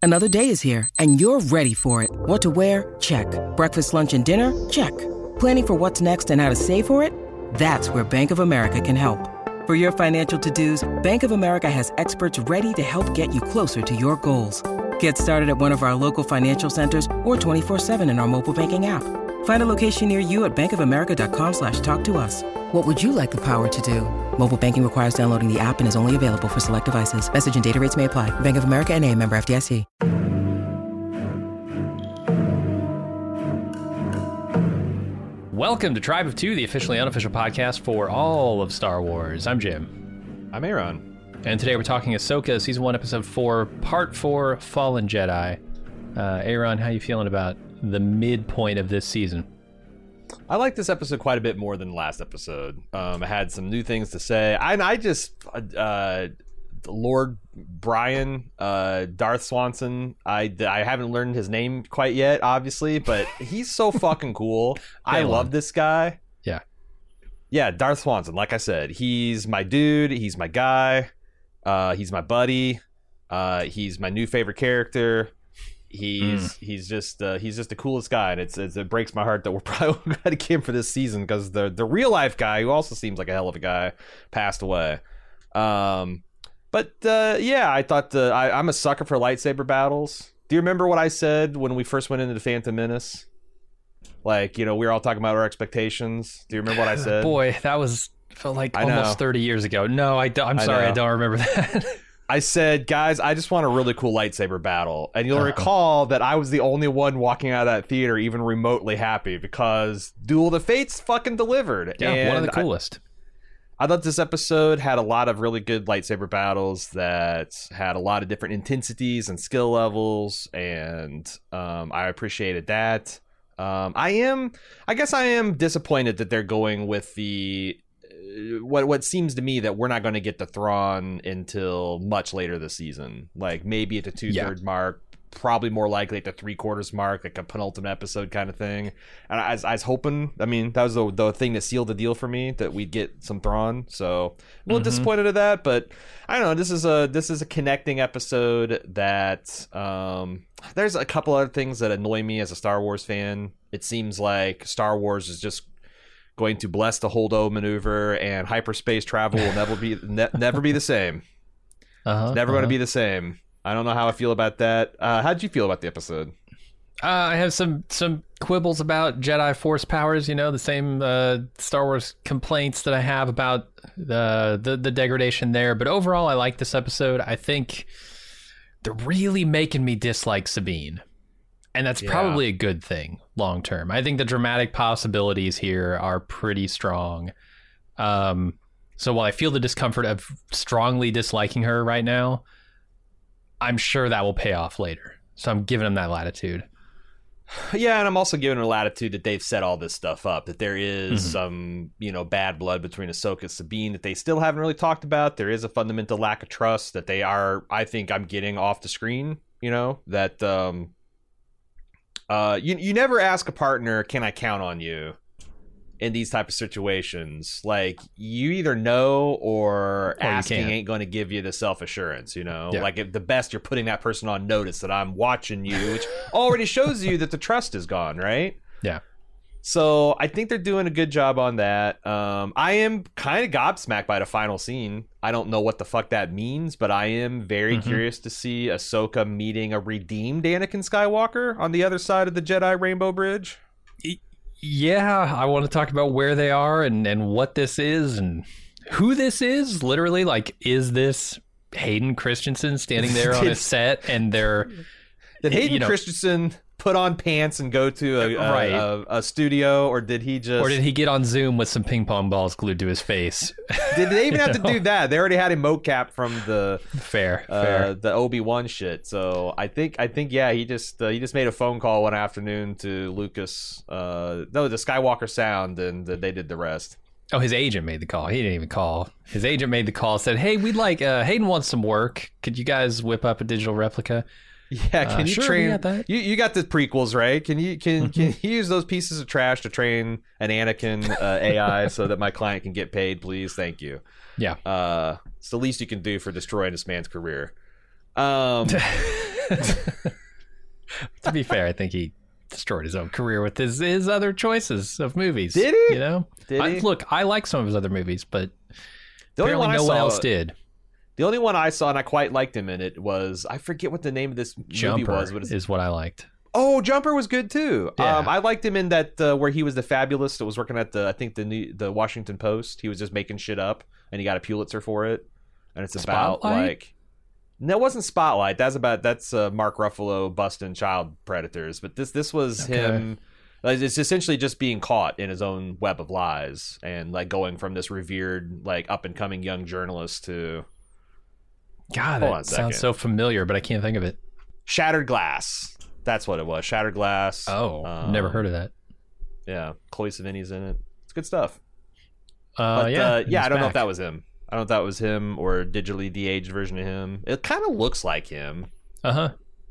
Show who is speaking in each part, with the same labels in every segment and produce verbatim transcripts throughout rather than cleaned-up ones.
Speaker 1: Another day is here, and you're ready for it. What to wear? Check. Breakfast, lunch, and dinner? Check. Planning for what's next and how to save for it? That's where Bank of America can help. For your financial to-dos, Bank of America has experts ready to help get you closer to your goals. Get started at one of our local financial centers or twenty-four seven in our mobile banking app. Find a location near you at bankofamerica.com slash talk to us. What would you like the power to do? Mobile banking requires downloading the app and is only available for select devices. Message and data rates may apply. Bank of America N A, member F D I C.
Speaker 2: Welcome to Tribe of Two, the officially unofficial podcast for all of Star Wars. I'm Jim.
Speaker 3: I'm Aaron.
Speaker 2: And today we're talking Ahsoka, Season one, Episode four, Part four, Fallen Jedi. Uh, Aaron, how you feeling about the midpoint of this season?
Speaker 3: I like this episode quite a bit more than the last episode. Um, I had some new things to say. I, I just, uh, Lord Brian, uh, Darth Swanson, I, I haven't learned his name quite yet, obviously, but he's so fucking cool. I love this guy.
Speaker 2: Yeah.
Speaker 3: Yeah, Darth Swanson, like I said, he's my dude. He's my guy. Uh, he's my buddy. Uh, he's my new favorite character. He's mm. he's just uh, he's just the coolest guy, and it's, it's it breaks my heart that we're probably going to get him for this season because the the real life guy, who also seems like a hell of a guy, passed away. Um, but uh, yeah, I thought the, I, I'm a sucker for lightsaber battles. Do you remember what I said when we first went into the Phantom Menace? Like, you know, we were all talking about our expectations. Do you remember what I said?
Speaker 2: Boy, that was felt like
Speaker 3: I
Speaker 2: almost
Speaker 3: know.
Speaker 2: thirty years ago. No, I I'm sorry, I,
Speaker 3: I
Speaker 2: don't remember that.
Speaker 3: I said, guys, I just want a really cool lightsaber battle. And you'll uh-huh. recall that I was the only one walking out of that theater even remotely happy because Duel of the Fates fucking delivered.
Speaker 2: Yeah,
Speaker 3: and
Speaker 2: one of the coolest.
Speaker 3: I, I thought this episode had a lot of really good lightsaber battles that had a lot of different intensities and skill levels, and um, I appreciated that. Um, I am, I guess I am disappointed that they're going with the what what seems to me that we're not going to get the Thrawn until much later this season, like maybe at the two-third yeah. mark, probably more likely at the three-quarters mark, like a penultimate episode kind of thing. And I, I was hoping, I mean, that was the, the thing that sealed the deal for me, that we'd get some Thrawn. So a little mm-hmm. disappointed at that, but I don't know. This is a this is a connecting episode that um, there's a couple other things that annoy me as a Star Wars fan. It seems like Star Wars is just going to bless the Holdo maneuver, and hyperspace travel will never be ne- never be the same. Uh-huh, it's never uh-huh. going to be the same. I don't know how I feel about that. Uh, how'd you feel about the episode?
Speaker 2: Uh, I have some some quibbles about Jedi Force powers. You know, the same uh, Star Wars complaints that I have about the, the the degradation there. But overall, I like this episode. I think they're really making me dislike Sabine. And that's yeah. probably a good thing long term. I think the dramatic possibilities here are pretty strong. Um, so while I feel the discomfort of strongly disliking her right now, I'm sure that will pay off later. So I'm giving them that latitude.
Speaker 3: Yeah, and I'm also giving them a latitude that they've set all this stuff up, that there is mm-hmm. some, you know, bad blood between Ahsoka and Sabine that they still haven't really talked about. There is a fundamental lack of trust that they are, I think I'm getting off the screen, you know, that... Um, Uh, you you never ask a partner, can I count on you in these type of situations? Like, you either know or, or asking ain't going to give you the self-assurance, you know? Yeah. Like, at the best, you're putting that person on notice that I'm watching you, which already shows you that the trust is gone, right?
Speaker 2: Yeah.
Speaker 3: So I think they're doing a good job on that. Um, I am kind of gobsmacked by the final scene. I don't know what the fuck that means, but I am very mm-hmm. curious to see Ahsoka meeting a redeemed Anakin Skywalker on the other side of the Jedi Rainbow Bridge.
Speaker 2: Yeah, I want to talk about where they are and, and what this is and who this is. Literally, like, is this Hayden Christensen standing there on a set and they're...
Speaker 3: Did Hayden
Speaker 2: you know,
Speaker 3: Christensen... put on pants and go to a, a,
Speaker 2: right.
Speaker 3: a, a studio, or did he just...
Speaker 2: Or did he get on Zoom with some ping pong balls glued to his face?
Speaker 3: Did they even have know? to do that? They already had him mocap from the...
Speaker 2: Fair,
Speaker 3: uh,
Speaker 2: fair.
Speaker 3: The Obi-Wan shit. So I think, I think, yeah, he just uh, he just made a phone call one afternoon to Lucas. Uh, no, the Skywalker Sound, and uh, they did the rest.
Speaker 2: Oh, his agent made the call. He didn't even call. His agent made the call, said, hey, we'd like... Uh, Hayden wants some work. Could you guys whip up a digital replica?
Speaker 3: Yeah, can
Speaker 2: uh,
Speaker 3: you
Speaker 2: sure,
Speaker 3: train?
Speaker 2: Got that.
Speaker 3: You you got the prequels, right? Can you can can you use those pieces of trash to train an Anakin uh, A I so that my client can get paid, please? Thank you.
Speaker 2: Yeah,
Speaker 3: uh, it's the least you can do for destroying this man's career. Um,
Speaker 2: To be fair, I think he destroyed his own career with his his other choices of movies.
Speaker 3: Did he?
Speaker 2: You know,
Speaker 3: Did
Speaker 2: I,
Speaker 3: he?
Speaker 2: look, I like some of his other movies, but
Speaker 3: The only
Speaker 2: apparently
Speaker 3: one I
Speaker 2: no one
Speaker 3: saw-
Speaker 2: else did.
Speaker 3: The only one I saw and I quite liked him in it was, I forget what the name of this
Speaker 2: Jumper
Speaker 3: movie was. But it's,
Speaker 2: is what I liked.
Speaker 3: oh, Jumper was good too.
Speaker 2: Yeah.
Speaker 3: Um, I liked him in that uh, where he was the fabulous that was working at the I think the New, the Washington Post. He was just making shit up and he got a Pulitzer for it. And it's about
Speaker 2: Spotlight?
Speaker 3: like no, it wasn't Spotlight. That's about that's uh, Mark Ruffalo busting child predators. But this this was
Speaker 2: Okay.
Speaker 3: him. Like, it's essentially just being caught in his own web of lies and like going from this revered like up and coming young journalist to
Speaker 2: God,
Speaker 3: Hold on a
Speaker 2: that sounds
Speaker 3: second.
Speaker 2: so familiar, but I can't think of it.
Speaker 3: Shattered Glass. That's what it was. Shattered Glass.
Speaker 2: Oh,
Speaker 3: Um,
Speaker 2: never heard of that.
Speaker 3: Yeah, Chloe Sevigny's in it. It's good stuff.
Speaker 2: Uh,
Speaker 3: But
Speaker 2: yeah,
Speaker 3: uh, yeah, I
Speaker 2: he's
Speaker 3: don't know if
Speaker 2: back.
Speaker 3: that was him. I don't know if that was him or a digitally de-aged version of him. It kind of looks like him.
Speaker 2: Uh-huh.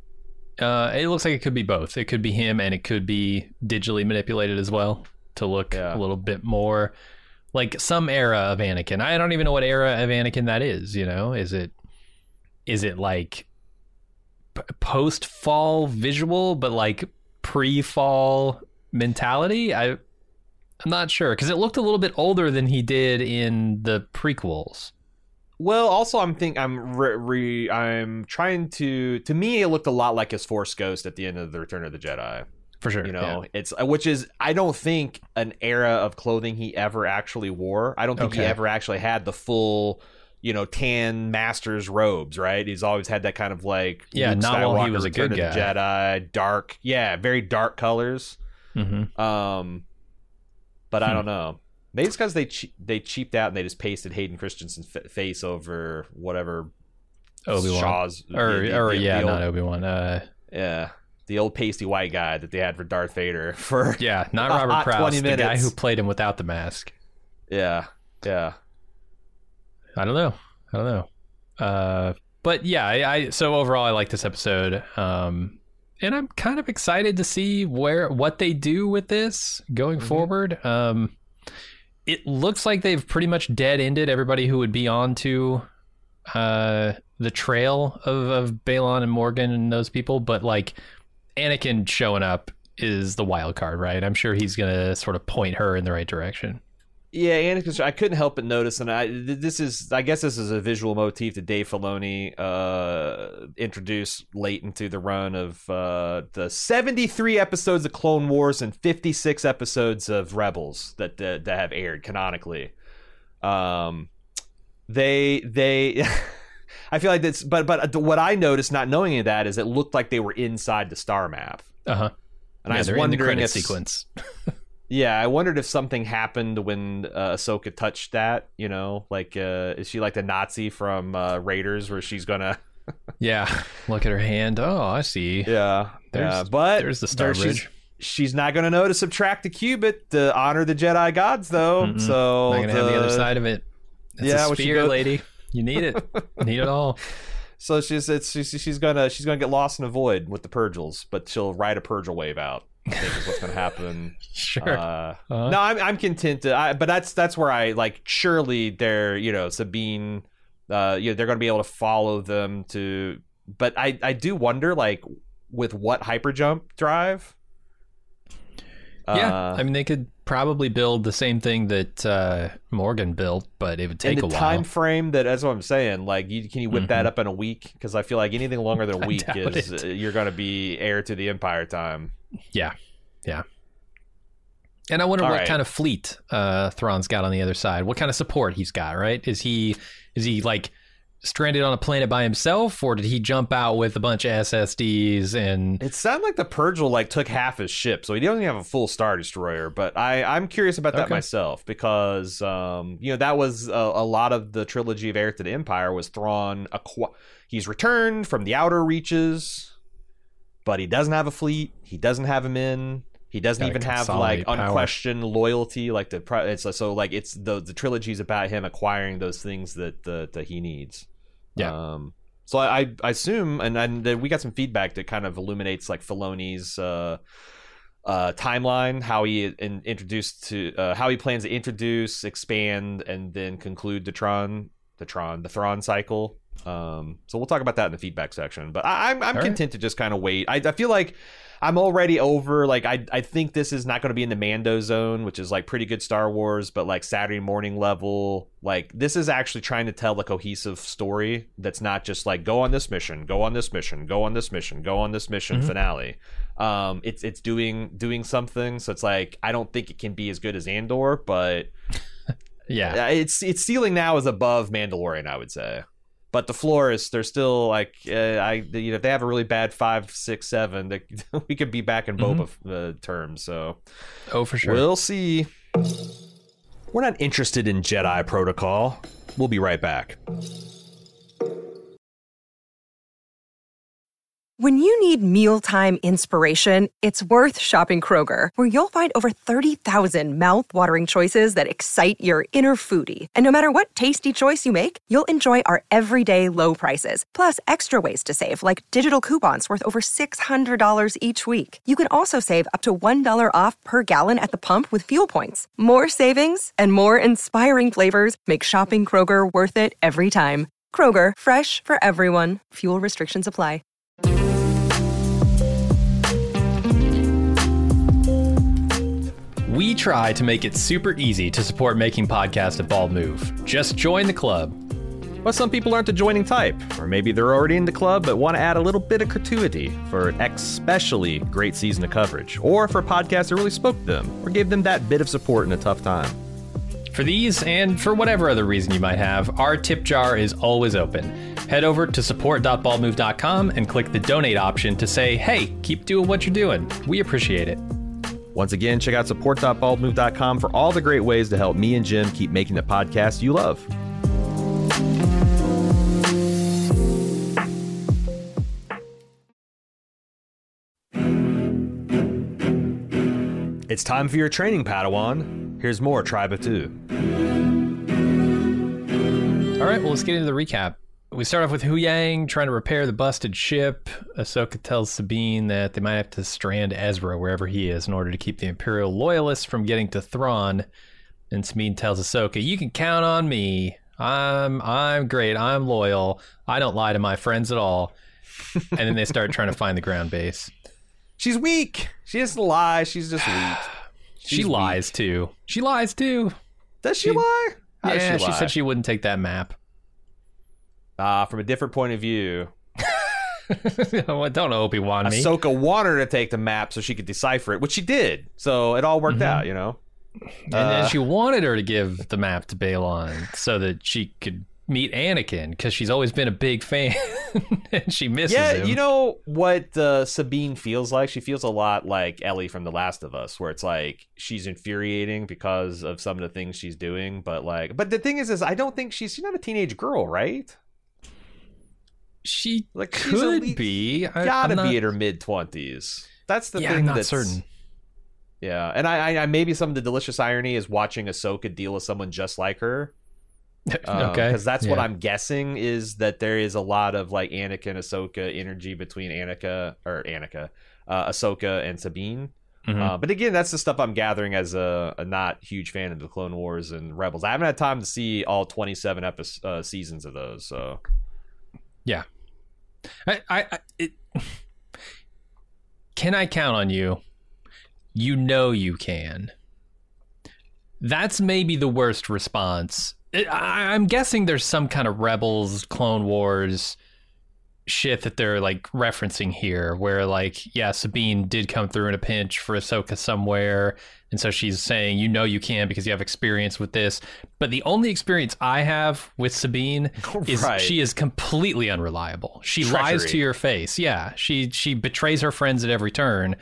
Speaker 2: Uh, it looks like it could be both. It could be him, and it could be digitally manipulated as well to look
Speaker 3: Yeah.
Speaker 2: a little bit more like some era of Anakin. I don't even know what era of Anakin that is. You know, is it is it like p- post-fall visual, but like pre-fall mentality? I I'm not sure because it looked a little bit older than he did in the prequels.
Speaker 3: Well, also I'm think I'm re, re, I'm trying to to me it looked a lot like his Force Ghost at the end of the Return of the Jedi.
Speaker 2: For sure,
Speaker 3: You know,
Speaker 2: yeah.
Speaker 3: it's which is I don't think an era of clothing he ever actually wore. I don't think he
Speaker 2: Okay.
Speaker 3: ever actually had the full, you know, tan master's robes. Right? He's always had that kind of like
Speaker 2: Yeah,
Speaker 3: Luke
Speaker 2: not while he
Speaker 3: Skywalker,
Speaker 2: was a
Speaker 3: Return
Speaker 2: good
Speaker 3: of the Jedi, dark, yeah, very dark colors.
Speaker 2: Mm-hmm.
Speaker 3: Um, but I
Speaker 2: Hmm.
Speaker 3: don't know. Maybe it's because they che- they cheaped out and they just pasted Hayden Christensen's f- face over whatever
Speaker 2: Obi-Wan.
Speaker 3: Shaw's
Speaker 2: Or,
Speaker 3: the- the-
Speaker 2: or
Speaker 3: the-
Speaker 2: yeah,
Speaker 3: the
Speaker 2: not
Speaker 3: old,
Speaker 2: Obi-Wan. Uh,
Speaker 3: yeah, the old pasty white guy that they had for Darth Vader for
Speaker 2: yeah, not
Speaker 3: A
Speaker 2: Robert
Speaker 3: hot
Speaker 2: Prowse,
Speaker 3: twenty
Speaker 2: the guy
Speaker 3: minutes.
Speaker 2: who played him without the mask.
Speaker 3: yeah yeah.
Speaker 2: I don't know. I don't know. Uh, but yeah, I, I so overall I like this episode. Um, and I'm kind of excited to see where what they do with this going
Speaker 3: Mhm.
Speaker 2: forward. Um, it looks like they've pretty much dead ended everybody who would be on to uh, the trail of, of Balon and Morgan and those people, but like Anakin showing up is the wild card, right? I'm sure he's gonna sort of point her in the right direction.
Speaker 3: Yeah, Anakin. I couldn't help but notice, and I th- this is, I guess, this is a visual motif that Dave Filoni uh, introduced late into the run of uh, the seventy-three episodes of Clone Wars and fifty-six episodes of Rebels that that, that have aired canonically. Um, they they, I feel like that's, but but what I noticed, not knowing any of that, is it looked like they were inside the star map,
Speaker 2: Uh huh.
Speaker 3: and
Speaker 2: Yeah,
Speaker 3: I was
Speaker 2: they're in the
Speaker 3: wondering
Speaker 2: credit
Speaker 3: if
Speaker 2: sequence.
Speaker 3: Yeah, I wondered if something happened when uh, Ahsoka touched that. You know, like uh, is she like the Nazi from uh, Raiders, where she's gonna?
Speaker 2: Yeah, look at her hand. Oh, I see.
Speaker 3: Yeah,
Speaker 2: There's-
Speaker 3: yeah, but
Speaker 2: there's the Star
Speaker 3: there- she's-
Speaker 2: Bridge.
Speaker 3: She's not going to know to subtract a cubit to honor the Jedi gods, though.
Speaker 2: Mm-mm.
Speaker 3: So
Speaker 2: Not gonna have the other side of it. It's
Speaker 3: Yeah,
Speaker 2: a
Speaker 3: when she
Speaker 2: sphere,
Speaker 3: go-
Speaker 2: lady. You need it. Need it all.
Speaker 3: So she's it's she's, she's gonna she's gonna get lost in a void with the Purgils, but she'll ride a Purgil wave out. I think is what's gonna happen.
Speaker 2: Sure.
Speaker 3: Uh,
Speaker 2: Uh-huh.
Speaker 3: No, I'm I'm content. To, I, but that's that's where I like. Surely they're you know Sabine, uh, you know they're going to be able to follow them to. But I I do wonder like with what hyperjump drive.
Speaker 2: Yeah,
Speaker 3: Uh,
Speaker 2: I mean they could probably build the same thing that uh, Morgan built, but it would take
Speaker 3: in
Speaker 2: a
Speaker 3: the
Speaker 2: while.
Speaker 3: time frame that that's what I'm saying. Like, you can you whip that
Speaker 2: Mhm.
Speaker 3: up in a week? Because I feel like anything longer than a
Speaker 2: I
Speaker 3: week
Speaker 2: doubt
Speaker 3: is
Speaker 2: it.
Speaker 3: uh, you're going to be heir to the Empire time.
Speaker 2: Yeah, yeah. And I wonder
Speaker 3: All
Speaker 2: what
Speaker 3: right.
Speaker 2: kind of fleet uh, Thrawn's got on the other side. What kind of support he's got, right? Is he is he like stranded on a planet by himself, or did he jump out with a bunch of S S Ds and?
Speaker 3: It sounded like the Purgil like took half his ship, so he doesn't have a full Star Destroyer. But I, I'm curious about that
Speaker 2: Okay.
Speaker 3: myself because um, you know that was a, a lot of the trilogy of Heir to the Empire was Thrawn. Aqu- he's returned from the outer reaches, but he doesn't have a fleet. He doesn't have him in. He doesn't
Speaker 2: Gotta
Speaker 3: even have like
Speaker 2: consolidate power.
Speaker 3: unquestioned loyalty. Like the pro- it's so like it's the the trilogy's about him acquiring those things that that, that he needs.
Speaker 2: Yeah.
Speaker 3: Um, so I, I I assume, and and then we got some feedback that kind of illuminates like Filoni's uh, uh, timeline, how he in, introduced to uh, how he plans to introduce, expand, and then conclude the Tron, the Tron, the Thrawn cycle. Um, so we'll talk about that in the feedback section. But I, I'm I'm
Speaker 2: All
Speaker 3: content
Speaker 2: right.
Speaker 3: to just kind of wait. I, I feel like I'm already over. Like I I think this is not going to be in the Mando zone, which is like pretty good Star Wars, but like Saturday morning level. Like this is actually trying to tell a cohesive story that's not just like go on this mission, go on this mission, go on this mission, go on this mission
Speaker 2: Mm-hmm.
Speaker 3: finale. Um, it's it's doing doing something. So it's like I don't think it can be as good as Andor, but
Speaker 2: Yeah.
Speaker 3: uh, it's its ceiling now is above Mandalorian, I would say. But the floor is they're still like uh, I you know if they have a really bad five six seven they, we could be back in Boba uh, terms. So
Speaker 2: Oh, for sure.
Speaker 3: we'll see. We're not interested in Jedi protocol. We'll be right back.
Speaker 4: When you need mealtime inspiration, it's worth shopping Kroger, where you'll find over thirty thousand mouthwatering choices that excite your inner foodie. And no matter what tasty choice you make, you'll enjoy our everyday low prices, plus extra ways to save, like digital coupons worth over six hundred dollars each week. You can also save up to one dollar off per gallon at the pump with fuel points. More savings and more inspiring flavors make shopping Kroger worth it every time. Kroger, fresh for everyone. Fuel restrictions apply.
Speaker 2: We try to make it super easy to support making podcasts at Bald Move. Just join the club.
Speaker 3: But some people aren't the joining type, or maybe they're already in the club but want to add a little bit of gratuity for an especially great season of coverage, or for a podcast that really spoke to them, or gave them that bit of support in a tough time.
Speaker 2: For these, and for whatever other reason you might have, our tip jar is always open. Head over to support dot bald move dot com and click the donate option to say, hey, keep doing what you're doing. We appreciate it.
Speaker 3: Once again, check out support dot bald move dot com for all the great ways to help me and Jim keep making the podcast you love. It's time for your training, Padawan. Here's more Tribe of Two.
Speaker 2: All right, well, let's get into the recap. We start off with Hu Yang trying to repair the busted ship. Ahsoka tells Sabine that they might have to strand Ezra wherever he is in order to keep the Imperial loyalists from getting to Thrawn. And Sabine tells Ahsoka, you can count on me. I'm I'm great. I'm loyal. I don't lie to my friends at all. And then they start trying to find the ground base.
Speaker 3: She's weak. She doesn't lie. She's just weak.
Speaker 2: She
Speaker 3: She's
Speaker 2: lies
Speaker 3: weak.
Speaker 2: too. She lies too.
Speaker 3: Does she,
Speaker 2: She-
Speaker 3: lie? How does
Speaker 2: Yeah, she,
Speaker 3: lie?
Speaker 2: said she wouldn't take that map.
Speaker 3: Uh, from a different point of view,
Speaker 2: Well, don't Obi-Wan me.
Speaker 3: Ahsoka wanted her to take the map so she could decipher it, which she did. So it all worked
Speaker 2: Mm-hmm.
Speaker 3: out, you know?
Speaker 2: And then
Speaker 3: Uh,
Speaker 2: she wanted her to give the map to Balon so that she could meet Anakin, because she's always been a big fan and she misses
Speaker 3: Yeah,
Speaker 2: him.
Speaker 3: you know what uh, Sabine feels like? She feels a lot like Ellie from The Last of Us, where it's like she's infuriating because of some of the things she's doing, but like, but the thing is, is I don't think she's she's not a teenage girl, right?
Speaker 2: She
Speaker 3: Like, she's
Speaker 2: could
Speaker 3: at least
Speaker 2: be. I,
Speaker 3: Gotta
Speaker 2: I'm not,
Speaker 3: be in her mid twenties. That's the
Speaker 2: yeah,
Speaker 3: thing
Speaker 2: I'm not
Speaker 3: that's
Speaker 2: certain.
Speaker 3: Yeah, and I, I, I maybe some of the delicious irony is watching Ahsoka deal with someone just like her.
Speaker 2: Okay.
Speaker 3: Because that's what
Speaker 2: Yeah.
Speaker 3: I'm guessing is that there is a lot of like Anakin, Ahsoka energy between Anakin or Anakin, uh, Ahsoka and Sabine.
Speaker 2: Mhm.
Speaker 3: Uh, but again, that's the stuff I'm gathering as a, a not huge fan of the Clone Wars and Rebels. I haven't had time to see all twenty-seven episodes, uh, seasons of those. So
Speaker 2: Yeah. I, I, I it, can I count on you? You know you can. That's maybe the worst response. I, I'm guessing there's some kind of Rebels, Clone Wars shit that they're like referencing here, where like, yeah, Sabine did come through in a pinch for Ahsoka somewhere, and so she's saying, you know you can because you have experience with this. But the only experience I have with Sabine is
Speaker 3: Right.
Speaker 2: she is completely unreliable. She lies
Speaker 3: Treachery.
Speaker 2: to your face. Yeah, she she betrays her friends at every turn.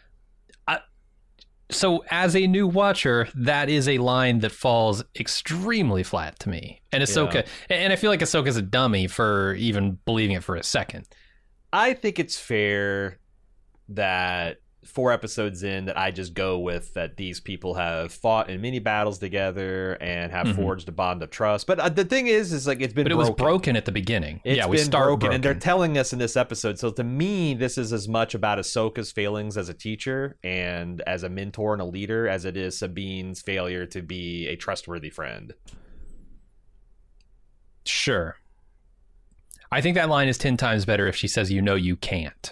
Speaker 2: So as a new watcher, that is a line that falls extremely flat to me. And Ahsoka, and I feel like Ahsoka's a dummy for even believing it for a second.
Speaker 3: I think it's fair that four episodes in that I just go with that these people have fought in many battles together and have
Speaker 2: Mhm.
Speaker 3: forged a bond of trust. But uh, the thing is, is like it's been
Speaker 2: But it
Speaker 3: broken.
Speaker 2: was broken at the beginning.
Speaker 3: It's
Speaker 2: yeah, we
Speaker 3: been
Speaker 2: start
Speaker 3: broken,
Speaker 2: broken.
Speaker 3: and they're telling us in this episode. So to me, this is as much about Ahsoka's failings as a teacher and as a mentor and a leader as it is Sabine's failure to be a trustworthy friend.
Speaker 2: Sure. I think that line is ten times better if she says, you know, you can't.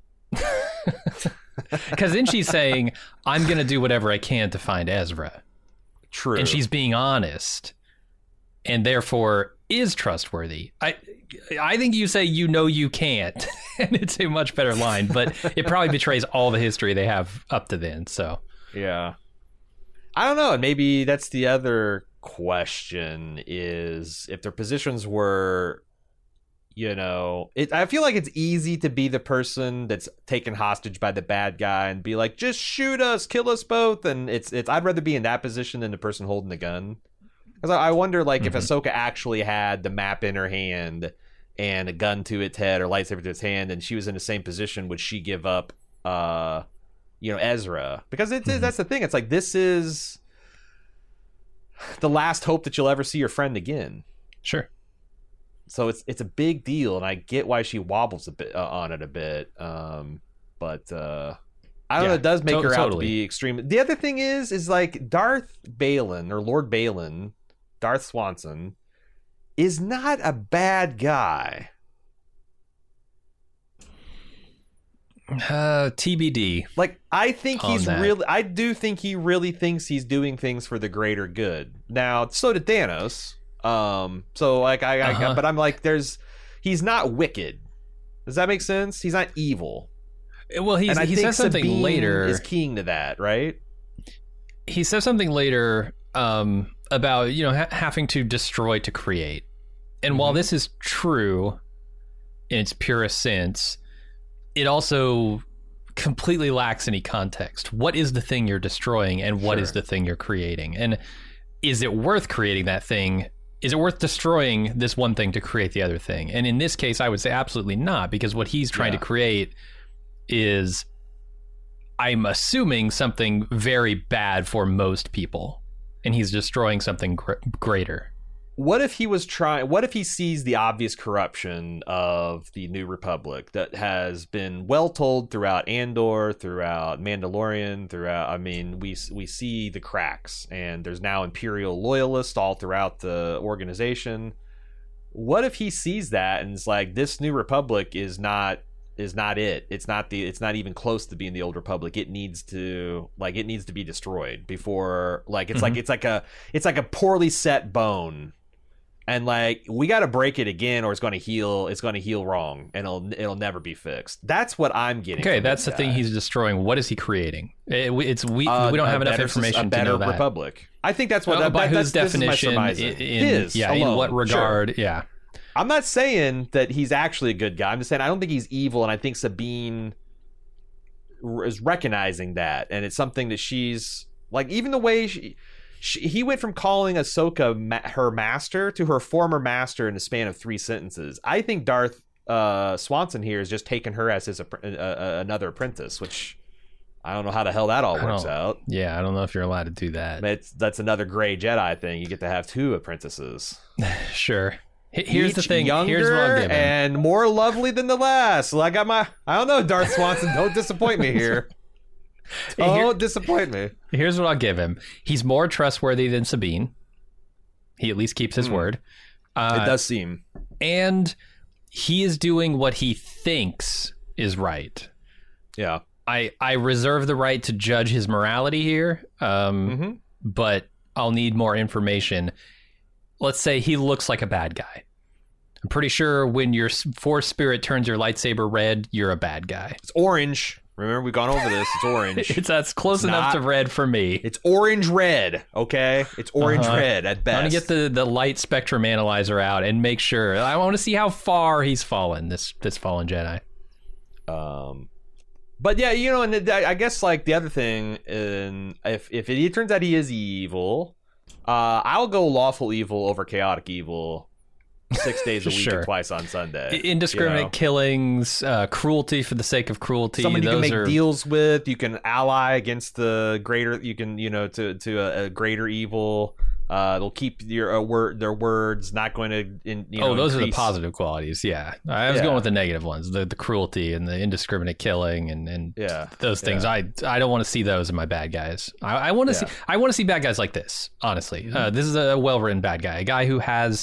Speaker 2: Because then she's saying, I'm going to do whatever I can to find Ezra.
Speaker 3: True.
Speaker 2: And she's being honest and therefore is trustworthy. I I think you say, you know, you can't. And it's a much better line, but it probably betrays all the history they have up to then. So,
Speaker 3: yeah. I don't know. And maybe that's the other question is if their positions were, you know, it, I feel like it's easy to be the person that's taken hostage by the bad guy and be like, just shoot us, kill us both. And it's, it's, I'd rather be in that position than the person holding the gun. Because I wonder, like, mm-hmm. if Ahsoka actually had the map in her hand and a gun to its head or lightsaber to its hand, and she was in the same position, would she give up, uh, you know, Ezra? Because it, mm-hmm. that's the thing. It's like, this is the last hope that you'll ever see your friend again.
Speaker 2: Sure.
Speaker 3: So it's it's a big deal, and I get why she wobbles a bit uh, on it a bit. Um, but uh, I don't yeah, know. It does make to- her out totally. to be extreme. The other thing is, is like Darth Balin or Lord Balin, Darth Swanson, is not a bad guy.
Speaker 2: Uh, T B D.
Speaker 3: Like, I think he's
Speaker 2: that.
Speaker 3: really, I do think he really thinks he's doing things for the greater good. Now, so did Thanos. Um, so like, I, I uh-huh. but I'm like, there's, he's not wicked. Does that make sense? He's not evil.
Speaker 2: Well, he's,
Speaker 3: and I
Speaker 2: he
Speaker 3: think
Speaker 2: says something
Speaker 3: Sabine
Speaker 2: later.
Speaker 3: Is keying to that, right?
Speaker 2: He says something later, um, about, you know, ha- having to destroy to create. And mm-hmm. while this is true in its purest sense, it also completely lacks any context. What is the thing you're destroying and what
Speaker 3: sure.
Speaker 2: is the thing you're creating? And is it worth creating that thing? Is it worth destroying this one thing to create the other thing? And in this case, I would say absolutely not, because what he's trying yeah. to create is, I'm assuming, something very bad for most people. And he's destroying something gr- greater.
Speaker 3: What if he was trying, what if he sees the obvious corruption of the New Republic that has been well told throughout Andor, throughout Mandalorian, throughout, I mean, we we see the cracks, and there's now Imperial loyalists all throughout the organization. What if he sees that and is like, this New Republic is not is not it. It's not the it's not even close to being the Old Republic. It needs to like it needs to be destroyed before, like it's mm-hmm. like it's like a it's like a poorly set bone. And like, we got to break it again, or it's going to heal. It's going to heal wrong, and it'll it'll never be fixed. That's what I'm getting.
Speaker 2: Okay, that's the guy. thing he's destroying. What is he creating? It, it's we
Speaker 3: uh,
Speaker 2: we don't have enough
Speaker 3: better,
Speaker 2: information
Speaker 3: a better
Speaker 2: to know that.
Speaker 3: Republic. I think that's what.
Speaker 2: Oh,
Speaker 3: that,
Speaker 2: by
Speaker 3: that,
Speaker 2: whose
Speaker 3: that's,
Speaker 2: definition?
Speaker 3: This is my
Speaker 2: in, in,
Speaker 3: His,
Speaker 2: yeah,
Speaker 3: alone.
Speaker 2: in what regard?
Speaker 3: Sure.
Speaker 2: Yeah.
Speaker 3: I'm not saying that he's actually a good guy. I'm just saying I don't think he's evil, and I think Sabine is recognizing that, and it's something that she's like, even the way she. She, he went from calling Ahsoka ma- her master to her former master in the span of three sentences. I think Darth uh, Swanson here is just taking her as his uh, uh, another apprentice, which I don't know how the hell that all works out.
Speaker 2: Yeah, I don't know if you're allowed to do that.
Speaker 3: It's, that's another gray Jedi thing. You get to have two apprentices.
Speaker 2: Sure. Here's
Speaker 3: Each
Speaker 2: the thing.
Speaker 3: Younger
Speaker 2: Here's what I'll give him.
Speaker 3: And more lovely than the last. So I got my. I don't know, Darth Swanson. Don't disappoint me here. Oh, Here, disappoint me.
Speaker 2: Here's what I'll give him. He's more trustworthy than Sabine. He at least keeps his mm. word. Uh,
Speaker 3: it does seem.
Speaker 2: And he is doing what he thinks is right.
Speaker 3: Yeah.
Speaker 2: I, I reserve the right to judge his morality here, um, mm-hmm. but I'll need more information. Let's say he looks like a bad guy. I'm pretty sure when your Force spirit turns your lightsaber red, you're a bad guy.
Speaker 3: It's orange. Remember, we've gone over this. It's orange.
Speaker 2: it's that's close
Speaker 3: it's
Speaker 2: enough
Speaker 3: not,
Speaker 2: to red for me.
Speaker 3: It's orange red, okay? It's orange uh-huh. red at best.
Speaker 2: I'm gonna get the, the light spectrum analyzer out and make sure. I want to see how far he's fallen. This this fallen Jedi.
Speaker 3: Um, but yeah, you know, and I guess like the other thing, and if if it turns out he is evil, uh, I'll go lawful evil over chaotic evil. Six days a week sure. and twice on Sunday.
Speaker 2: Indiscriminate you know? killings, uh, cruelty for the sake of cruelty.
Speaker 3: Someone you
Speaker 2: Those
Speaker 3: can make
Speaker 2: are...
Speaker 3: deals with. You can ally against the greater. You can, you know, to to a, a greater evil. Uh, they'll keep your uh, word, their words. Not going to. In, you know,
Speaker 2: oh, those
Speaker 3: increase.
Speaker 2: are the positive qualities. Yeah, I was yeah. going with the negative ones. The the cruelty and the indiscriminate killing and, and
Speaker 3: yeah.
Speaker 2: those things.
Speaker 3: Yeah.
Speaker 2: I I don't want to see those in my bad guys. I, I want to yeah. see. I want to see bad guys like this. Honestly, mm-hmm. uh, this is a well written bad guy. A guy who has the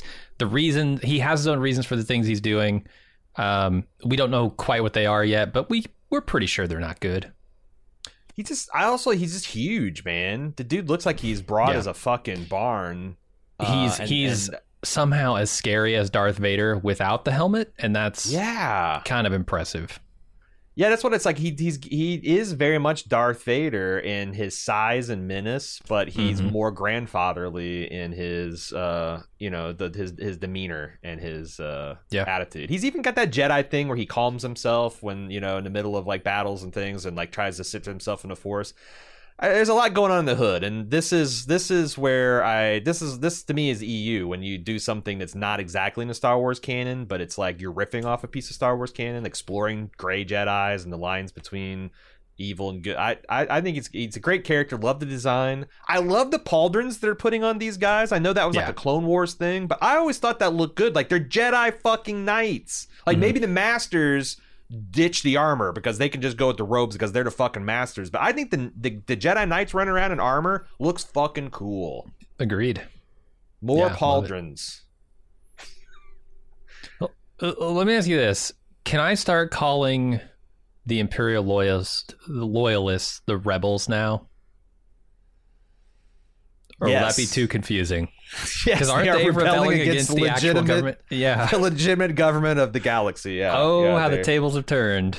Speaker 2: the reason he has his own reasons for the things he's doing. Um, we don't know quite what they are yet, but we we're pretty sure they're not good.
Speaker 3: He just, I also, he's just huge, man. The dude looks like he's broad
Speaker 2: Yeah.
Speaker 3: as a fucking barn.
Speaker 2: He's
Speaker 3: Uh, and-
Speaker 2: he's
Speaker 3: and-
Speaker 2: somehow as scary as Darth Vader without the helmet, and that's
Speaker 3: yeah.
Speaker 2: kind of impressive.
Speaker 3: Yeah, that's what it's like. He he's he is very much Darth Vader in his size and menace, but he's
Speaker 2: Mhm.
Speaker 3: more grandfatherly in his uh you know the his his demeanor and his uh
Speaker 2: Yeah.
Speaker 3: attitude. He's even got that Jedi thing where he calms himself when, you know, in the middle of like battles and things, and like tries to sit to himself in the Force. I- There's a lot going on in the hood, and this is this is where I this is this to me is E U, when you do something that's not exactly in the Star Wars canon, but it's like you're riffing off a piece of Star Wars canon, exploring gray Jedis and the lines between evil and good. I I, I think it's it's a great character. Love the design. I love the pauldrons they're putting on these guys. I know that was
Speaker 2: Yeah.
Speaker 3: like a Clone Wars thing, but I always thought that looked good. Like they're Jedi fucking knights. Like
Speaker 2: Mhm.
Speaker 3: maybe the Masters ditch the armor because they can just go with the robes because they're the fucking masters. But I think the, the the Jedi Knights running around in armor looks fucking cool.
Speaker 2: Agreed.
Speaker 3: More
Speaker 2: Yeah, love it.
Speaker 3: pauldrons.
Speaker 2: Uh, uh, let me ask you this: can I start calling the Imperial loyalists the loyalists the rebels now, or will that be
Speaker 3: Yes.
Speaker 2: too confusing?
Speaker 3: Yes,
Speaker 2: Because aren't
Speaker 3: are
Speaker 2: they rebelling against, the actual
Speaker 3: legitimate,
Speaker 2: government? Yeah.
Speaker 3: the legitimate government of the galaxy. Yeah.
Speaker 2: Oh,
Speaker 3: yeah,
Speaker 2: how the
Speaker 3: they-
Speaker 2: tables have turned.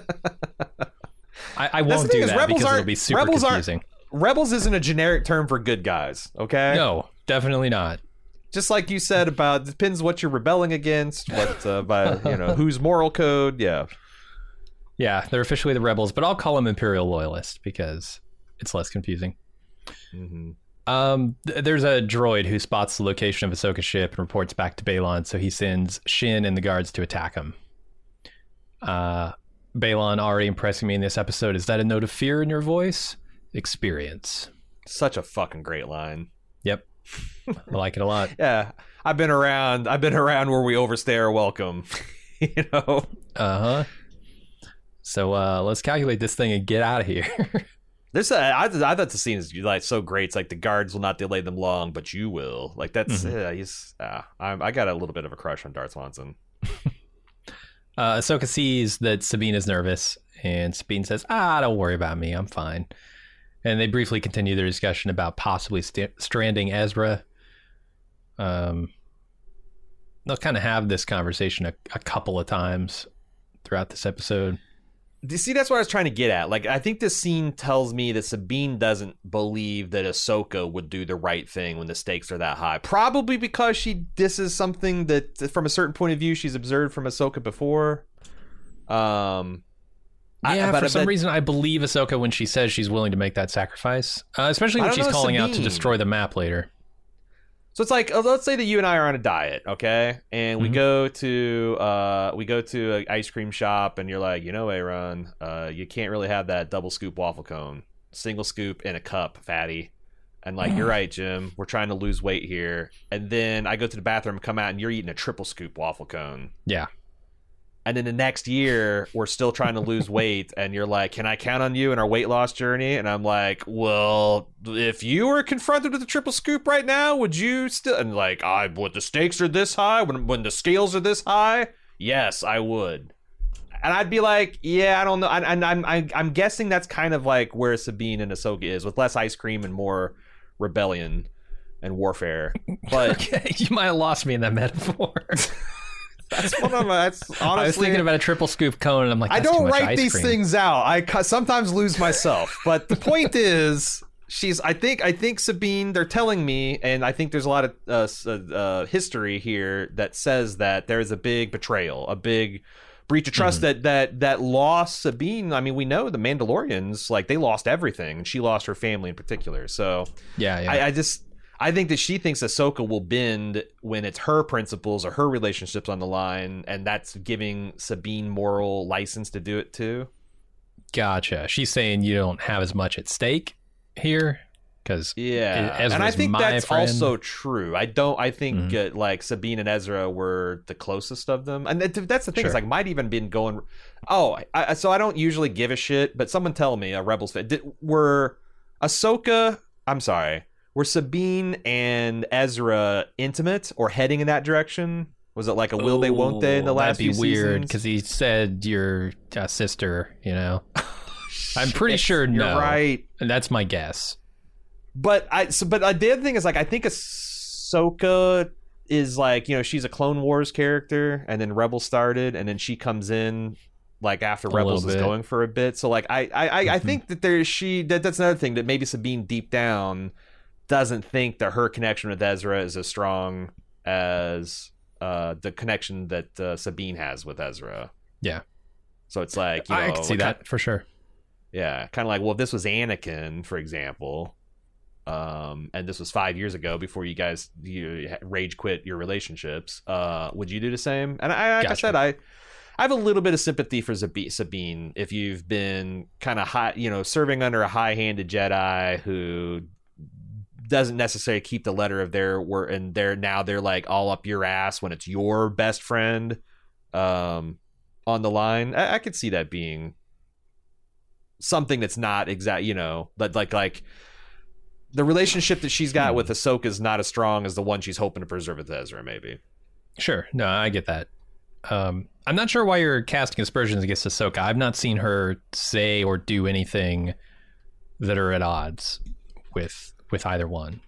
Speaker 2: I, I
Speaker 3: That's
Speaker 2: won't
Speaker 3: the thing
Speaker 2: do
Speaker 3: is,
Speaker 2: that
Speaker 3: rebels
Speaker 2: because it'll
Speaker 3: aren't-
Speaker 2: be super
Speaker 3: rebels aren't-
Speaker 2: confusing.
Speaker 3: Rebels isn't a generic term for good guys. Okay.
Speaker 2: No, definitely not.
Speaker 3: Just like you said about depends what you're rebelling against, what uh, by you know whose moral code. Yeah.
Speaker 2: Yeah, they're officially the rebels, but I'll call them Imperial loyalists because it's less confusing.
Speaker 3: Mm-hmm.
Speaker 2: Um, th- there's a droid who spots the location of Ahsoka's ship and reports back to Balon, so he sends Shin and the guards to attack him. Uh, Balon already impressing me in this episode. Is that a note of fear in your voice? Experience.
Speaker 3: Such a fucking great line.
Speaker 2: Yep. I like it a lot.
Speaker 3: Yeah, I've been around. I've been around where we overstay our welcome. You know.
Speaker 2: Uh-huh. So uh, let's calculate this thing and get out of here.
Speaker 3: There's a, I, I thought the scene is like so great. It's like the guards will not delay them long, but you will. Like that's
Speaker 2: Mhm.
Speaker 3: yeah, he's. Uh, I'm, I got a little bit of a crush on Darth Swanson.
Speaker 2: Uh, Ahsoka sees that Sabine is nervous, and Sabine says, ah, don't worry about me. I'm fine. And they briefly continue their discussion about possibly st- stranding Ezra. Um, they'll kind of have this conversation a, a couple of times throughout this episode.
Speaker 3: Do you see, that's what I was trying to get at. Like, I think this scene tells me that Sabine doesn't believe that Ahsoka would do the right thing when the stakes are that high. Probably because she disses something that, from a certain point of view, she's observed from Ahsoka before. Um,
Speaker 2: Yeah,
Speaker 3: I, but,
Speaker 2: for some
Speaker 3: but,
Speaker 2: reason, I believe Ahsoka when she says she's willing to make that sacrifice, uh, especially
Speaker 3: I
Speaker 2: when
Speaker 3: don't
Speaker 2: she's
Speaker 3: know,
Speaker 2: calling out to
Speaker 3: Sabine.
Speaker 2: destroy the map later.
Speaker 3: So it's like, uh, let's say that you and I are on a diet, okay, and we
Speaker 2: Mhm.
Speaker 3: go to uh, we go to an ice cream shop, and you're like, you know, Aaron, uh, you can't really have that double scoop waffle cone, single scoop in a cup, fatty. And like, you're right, Jim, we're trying to lose weight here. And then I go to the bathroom, and come out, and you're eating a triple scoop waffle cone.
Speaker 2: Yeah.
Speaker 3: And then the next year, we're still trying to lose weight, and you're like, can I count on you in our weight loss journey? And I'm like, well, if you were confronted with a triple scoop right now, would you still? And like, I would. The stakes are this high, when when the scales are this high, yes, I would. And I'd be like, yeah, I don't know. And, and I'm I'm I'm guessing that's kind of like where Sabine and Ahsoka is, with less ice cream and more rebellion and warfare. But
Speaker 2: Okay, you might have lost me in that metaphor.
Speaker 3: that's one of my. That's honestly.
Speaker 2: I was thinking about a triple scoop cone, and I'm like,
Speaker 3: I
Speaker 2: that's too
Speaker 3: don't
Speaker 2: much
Speaker 3: write
Speaker 2: ice
Speaker 3: these
Speaker 2: cream.
Speaker 3: things out. I cu- sometimes lose myself. But the point is, she's. I think. I think Sabine. They're telling me, and I think there's a lot of uh, s- uh, uh, history here that says that there is a big betrayal, a big breach of trust
Speaker 2: Mm-hmm.
Speaker 3: that that that lost Sabine. I mean, we know the Mandalorians, like, they lost everything, and she lost her family in particular. So
Speaker 2: Yeah, yeah.
Speaker 3: I, I just. I think that she thinks Ahsoka will bend when it's her principles or her relationships on the line, and that's giving Sabine moral license to do it too.
Speaker 2: Gotcha. She's saying you don't have as much at stake here because
Speaker 3: Yeah,
Speaker 2: Ezra's
Speaker 3: and I think
Speaker 2: my
Speaker 3: that's
Speaker 2: friend.
Speaker 3: also true. I don't. I think
Speaker 2: Mhm.
Speaker 3: uh, like Sabine and Ezra were the closest of them, and that, that's the thing.
Speaker 2: Sure.
Speaker 3: Is like might even been going. Oh, I, so I don't usually give a shit, but someone tell me a Rebels fan did, were Ahsoka. I'm sorry. were Sabine and Ezra intimate or heading in that direction? Was it like a will they, won't they in the last few
Speaker 2: seasons? That'd be weird
Speaker 3: because
Speaker 2: because he said your uh, sister, you know. I'm pretty sure
Speaker 3: You're
Speaker 2: no.
Speaker 3: right.
Speaker 2: And that's my guess.
Speaker 3: But I so but uh, the other thing is like I think Ahsoka is like, you know, she's a Clone Wars character and then Rebels started and then she comes in like after
Speaker 2: A
Speaker 3: Rebels is
Speaker 2: little bit.
Speaker 3: going for a bit. So like I I, I, I think that there she that, that's another thing that maybe Sabine deep down doesn't think that her connection with Ezra is as strong as uh, the connection that uh, Sabine has with Ezra.
Speaker 2: Yeah.
Speaker 3: So it's like, you know,
Speaker 2: I can see
Speaker 3: like,
Speaker 2: that for sure.
Speaker 3: yeah, kind of like, well, if this was Anakin, for example, um, and this was five years ago before you guys you rage quit your relationships, uh, would you do the same? And I, like
Speaker 2: Gotcha.
Speaker 3: I said, I, I have a little bit of sympathy for Zabi- Sabine if you've been kind of high, you know, serving under a high-handed Jedi who doesn't necessarily keep the letter of their word, and they're now they're like all up your ass when it's your best friend, um, on the line. I, I could see that being something that's not exact, you know, but like like the relationship that she's got
Speaker 2: Hmm.
Speaker 3: with Ahsoka is not as strong as the one she's hoping to preserve with Ezra, maybe.
Speaker 2: Sure. No, I get that. Um, I'm not sure why you're casting aspersions against Ahsoka. I've not seen her say or do anything that are at odds with with either one.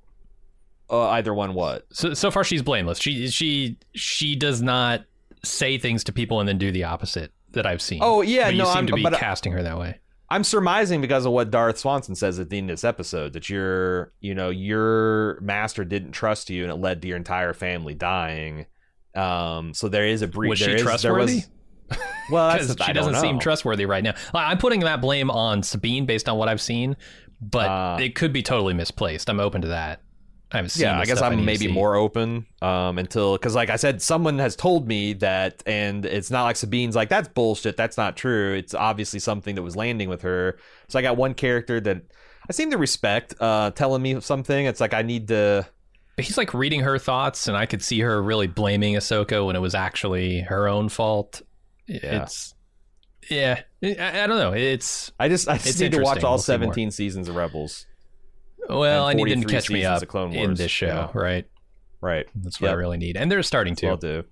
Speaker 3: Uh, either one, what?
Speaker 2: So so far, she's blameless. She she she does not say things to people and then do the opposite that I've seen.
Speaker 3: Oh, yeah,
Speaker 2: but you
Speaker 3: no,
Speaker 2: seem
Speaker 3: I'm-
Speaker 2: to be
Speaker 3: but I-
Speaker 2: casting her that way.
Speaker 3: I'm surmising because of what Darth Swanson says at the end of this episode that your, you know, your master didn't trust you and it led to your entire family dying. Um, so there is a brief.
Speaker 2: Was
Speaker 3: there
Speaker 2: she
Speaker 3: is,
Speaker 2: trustworthy?
Speaker 3: There was, well, that's
Speaker 2: Because
Speaker 3: the-
Speaker 2: she
Speaker 3: I don't
Speaker 2: doesn't seem
Speaker 3: know.
Speaker 2: trustworthy right now. Like, I'm putting that blame on Sabine based on what I've seen, but
Speaker 3: Uh,
Speaker 2: it could be totally misplaced. I'm open to that. I haven't seen.
Speaker 3: Yeah,
Speaker 2: the
Speaker 3: I guess
Speaker 2: stuff
Speaker 3: I'm
Speaker 2: need to
Speaker 3: maybe
Speaker 2: see.
Speaker 3: more open um, until because, like I said, someone has told me that, and it's not like Sabine's like that's bullshit. That's not true. It's obviously something that was landing with her. So I got one character that I seem to respect uh, telling me something. It's like I need to.
Speaker 2: But he's like reading her thoughts, and I could see her really blaming Ahsoka when it was actually her own fault.
Speaker 3: Yeah.
Speaker 2: It's yeah, I, I don't know. It's
Speaker 3: I just I just
Speaker 2: It's
Speaker 3: need to watch
Speaker 2: interesting.
Speaker 3: all
Speaker 2: We'll see more.
Speaker 3: seventeen seasons of Rebels.
Speaker 2: well, I
Speaker 3: and
Speaker 2: need them to
Speaker 3: forty-three
Speaker 2: catch me
Speaker 3: seasons
Speaker 2: up
Speaker 3: of Clone
Speaker 2: in
Speaker 3: Wars.
Speaker 2: this show,
Speaker 3: Yeah.
Speaker 2: right?
Speaker 3: Right.
Speaker 2: That's what I
Speaker 3: Yep.
Speaker 2: really need, and they're starting to.
Speaker 3: Will do.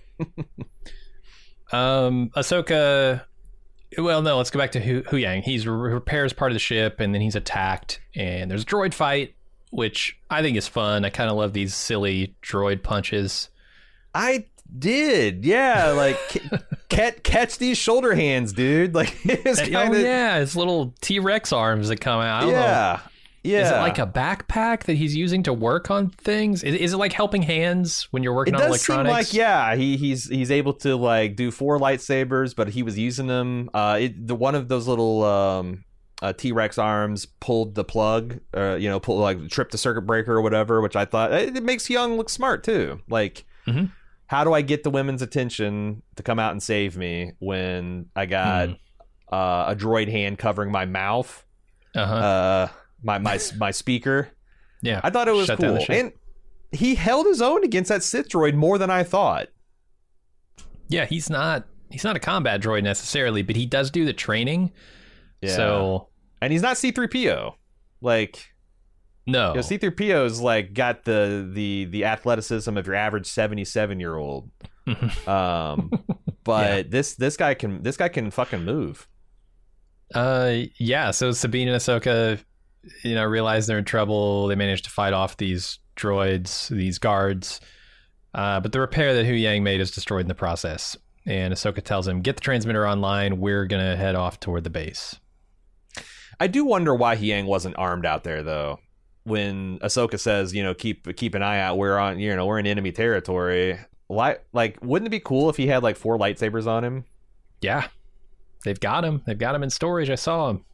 Speaker 2: Um, Ahsoka. Well, no. Let's go back to Hu, Hu Yang. He's repairs part of the ship, and then he's attacked, and there's a droid fight, which I think is fun. I kind of love these silly droid punches.
Speaker 3: I did, yeah. Like ca- catch catch these shoulder hands, dude. Like it's
Speaker 2: Oh
Speaker 3: kind of
Speaker 2: yeah, his little T-Rex arms that come out. I don't know.
Speaker 3: yeah, yeah.
Speaker 2: Is it like a backpack that he's using to work on things? Is, is it like helping hands when you're working
Speaker 3: It
Speaker 2: on
Speaker 3: does seem
Speaker 2: electronics?
Speaker 3: like yeah, he he's he's able to like do four lightsabers, but he was using them. Uh, it, the one of those little um uh, T-Rex arms pulled the plug, uh, you know, pull like tripped the circuit breaker or whatever, which I thought it, it makes Young look smart too. Like,
Speaker 2: Mhm.
Speaker 3: how do I get the women's attention to come out and save me when I got
Speaker 2: Hmm.
Speaker 3: uh, a droid hand covering my mouth,
Speaker 2: Uh-huh.
Speaker 3: uh, my my my speaker?
Speaker 2: yeah.
Speaker 3: I thought it was
Speaker 2: Shut down the
Speaker 3: cool,
Speaker 2: ship.
Speaker 3: and he held his own against that Sith droid more than I thought.
Speaker 2: Yeah, he's not he's not a combat droid necessarily, but he does do the training.
Speaker 3: Yeah.
Speaker 2: So
Speaker 3: And he's not C three P O. Like,
Speaker 2: no.
Speaker 3: you know, C three P O's like got the the the athleticism of your average seventy-seven year old. Um, but
Speaker 2: Yeah.
Speaker 3: this this guy can this guy can fucking move.
Speaker 2: Uh, yeah. So Sabine and Ahsoka, you know, realize they're in trouble. They manage to fight off these droids, these guards. Uh, but the repair that Hu Yang made is destroyed in the process. And Ahsoka tells him, "Get the transmitter online. We're gonna head off toward the base."
Speaker 3: I do wonder why Yang wasn't armed out there though. When Ahsoka says, you know, keep keep an eye out, we're on, you know, we're in enemy territory. Why, like, wouldn't it be cool if he had like four lightsabers on him?
Speaker 2: Yeah, they've got him. They've got him in storage. I saw him.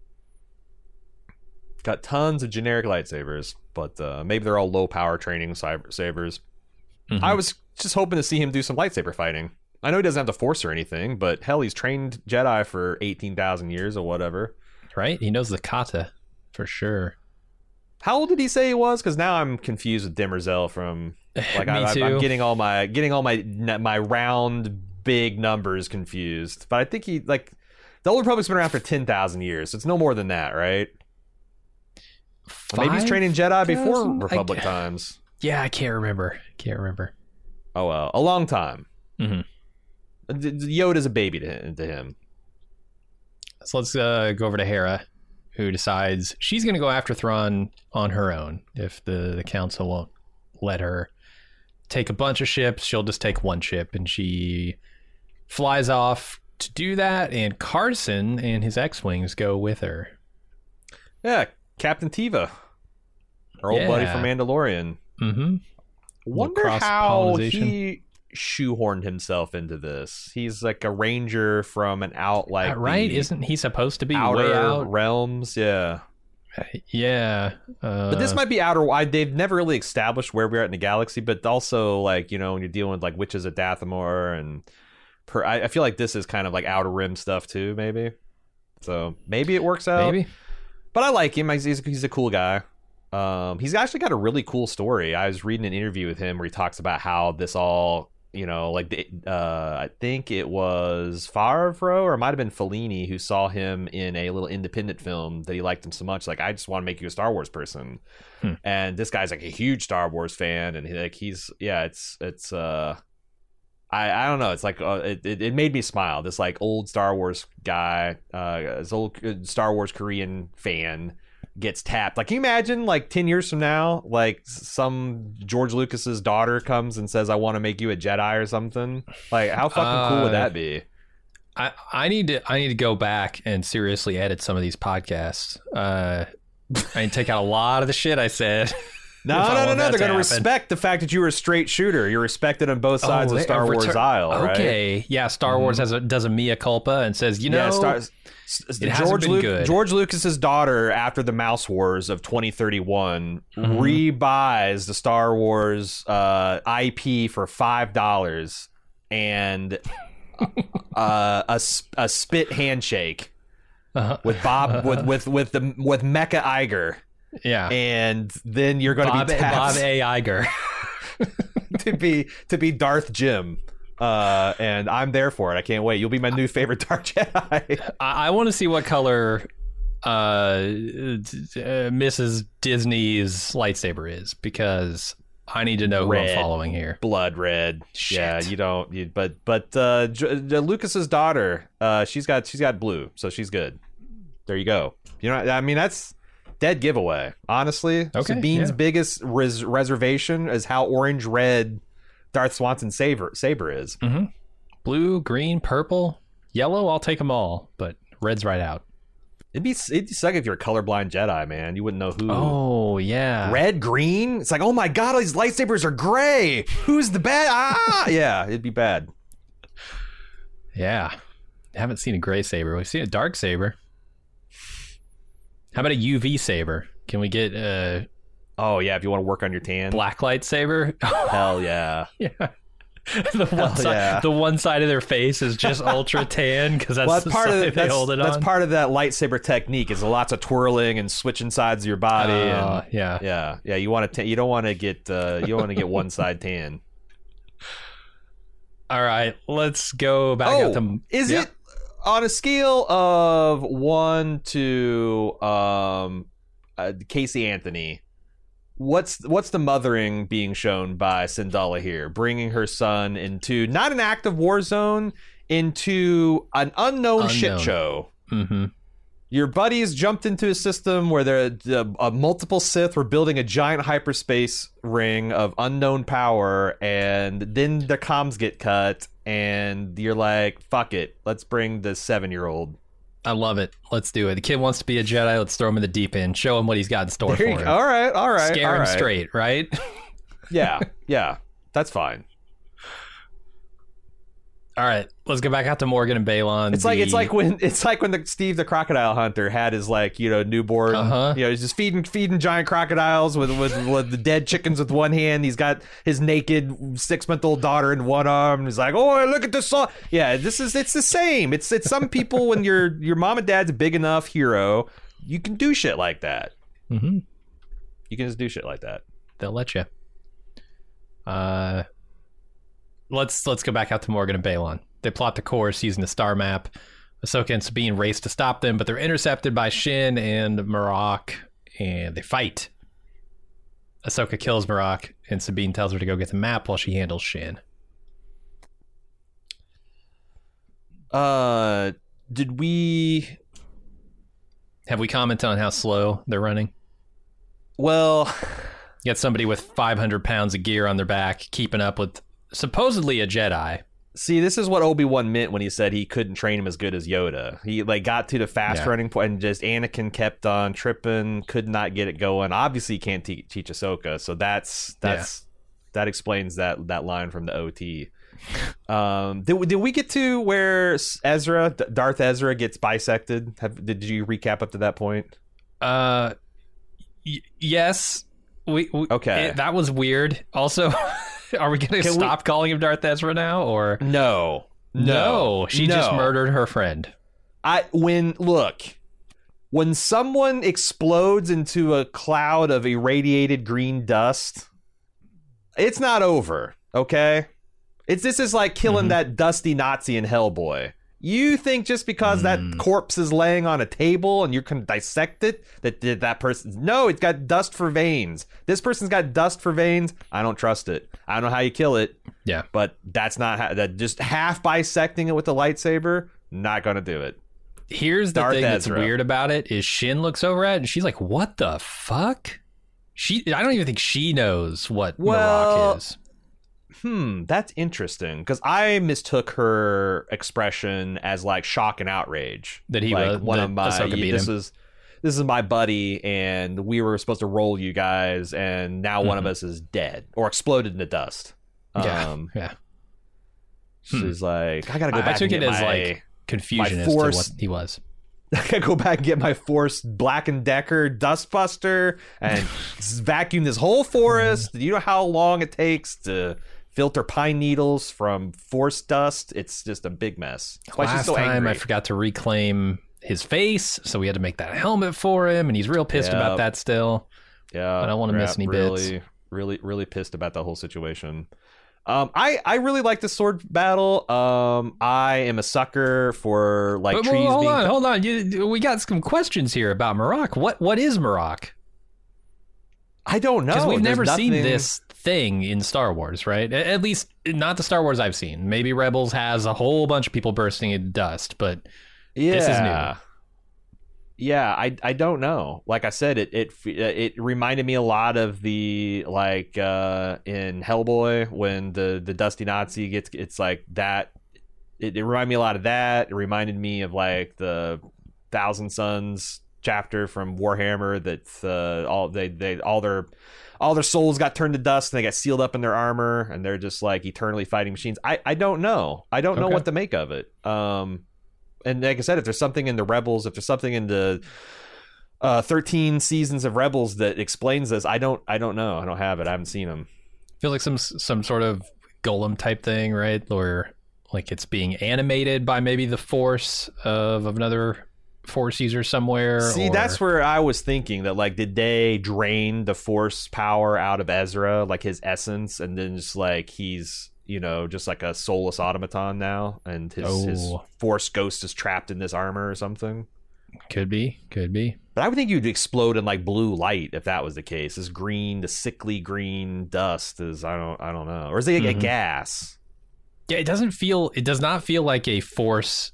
Speaker 3: Got tons of generic lightsabers, but uh, maybe they're all low power training cyber sabers.
Speaker 2: Mhm.
Speaker 3: I was just hoping to see him do some lightsaber fighting. I know he doesn't have the Force or anything, but hell, he's trained Jedi for eighteen thousand years or whatever.
Speaker 2: Right? He knows the kata for sure.
Speaker 3: How old did he say he was? Because now I'm confused with Demerzel from like
Speaker 2: Me
Speaker 3: I, I,
Speaker 2: too.
Speaker 3: I'm getting all my getting all my my round big numbers confused. But I think he like the Old Republic's been around for ten thousand years, so it's no more than that, right? Maybe he's training Jedi before
Speaker 2: thousand?
Speaker 3: Republic
Speaker 2: I,
Speaker 3: times.
Speaker 2: Yeah, I can't remember. Can't remember.
Speaker 3: Oh well, a long time.
Speaker 2: Mm-hmm.
Speaker 3: Yoda's a baby to him. To him.
Speaker 2: So let's uh, go over to Hera, who decides she's going to go after Thrawn on her own. If the, the council won't let her take a bunch of ships, she'll just take one ship, and she flies off to do that, and Carson and his X-Wings go with her.
Speaker 3: Yeah, Captain Tiva, our old
Speaker 2: Yeah.
Speaker 3: buddy from Mandalorian.
Speaker 2: Mm-hmm.
Speaker 3: Wonder how he shoehorned himself into this. He's like a ranger from an out like
Speaker 2: Uh, right?
Speaker 3: the
Speaker 2: Isn't he supposed to be
Speaker 3: outer
Speaker 2: way out?
Speaker 3: realms? Yeah.
Speaker 2: Yeah. Uh,
Speaker 3: But this might be outer. I, they've never really established where we're at in the galaxy, but also like, you know, when you're dealing with like witches of Dathomir and per, I, I feel like this is kind of like outer rim stuff too, maybe. So maybe it works out.
Speaker 2: maybe.
Speaker 3: But I like him. He's, he's a cool guy. Um, he's actually got a really cool story. I was reading an interview with him where he talks about how this all, you know, like the, uh, I think it was Favreau or it might have been Fellini who saw him in a little independent film that he liked him so much. Like, I just want to make you a Star Wars person.
Speaker 2: Hmm.
Speaker 3: And this guy's like a huge Star Wars fan, and he, like he's yeah, it's it's uh, I I don't know. It's like uh, it, it it made me smile. This like old Star Wars guy, uh, this old Star Wars Korean fan gets tapped. Like, can you imagine like ten years from now, like some George Lucas's daughter comes and says, I want to make you a Jedi or something? Like, how fucking uh, cool would that be?
Speaker 2: I, I need to I need to go back and seriously edit some of these podcasts. Uh, I need to take out a lot of the shit I said.
Speaker 3: No, no, no, no. They're going to respect the fact that you were a straight shooter. You're respected on both sides oh, of Star Wars aisle, right?
Speaker 2: Okay. Yeah, Star mm-hmm. Wars has a, does a mea culpa and says, you know, yeah, Star,
Speaker 3: it George, Lu- good. George Lucas's daughter, after the Mouse Wars of twenty thirty-one, mm-hmm. rebuys the Star Wars uh, I P for five dollars and uh, a, a spit handshake uh-huh. with Bob, uh-huh. with, with, with, the, with Mecha Iger.
Speaker 2: Yeah,
Speaker 3: and then you're going to be tapped
Speaker 2: Bob A. Iger
Speaker 3: to be to be Darth Jim, uh, and I'm there for it. I can't wait. You'll be my new favorite Dark Jedi.
Speaker 2: I, I want to see what color uh, uh, Missus Disney's lightsaber is, because I need to know
Speaker 3: red.
Speaker 2: who I'm following here.
Speaker 3: Blood red.
Speaker 2: Shit.
Speaker 3: Yeah, you don't. You, but but uh, J- J- Lucas's daughter, uh, she's got she's got blue, so she's good. There you go. You know, I mean, that's. Dead giveaway, honestly.
Speaker 2: Okay,
Speaker 3: Sabine's
Speaker 2: yeah.
Speaker 3: biggest res- reservation is how orange red Darth Swanson's saber saber is.
Speaker 2: Mm-hmm. Blue, green, purple, yellow. I'll take them all, but red's right out.
Speaker 3: It'd be it'd suck if you're a colorblind Jedi, man. You wouldn't know who.
Speaker 2: Oh yeah,
Speaker 3: red, green. It's like, oh my god, all these lightsabers are gray. Who's the bad? Ah, yeah, it'd be bad.
Speaker 2: Yeah, I haven't seen a gray saber. We've seen a dark saber. How about a U V saber? Can we get uh
Speaker 3: oh yeah, if you want to work on your tan.
Speaker 2: Blacklight saber?
Speaker 3: Hell yeah.
Speaker 2: Yeah. The one
Speaker 3: Hell
Speaker 2: side
Speaker 3: yeah.
Speaker 2: the one side of their face is just ultra tan because that's,
Speaker 3: well, that's
Speaker 2: the
Speaker 3: part
Speaker 2: side
Speaker 3: of the,
Speaker 2: they
Speaker 3: that's,
Speaker 2: hold it
Speaker 3: that's
Speaker 2: on.
Speaker 3: part of that lightsaber technique is lots of twirling and switching sides of your body.
Speaker 2: Uh,
Speaker 3: and,
Speaker 2: yeah.
Speaker 3: Yeah. Yeah, you want to ta- you don't want to get uh you don't want to get one side tan.
Speaker 2: All right, let's go back
Speaker 3: oh,
Speaker 2: out to
Speaker 3: is
Speaker 2: yeah.
Speaker 3: it on a scale of one to um, uh, Casey Anthony, what's what's the mothering being shown by Syndulla here, bringing her son into not an active war zone, into an unknown, unknown. shit show?
Speaker 2: Mm-hmm.
Speaker 3: Your buddies jumped into a system where there uh, uh, multiple Sith were building a giant hyperspace ring of unknown power, and then the comms get cut, and you're like, fuck it, let's bring the seven-year-old.
Speaker 2: I love it. Let's do it. The kid wants to be a Jedi. Let's throw him in the deep end. Show him what he's got in store
Speaker 3: there
Speaker 2: for him.
Speaker 3: All right, all right.
Speaker 2: Scare
Speaker 3: all
Speaker 2: him
Speaker 3: right.
Speaker 2: straight, right?
Speaker 3: Yeah, yeah. That's fine.
Speaker 2: All right, let's go back out to Morgan and Balon.
Speaker 3: It's
Speaker 2: the...
Speaker 3: like it's like when it's like when the Steve the Crocodile Hunter had his like you know newborn,
Speaker 2: uh-huh.
Speaker 3: you know, he's just feeding feeding giant crocodiles with, with with the dead chickens with one hand. He's got his naked six month old daughter in one arm. And he's like, oh, look at this song. Yeah, this is it's the same. It's it's some people when your your mom and dad's a big enough hero, you can do shit like that.
Speaker 2: Mm-hmm.
Speaker 3: You can just do shit like that.
Speaker 2: They'll let you. Uh. Let's let's go back out to Morgan and Balon. They plot the course using the star map. Ahsoka and Sabine race to stop them, but they're intercepted by Shin and Marok, and they fight. Ahsoka kills Marok, and Sabine tells her to go get the map while she handles Shin.
Speaker 3: Uh, did we...
Speaker 2: Have we commented on how slow they're running?
Speaker 3: Well...
Speaker 2: You got somebody with five hundred pounds of gear on their back, keeping up with supposedly a Jedi.
Speaker 3: See, this is what Obi-Wan meant when he said he couldn't train him as good as Yoda. He like got to the fast
Speaker 2: Yeah.
Speaker 3: running point, and just Anakin kept on tripping, could not get it going. Obviously, he can't te- teach Ahsoka, so that's that's that explains that that line from the O T. Um, did did we get to where Ezra, D- Darth Ezra, gets bisected? Have, did you recap up to that point?
Speaker 2: Uh, y- yes. We, we
Speaker 3: Okay.
Speaker 2: it- that was weird. Also, are we going to
Speaker 3: Can
Speaker 2: stop calling him Darth Ezra now, or
Speaker 3: No,
Speaker 2: no? She
Speaker 3: no.
Speaker 2: just murdered her friend.
Speaker 3: I when look when someone explodes into a cloud of irradiated green dust, it's not over. Okay, it's this is like killing
Speaker 2: Mhm.
Speaker 3: that dusty Nazi in Hellboy. You think just because
Speaker 2: Mm.
Speaker 3: that corpse is laying on a table and you can dissect it that that, that person? No, it's got dust for veins. This person's got dust for veins. I don't trust it. I don't know how you kill it.
Speaker 2: Yeah.
Speaker 3: But that's not how, that just half bisecting it with the lightsaber. Not gonna do it.
Speaker 2: Here's the
Speaker 3: Darth
Speaker 2: thing that's
Speaker 3: Ezra.
Speaker 2: weird about it is Shin looks over at it and she's like, "What the fuck?" She, I don't even think she knows what
Speaker 3: Well,
Speaker 2: Marok is.
Speaker 3: Hmm, that's interesting because I mistook her expression as like shock and outrage.
Speaker 2: That he
Speaker 3: like
Speaker 2: was-
Speaker 3: one
Speaker 2: that
Speaker 3: of my
Speaker 2: Ahsoka beat
Speaker 3: this
Speaker 2: him.
Speaker 3: is this is my buddy and we were supposed to roll you guys and now one of
Speaker 2: Mhm.
Speaker 3: us is dead or exploded into dust.
Speaker 2: Yeah,
Speaker 3: Um,
Speaker 2: yeah.
Speaker 3: she's like, I gotta go
Speaker 2: I,
Speaker 3: back.
Speaker 2: I took
Speaker 3: and
Speaker 2: it
Speaker 3: get
Speaker 2: as
Speaker 3: my,
Speaker 2: like confusion
Speaker 3: my
Speaker 2: as to
Speaker 3: force-
Speaker 2: what he was.
Speaker 3: I gotta go back and get my Force Black and Decker Dustbuster and vacuum this whole forest. Do you know how long it takes to filter pine needles from force dust? It's just a big mess. That's why she's
Speaker 2: Last
Speaker 3: so
Speaker 2: time
Speaker 3: angry.
Speaker 2: I forgot to reclaim his face, so we had to make that helmet for him, and he's real pissed
Speaker 3: Yep.
Speaker 2: about that still.
Speaker 3: Yeah,
Speaker 2: I don't wanna
Speaker 3: yeah,
Speaker 2: miss any
Speaker 3: really,
Speaker 2: bits.
Speaker 3: Really, really pissed about the whole situation. Um, I, I really like the sword battle. Um, I am a sucker for like
Speaker 2: But,
Speaker 3: trees
Speaker 2: well, hold
Speaker 3: being.
Speaker 2: on, hold on. You, we got some questions here about Marok. What what is Marok?
Speaker 3: I don't know
Speaker 2: Because we've
Speaker 3: There's
Speaker 2: never seen
Speaker 3: nothing-
Speaker 2: this thing in Star Wars, right? A- At least not the Star Wars I've seen. Maybe Rebels has a whole bunch of people bursting into dust, but
Speaker 3: Yeah.
Speaker 2: this is new.
Speaker 3: Yeah, I I don't know. Like I said, it it it reminded me a lot of the like uh, in Hellboy when the the dusty Nazi gets it's like that. It, it reminded me a lot of that. It reminded me of like the Thousand Sons chapter from Warhammer that uh, all they they all their all their souls got turned to dust and they got sealed up in their armor and they're just like eternally fighting machines. I I don't know. I don't know
Speaker 2: Okay.
Speaker 3: what to make of it. Um. And like I said, if there's something in the Rebels, if there's something in the uh, thirteen seasons of Rebels that explains this, I don't, I don't know. I don't have it. I haven't seen them.
Speaker 2: feel like some some sort of golem type thing, right? Or like it's being animated by maybe the force of, of another force user somewhere.
Speaker 3: See,
Speaker 2: or...
Speaker 3: that's where I was thinking that like, did they drain the Force power out of Ezra, like his essence, and then just like he's, you know, just like a soulless automaton now, and his,
Speaker 2: Oh.
Speaker 3: his Force ghost is trapped in this armor or something.
Speaker 2: Could be, could be.
Speaker 3: But I would think you'd explode in like blue light if that was the case. This green, the sickly green dust is I don't I don't know, or is it a
Speaker 2: Mhm.
Speaker 3: gas?
Speaker 2: Yeah, it doesn't feel. It does not feel like a force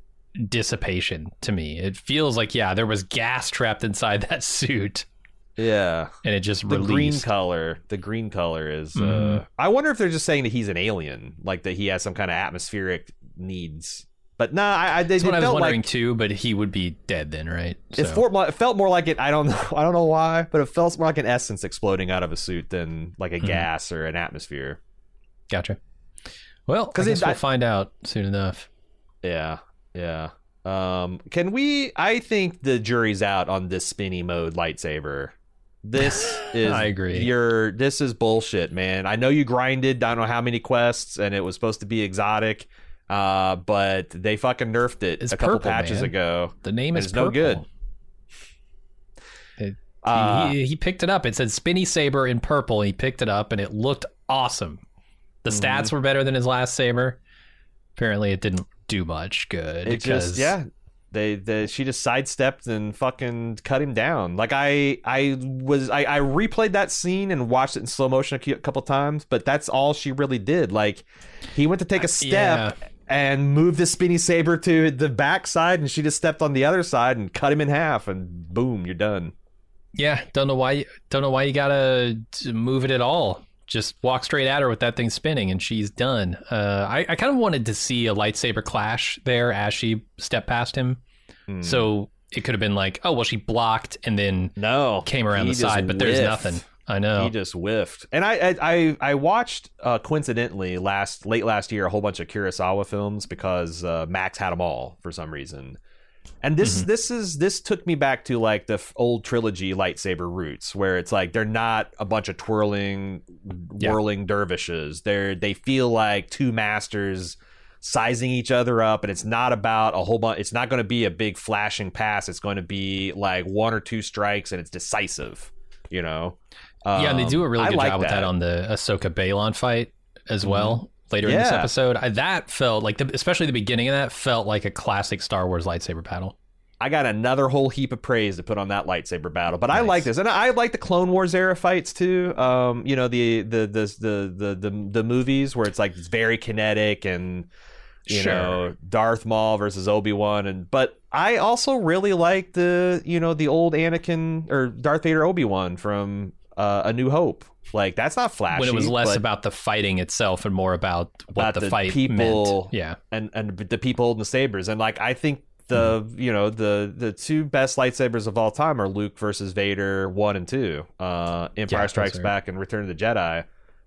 Speaker 2: dissipation to me. It feels like yeah, there was gas trapped inside that suit,
Speaker 3: Yeah,
Speaker 2: and it just
Speaker 3: the green
Speaker 2: released.
Speaker 3: color. The green color is.
Speaker 2: Mhm.
Speaker 3: Uh, I wonder if they're just saying that he's an alien, like that he has some kind of atmospheric needs. But nah, I, I they,
Speaker 2: That's
Speaker 3: it
Speaker 2: what I was
Speaker 3: felt
Speaker 2: wondering
Speaker 3: like
Speaker 2: too. But he would be dead then, right?
Speaker 3: it,
Speaker 2: So,
Speaker 3: for, it felt more like it. I don't know. I don't know why, but it felt more like an essence exploding out of a suit than like a
Speaker 2: Mhm.
Speaker 3: gas or an atmosphere.
Speaker 2: gotcha. Well,
Speaker 3: 'Cause
Speaker 2: I
Speaker 3: it-
Speaker 2: guess we'll
Speaker 3: I-
Speaker 2: find out soon enough.
Speaker 3: Yeah, yeah. Um, can we? I think the jury's out on this spinny mode lightsaber. This is.
Speaker 2: I agree.
Speaker 3: You're. This is bullshit, man. I know you grinded. I don't know how many quests, and it was supposed to be exotic. Uh, but they fucking nerfed it
Speaker 2: It's
Speaker 3: a couple
Speaker 2: purple,
Speaker 3: patches
Speaker 2: man.
Speaker 3: ago.
Speaker 2: The name
Speaker 3: And
Speaker 2: is
Speaker 3: it's no
Speaker 2: purple.
Speaker 3: good.
Speaker 2: It-
Speaker 3: Uh,
Speaker 2: he, he picked it up. It said spinny saber in purple. He picked it up, and it looked awesome. The
Speaker 3: Mm-hmm.
Speaker 2: stats were better than his last saber. Apparently, it didn't do much good.
Speaker 3: it
Speaker 2: because
Speaker 3: just yeah. They, they she just sidestepped and fucking cut him down. Like I I was I, I replayed that scene and watched it in slow motion a couple times, but that's all she really did. Like he went to take a step
Speaker 2: Yeah.
Speaker 3: and moved the spinny saber to the backside, and she just stepped on the other side and cut him in half, and boom, you're done.
Speaker 2: Yeah, don't know why. Don't know why you gotta move it at all. Just walk straight at her with that thing spinning, and she's done. Uh, I, I kind of wanted to see a lightsaber clash there as she stepped past him.
Speaker 3: Hmm.
Speaker 2: So it could have been like, oh well, she blocked and then
Speaker 3: No,
Speaker 2: came around
Speaker 3: he
Speaker 2: the
Speaker 3: just
Speaker 2: side, but there's
Speaker 3: whiffed.
Speaker 2: nothing. I know.
Speaker 3: He just whiffed. And I I I, I watched uh, coincidentally last late last year a whole bunch of Kurosawa films because uh, Max had them all for some reason. And this
Speaker 2: Mhm.
Speaker 3: this is this took me back to like the f- old trilogy lightsaber roots, where it's like they're not a bunch of twirling,
Speaker 2: Yeah.
Speaker 3: whirling dervishes. They're they feel like two masters sizing each other up, and it's not about a whole bunch. It's not going to be a big flashing pass. It's going to be like one or two strikes, and it's decisive. You know.
Speaker 2: Yeah, and they do a really
Speaker 3: Um,
Speaker 2: good
Speaker 3: I like
Speaker 2: job with that
Speaker 3: that
Speaker 2: on the Ahsoka Balon fight as well. Later in this
Speaker 3: Yeah.
Speaker 2: episode, I, that felt like, the, especially the beginning of that, felt like a classic Star Wars lightsaber battle.
Speaker 3: I got another whole heap of praise to put on that lightsaber battle, but I
Speaker 2: Nice.
Speaker 3: like this, and I like the Clone Wars era fights too. Um, you know the the the the the the, the movies where it's like it's very kinetic and you
Speaker 2: Sure.
Speaker 3: know Darth Maul versus Obi-Wan, and but I also really like the you know the old Anakin or Darth Vader Obi-Wan from uh, A New Hope. Like that's not flashy.
Speaker 2: When it was less
Speaker 3: but-
Speaker 2: about the fighting itself and more about what
Speaker 3: About
Speaker 2: the,
Speaker 3: the
Speaker 2: fight
Speaker 3: people.
Speaker 2: meant. Yeah.
Speaker 3: and and the people holding the sabers, and like I think the
Speaker 2: Mm-hmm.
Speaker 3: you know the the two best lightsabers of all time are Luke versus Vader one and two, uh, Empire
Speaker 2: Yeah,
Speaker 3: Strikes
Speaker 2: those are-
Speaker 3: Back and Return of the Jedi,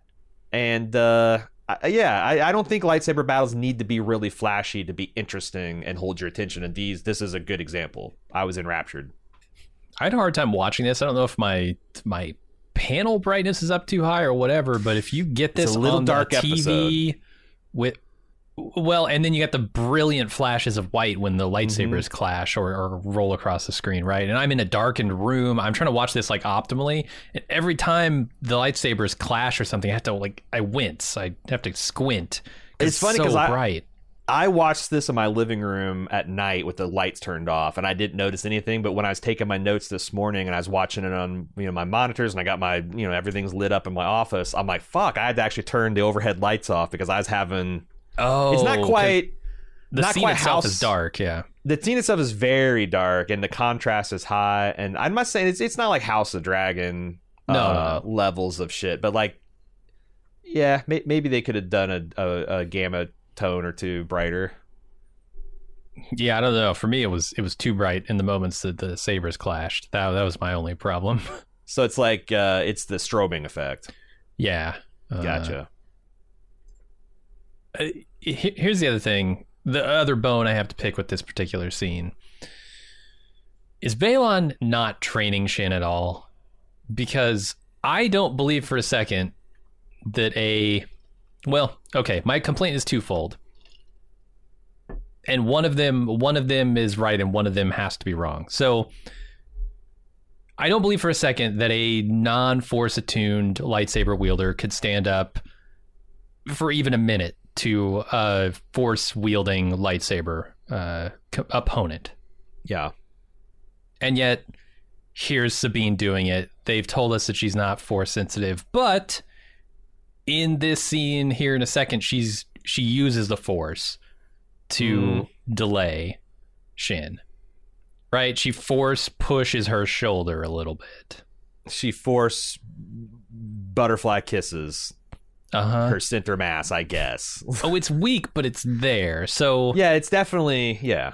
Speaker 3: and uh, I, yeah, I, I don't think lightsaber battles need to be really flashy to be interesting and hold your attention. And these, this is a good example. I was enraptured.
Speaker 2: I had a hard time watching this. I don't know if my my panel brightness is up too high or whatever, but if you get this
Speaker 3: It's a little
Speaker 2: on
Speaker 3: dark
Speaker 2: the T V with well, and then you got the brilliant flashes of white when the lightsabers
Speaker 3: Mm-hmm.
Speaker 2: clash or, or roll across the screen, right? And I'm in a darkened room. I'm trying to watch this like optimally, and every time the lightsabers clash or something, I have to like I wince. I have to squint.
Speaker 3: It's funny
Speaker 2: so
Speaker 3: 'cause I-
Speaker 2: bright.
Speaker 3: I watched this in my living room at night with the lights turned off, and I didn't notice anything. But when I was taking my notes this morning and I was watching it on you know my monitors, and I got my you know everything's lit up in my office, I'm like, fuck! I had to actually turn the overhead lights off because I was having.
Speaker 2: Oh,
Speaker 3: It's not quite.
Speaker 2: the
Speaker 3: not
Speaker 2: scene
Speaker 3: quite
Speaker 2: itself
Speaker 3: house-
Speaker 2: is dark. Yeah.
Speaker 3: The scene itself is very dark, and the contrast is high. And I must say, it's it's not like House of Dragon
Speaker 2: No,
Speaker 3: uh,
Speaker 2: no.
Speaker 3: levels of shit, but like, yeah, may, maybe they could have done a, a, a gamma tone or two brighter.
Speaker 2: Yeah, I don't know. For me, it was it was too bright in the moments that the sabers clashed. That that was my only problem.
Speaker 3: So it's like uh, it's the strobing effect.
Speaker 2: yeah, uh,
Speaker 3: Gotcha.
Speaker 2: uh, he- here's the other thing. The other bone I have to pick with this particular scene is Balon not training Shin at all, because I don't believe for a second that a well, okay, my complaint is twofold. And one of them one of them is right and one of them has to be wrong. So I don't believe for a second that a non-force attuned lightsaber wielder could stand up for even a minute to a force wielding lightsaber uh, co- opponent.
Speaker 3: Yeah.
Speaker 2: And yet here's Sabine doing it. They've told us that she's not force sensitive, but in this scene here in a second, she's she uses the force to
Speaker 3: Mm.
Speaker 2: delay Shin. Right? She force pushes her shoulder a little bit.
Speaker 3: She force butterfly kisses
Speaker 2: Uh-huh.
Speaker 3: her center mass, I guess.
Speaker 2: Oh, it's weak, but it's there. So
Speaker 3: Yeah, it's definitely yeah.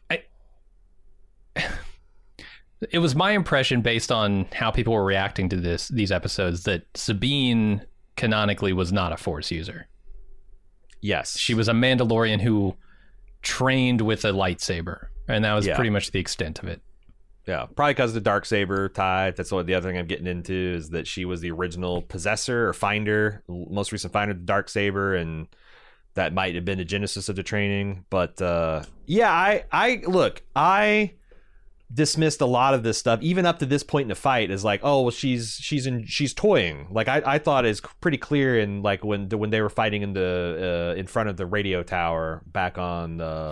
Speaker 2: it was my impression based on how people were reacting to this these episodes that Sabine canonically was not a force user.
Speaker 3: Yes.
Speaker 2: She was a Mandalorian who trained with a lightsaber, and that was
Speaker 3: Yeah.
Speaker 2: pretty much the extent of it.
Speaker 3: Yeah, probably because of the dark saber tie. That's what the other thing I'm getting into is that she was the original possessor or finder, most recent finder of the dark saber, and that might have been the genesis of the training. But uh, yeah, I, I look, I dismissed a lot of this stuff, even up to this point in the fight, as like, oh, well, she's she's in she's toying. Like I, I thought is pretty clear in like when when they were fighting in the uh, in front of the radio tower back on uh,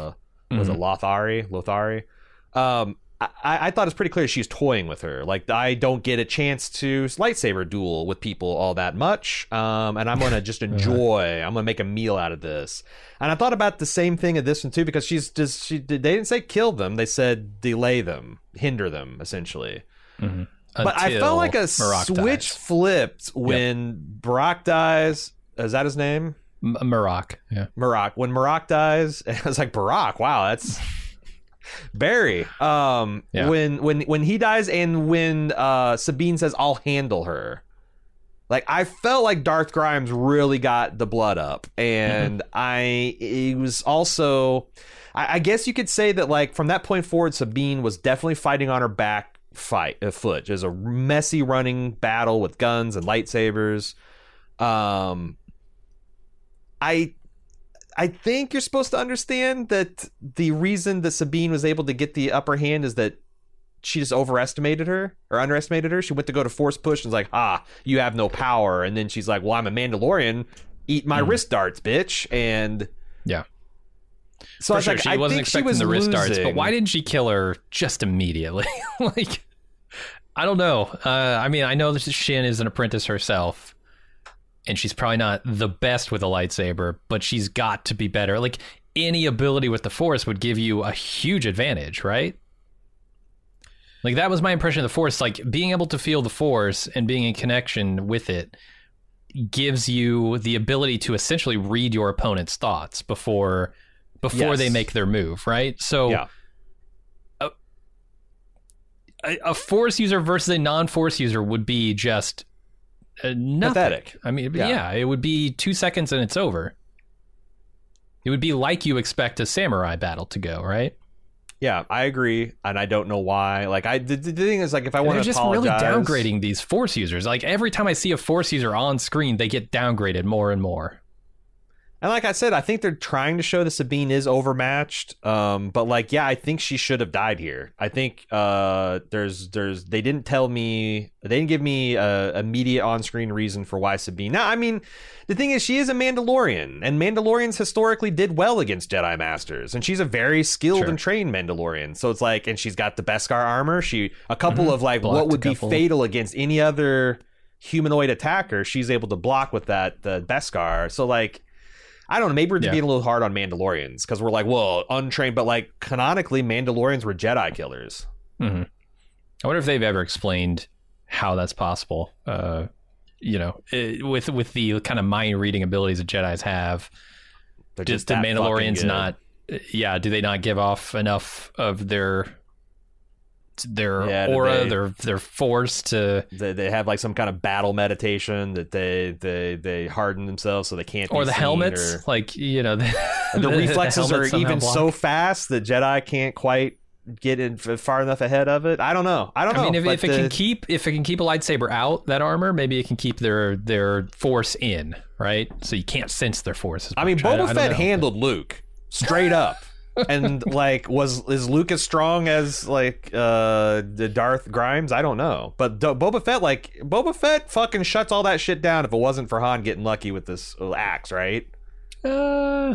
Speaker 3: Was
Speaker 2: Mhm.
Speaker 3: it Lothari? Lothari? Um, I, I thought it's pretty clear she's toying with her. Like, I don't get a chance to lightsaber duel with people all that much, um, and I'm gonna just enjoy. I'm gonna make a meal out of this. And I thought about the same thing in this one too, because she's just she. They didn't say kill them; they said delay them, hinder them, essentially.
Speaker 2: Mm-hmm.
Speaker 3: But I felt like a
Speaker 2: Marok
Speaker 3: switch
Speaker 2: dies.
Speaker 3: flipped when Brock dies. Is that his name?
Speaker 2: M- Marok. Yeah.
Speaker 3: Marok. When Marok dies, I was like, Barack, wow, that's Barry. Um,
Speaker 2: Yeah.
Speaker 3: when when when he dies, and when uh, Sabine says, "I'll handle her," like I felt like Darth Grimes really got the blood up, and
Speaker 2: Mm-hmm.
Speaker 3: I it was also, I, I guess you could say that like from that point forward, Sabine was definitely fighting on her back fight uh, foot. There's a messy running battle with guns and lightsabers. Um, I. I think you're supposed to understand that the reason that Sabine was able to get the upper hand is that she just overestimated her or underestimated her. She went to go to force push and was like, ah, you have no power. And then she's like, well, I'm a Mandalorian. Eat my
Speaker 2: Mm.
Speaker 3: wrist darts, bitch. And
Speaker 2: Yeah.
Speaker 3: so
Speaker 2: For
Speaker 3: I was
Speaker 2: sure,
Speaker 3: like,
Speaker 2: she
Speaker 3: I
Speaker 2: wasn't
Speaker 3: think she
Speaker 2: expecting
Speaker 3: was
Speaker 2: the wrist darts,
Speaker 3: losing.
Speaker 2: but why didn't she kill her just immediately? Like, I don't know. Uh, I mean, I know that Shin is an apprentice herself, and she's probably not the best with a lightsaber, but she's got to be better. Like, any ability with the Force would give you a huge advantage, right? Like, that was my impression of the Force. Like, being able to feel the Force and being in connection with it gives you the ability to essentially read your opponent's thoughts before before
Speaker 3: Yes.
Speaker 2: they make their move, right? So
Speaker 3: Yeah.
Speaker 2: a, a Force user versus a non-Force user would be just uh, nothing.
Speaker 3: Pathetic.
Speaker 2: I mean,
Speaker 3: Yeah.
Speaker 2: yeah, it would be two seconds and it's over. It would be like you expect a samurai battle to go, right?
Speaker 3: Yeah, I agree, and I don't know why. Like, I the, the thing is, like, if I want
Speaker 2: They're
Speaker 3: to
Speaker 2: just
Speaker 3: apologize,
Speaker 2: really downgrading these Force users. Like, every time I see a Force user on screen, they get downgraded more and more.
Speaker 3: And like I said, I think they're trying to show that Sabine is overmatched. Um, but like, yeah, I think she should have died here. I think uh, there's there's they didn't tell me, they didn't give me a immediate on-screen reason for why Sabine. Now, I mean, the thing is, she is a Mandalorian, and Mandalorians historically did well against Jedi Masters, and she's a very skilled
Speaker 2: Sure.
Speaker 3: and trained Mandalorian. So it's like, and she's got the Beskar armor. She a couple
Speaker 2: Mhm.
Speaker 3: of like
Speaker 2: Blocked
Speaker 3: what
Speaker 2: a
Speaker 3: would be
Speaker 2: couple.
Speaker 3: fatal against any other humanoid attacker. She's able to block with that the Beskar. So like. I don't know. Maybe we're
Speaker 2: Yeah.
Speaker 3: being a little hard on Mandalorians because we're like, well, untrained, but like canonically, Mandalorians were Jedi killers.
Speaker 2: Mm-hmm. I wonder if they've ever explained how that's possible. Uh, you know, eh, with with the kind of mind reading abilities that Jedis have,
Speaker 3: They're
Speaker 2: does
Speaker 3: just
Speaker 2: the
Speaker 3: that fucking
Speaker 2: Mandalorians
Speaker 3: good.
Speaker 2: not? Yeah, do they not give off enough of their their
Speaker 3: Yeah, do
Speaker 2: aura,
Speaker 3: they-
Speaker 2: their their force to,
Speaker 3: They, they have like some kind of battle meditation that they they they harden themselves so they can't.
Speaker 2: or
Speaker 3: be
Speaker 2: the
Speaker 3: seen,
Speaker 2: helmets?
Speaker 3: or-
Speaker 2: Like, you know, the,
Speaker 3: the, reflexes
Speaker 2: helmets
Speaker 3: are
Speaker 2: somehow
Speaker 3: even
Speaker 2: block.
Speaker 3: so fast that Jedi can't quite get in f- far enough ahead of it. I don't know. I don't know.
Speaker 2: I mean, if,
Speaker 3: but
Speaker 2: if it
Speaker 3: the-
Speaker 2: can keep if it can keep a lightsaber out, that armor, maybe it can keep their their force in, right? So you can't sense their force. as
Speaker 3: I mean,
Speaker 2: much.
Speaker 3: Boba
Speaker 2: I don't
Speaker 3: Fett
Speaker 2: know.
Speaker 3: handled Luke straight up. And like, was is Luke as strong as like uh the Darth Grimes? I don't know, but D- Boba Fett, like Boba Fett, fucking shuts all that shit down. If it wasn't for Han getting lucky with this axe, right?
Speaker 2: Uh,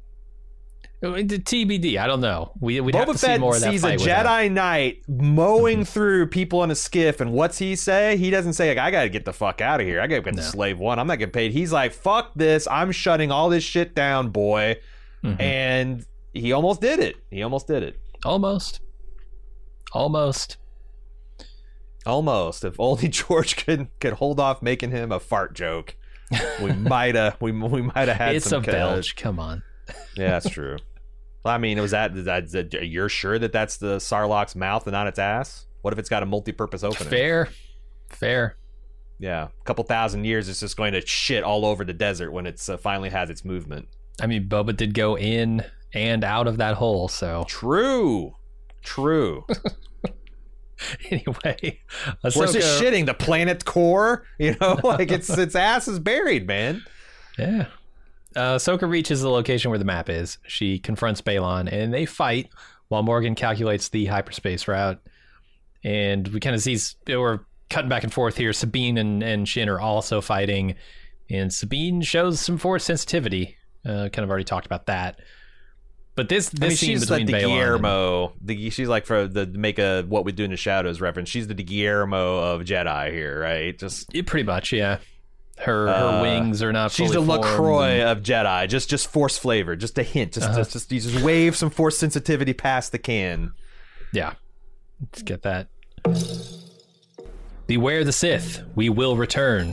Speaker 2: T B D. I don't know. We we'd have
Speaker 3: Boba
Speaker 2: to see
Speaker 3: Fett
Speaker 2: more of that
Speaker 3: sees a
Speaker 2: fight with him.
Speaker 3: Jedi Knight mowing through people in a skiff, and what's he say? He doesn't say like, "I gotta get the fuck out of here. I gotta get
Speaker 2: No.
Speaker 3: to Slave One. I'm not getting paid." He's like, "Fuck this. I'm shutting all this shit down, boy."
Speaker 2: Mhm.
Speaker 3: And he almost did it. He almost did it.
Speaker 2: Almost, almost.
Speaker 3: Almost. If only George could could hold off making him a fart joke, we might have we we might have had
Speaker 2: It's
Speaker 3: some
Speaker 2: a
Speaker 3: kind of-
Speaker 2: belch. Come on.
Speaker 3: Yeah, that's true. Well, I mean, was that, that, that you're sure that that's the Sarlacc's mouth and not its ass? What if it's got a multi-purpose opening?
Speaker 2: Fair, fair.
Speaker 3: Yeah, a couple thousand years, it's just going to shit all over the desert when it's uh, finally has its movement.
Speaker 2: I mean, Boba did go in and out of that hole, so
Speaker 3: True, true.
Speaker 2: anyway,
Speaker 3: Where's it
Speaker 2: Ahsoka-
Speaker 3: shitting? The planet core? You know, like its its ass is buried, man.
Speaker 2: Yeah. Uh, Ahsoka reaches the location where the map is. She confronts Balon, and they fight while Morgan calculates the hyperspace route. And we kind of see, we're cutting back and forth here. Sabine and, and Shin are also fighting, and Sabine shows some force sensitivity. Uh, kind of already talked about that. But this this
Speaker 3: I mean,
Speaker 2: scene
Speaker 3: she's
Speaker 2: between
Speaker 3: like the
Speaker 2: Balon
Speaker 3: Guillermo. The, she's like for the make a What We Do in the Shadows reference. She's the Guillermo of Jedi here, right? Just
Speaker 2: and, pretty much, yeah. Her her
Speaker 3: uh,
Speaker 2: wings are not.
Speaker 3: She's
Speaker 2: fully
Speaker 3: the LaCroix
Speaker 2: and...
Speaker 3: of Jedi. Just just force flavor, just a hint. Just
Speaker 2: uh-huh.
Speaker 3: just, just you just wave some force sensitivity past the can.
Speaker 2: Yeah, let's get that. Beware the Sith. We will return.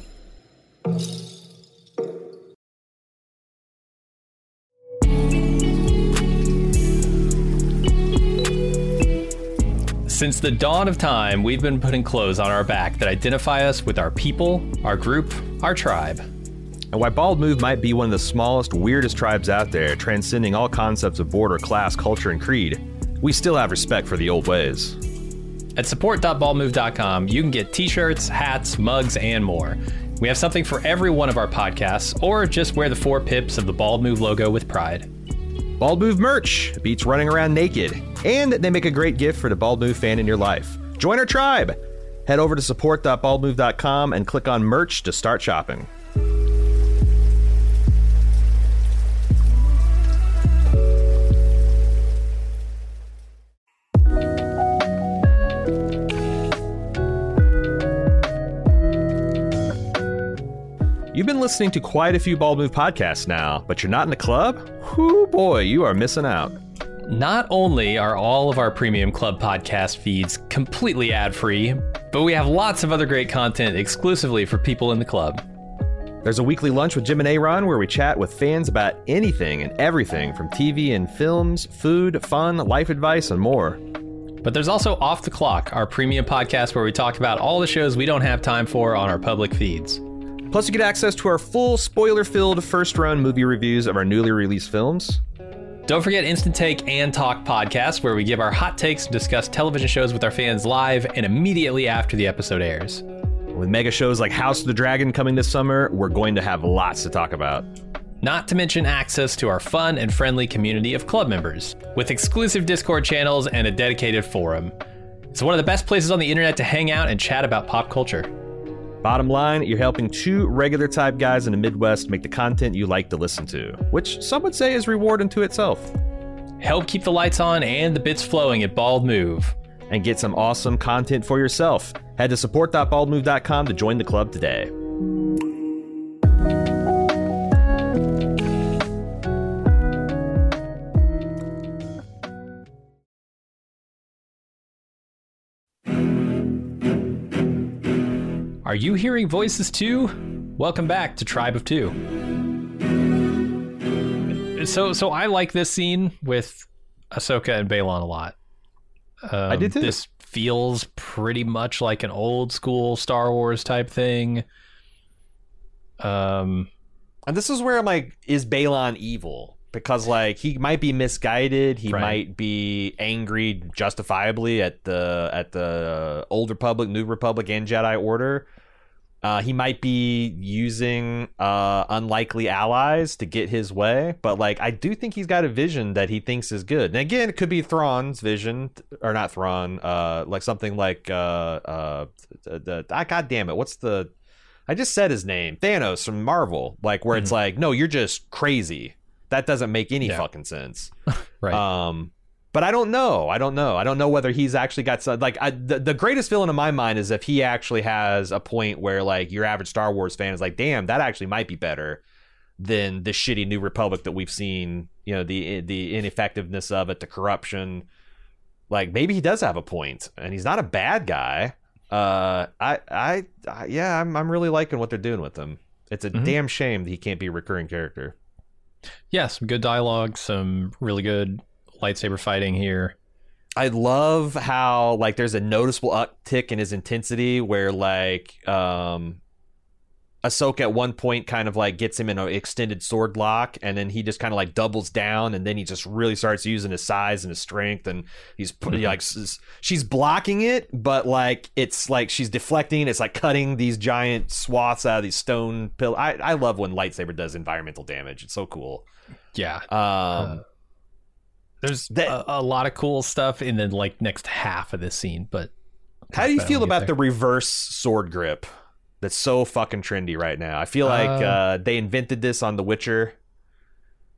Speaker 2: Since the dawn of time, we've been putting clothes on our back that identify us with our people, our group, our tribe.
Speaker 3: And while Bald Move might be one of the smallest, weirdest tribes out there, transcending all concepts of border, class, culture, and creed, we still have respect for the old ways.
Speaker 2: At support dot bald move dot com, you can get t-shirts, hats, mugs, and more. We have something for every one of our podcasts, or just wear the four pips of the Bald Move logo with pride.
Speaker 3: Bald Move merch beats running around naked, and they make a great gift for the Bald Move fan in your life. Join our tribe! Head over to support dot bald move dot com and click on merch to start shopping. You've been listening to quite a few Bald Move podcasts now, but you're not in the club? Whoo boy, you are missing out.
Speaker 2: Not only are all of our premium club podcast feeds completely ad-free, but we have lots of other great content exclusively for people in the club.
Speaker 3: There's a weekly lunch with Jim and Aaron where we chat with fans about anything and everything from T V and films, food, fun, life advice, and more.
Speaker 2: But there's also Off the Clock, our premium podcast where we talk about all the shows we don't have time for on our public feeds.
Speaker 3: Plus, you get access to our full, spoiler-filled first-run movie reviews of our newly released films.
Speaker 2: Don't forget Instant Take and Talk podcasts, where we give our hot takes and discuss television shows with our fans live and immediately after the episode airs.
Speaker 3: With mega shows like House of the Dragon coming this summer, we're going to have lots to talk about.
Speaker 2: Not to mention access to our fun and friendly community of club members, with exclusive Discord channels and a dedicated forum. It's one of the best places on the internet to hang out and chat about pop culture.
Speaker 3: Bottom line, you're helping two regular type guys in the Midwest make the content you like to listen to, which some would say is reward unto itself.
Speaker 2: Help keep the lights on and the bits flowing at Bald Move.
Speaker 3: And get some awesome content for yourself. Head to support dot bald move dot com to join the club today.
Speaker 2: Are you hearing voices too? Welcome back to Tribe of Two. So, so I like this scene with Ahsoka and Balon a lot. Um,
Speaker 3: I did too.
Speaker 2: This feels pretty much like an old school Star Wars type thing. Um,
Speaker 3: and this is where I'm like, is Balon evil? Because like he might be misguided, he
Speaker 2: right.
Speaker 3: might be angry justifiably at the at the Old Republic, New Republic, and Jedi Order. Uh, he might be using uh, unlikely allies to get his way, but like I do think he's got a vision that he thinks is good. And again, it could be Thrawn's vision, or not Thrawn, uh, like something like uh, uh, the ah, God damn it, what's the? I just said his name, Thanos from Marvel. Like where mm-hmm. it's like, no, you're just crazy. That doesn't make any yeah. fucking sense.
Speaker 2: Right.
Speaker 3: Um, but I don't know. I don't know. I don't know whether he's actually got some, like I, the, the greatest villain in my mind is if he actually has a point where like your average Star Wars fan is like, damn, that actually might be better than the shitty New Republic that we've seen, you know, the, the ineffectiveness of it, the corruption. Like maybe he does have a point and he's not a bad guy. Uh, I, I, I yeah, I'm, I'm really liking what they're doing with him. It's a mm-hmm. damn shame that he can't be a recurring character.
Speaker 2: Yeah, some good dialogue, some really good lightsaber fighting here.
Speaker 3: I love how like there's a noticeable uptick in his intensity where like um Ahsoka at one point kind of like gets him in an extended sword lock and then he just kind of like doubles down and then he just really starts using his size and his strength and he's mm-hmm. like she's blocking it but like it's like she's deflecting, it's like cutting these giant swaths out of these stone pillars. I, I love when lightsaber does environmental damage. It's so cool.
Speaker 2: Yeah.
Speaker 3: Um
Speaker 2: uh, there's that, a, a lot of cool stuff in the like next half of this scene, but
Speaker 3: how do you feel about the reverse sword grip? That's so fucking trendy right now. I feel like uh, uh, they invented this on The Witcher.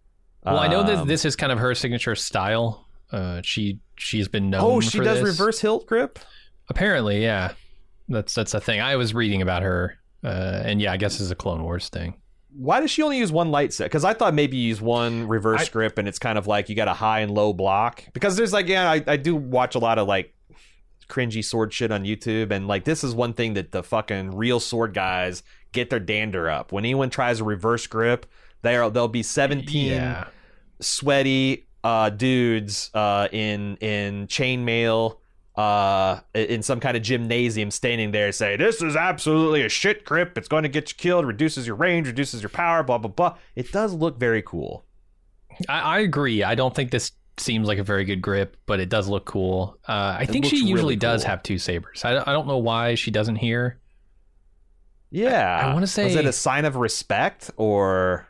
Speaker 2: Well, I know that
Speaker 3: Um,
Speaker 2: this is kind of her signature style. Uh, she she's been known.
Speaker 3: Oh, she
Speaker 2: for
Speaker 3: does
Speaker 2: this.
Speaker 3: reverse hilt grip?
Speaker 2: Apparently, yeah. That's that's a thing. I was reading about her, uh, and yeah, I guess it's a Clone Wars thing.
Speaker 3: Why does she only use one light set? Because I thought maybe you use one reverse
Speaker 2: I-
Speaker 3: grip and it's kind of like you got a high and low block. Because there's like, yeah, I, I do watch a lot of like cringy sword shit on YouTube. And like, this is one thing that the fucking real sword guys get their dander up. When anyone tries a reverse grip, they are, they'll be seventeen
Speaker 2: Yeah.
Speaker 3: sweaty uh, dudes uh, in, in chainmail. Uh, in some kind of gymnasium standing there say, this is absolutely a shit grip. It's going to get you killed, reduces your range, reduces your power, blah, blah, blah. It does look very cool.
Speaker 2: I, I agree. I don't think this seems like a very good grip, but it does look cool. Uh, I
Speaker 3: It
Speaker 2: think she
Speaker 3: looks
Speaker 2: usually
Speaker 3: really
Speaker 2: does
Speaker 3: cool.
Speaker 2: have two sabers. I, I don't know why she doesn't here.
Speaker 3: Yeah.
Speaker 2: I wanna say-
Speaker 3: Was it a sign of respect or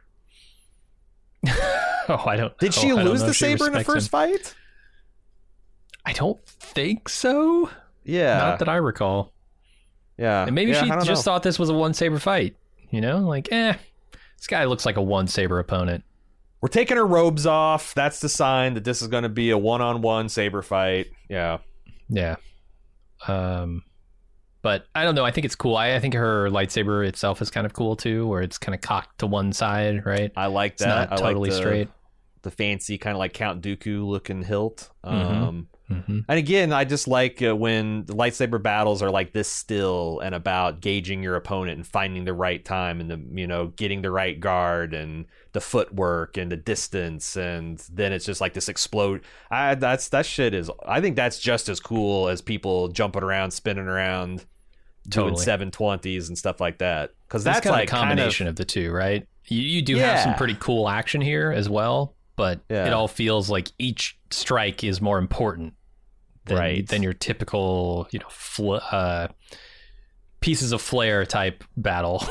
Speaker 2: Oh, I don't.
Speaker 3: did she
Speaker 2: oh, I don't
Speaker 3: lose
Speaker 2: know
Speaker 3: the
Speaker 2: if she
Speaker 3: saber in the
Speaker 2: respects
Speaker 3: first
Speaker 2: him.
Speaker 3: fight?
Speaker 2: I don't think so.
Speaker 3: Yeah.
Speaker 2: Not that I recall.
Speaker 3: yeah.
Speaker 2: And maybe
Speaker 3: Yeah,
Speaker 2: she
Speaker 3: I don't
Speaker 2: just
Speaker 3: know.
Speaker 2: thought this was a one saber fight. You know, like, eh, this guy looks like a one saber opponent.
Speaker 3: We're taking her robes off. That's the sign that this is going to be a one-on-one saber fight. Yeah.
Speaker 2: Yeah. Um, but I don't know. I think it's cool. I, I think her lightsaber itself is kind of cool too, where it's kind of cocked to one side, right?
Speaker 3: I like
Speaker 2: It's
Speaker 3: that.
Speaker 2: not
Speaker 3: I
Speaker 2: totally
Speaker 3: like the,
Speaker 2: straight.
Speaker 3: the fancy kind of like Count Dooku looking hilt.
Speaker 2: Mhm.
Speaker 3: Um,
Speaker 2: Mm-hmm.
Speaker 3: And again, I just like uh, when the lightsaber battles are like this still and about gauging your opponent and finding the right time and the you know getting the right guard and the footwork and the distance, and then it's just like this explode. I that's that shit is. I think that's just as cool as people jumping around, spinning around, doing
Speaker 2: Totally.
Speaker 3: seven twenties and stuff like that. Because
Speaker 2: That's
Speaker 3: that's
Speaker 2: kind
Speaker 3: like
Speaker 2: of a combination
Speaker 3: kind
Speaker 2: of the two, right? You, you do have some
Speaker 3: Yeah.
Speaker 2: pretty cool action here as well, but
Speaker 3: Yeah.
Speaker 2: it all feels like each strike is more important than,
Speaker 3: Right.
Speaker 2: than your typical, you know, fl- uh, pieces of flair type battle.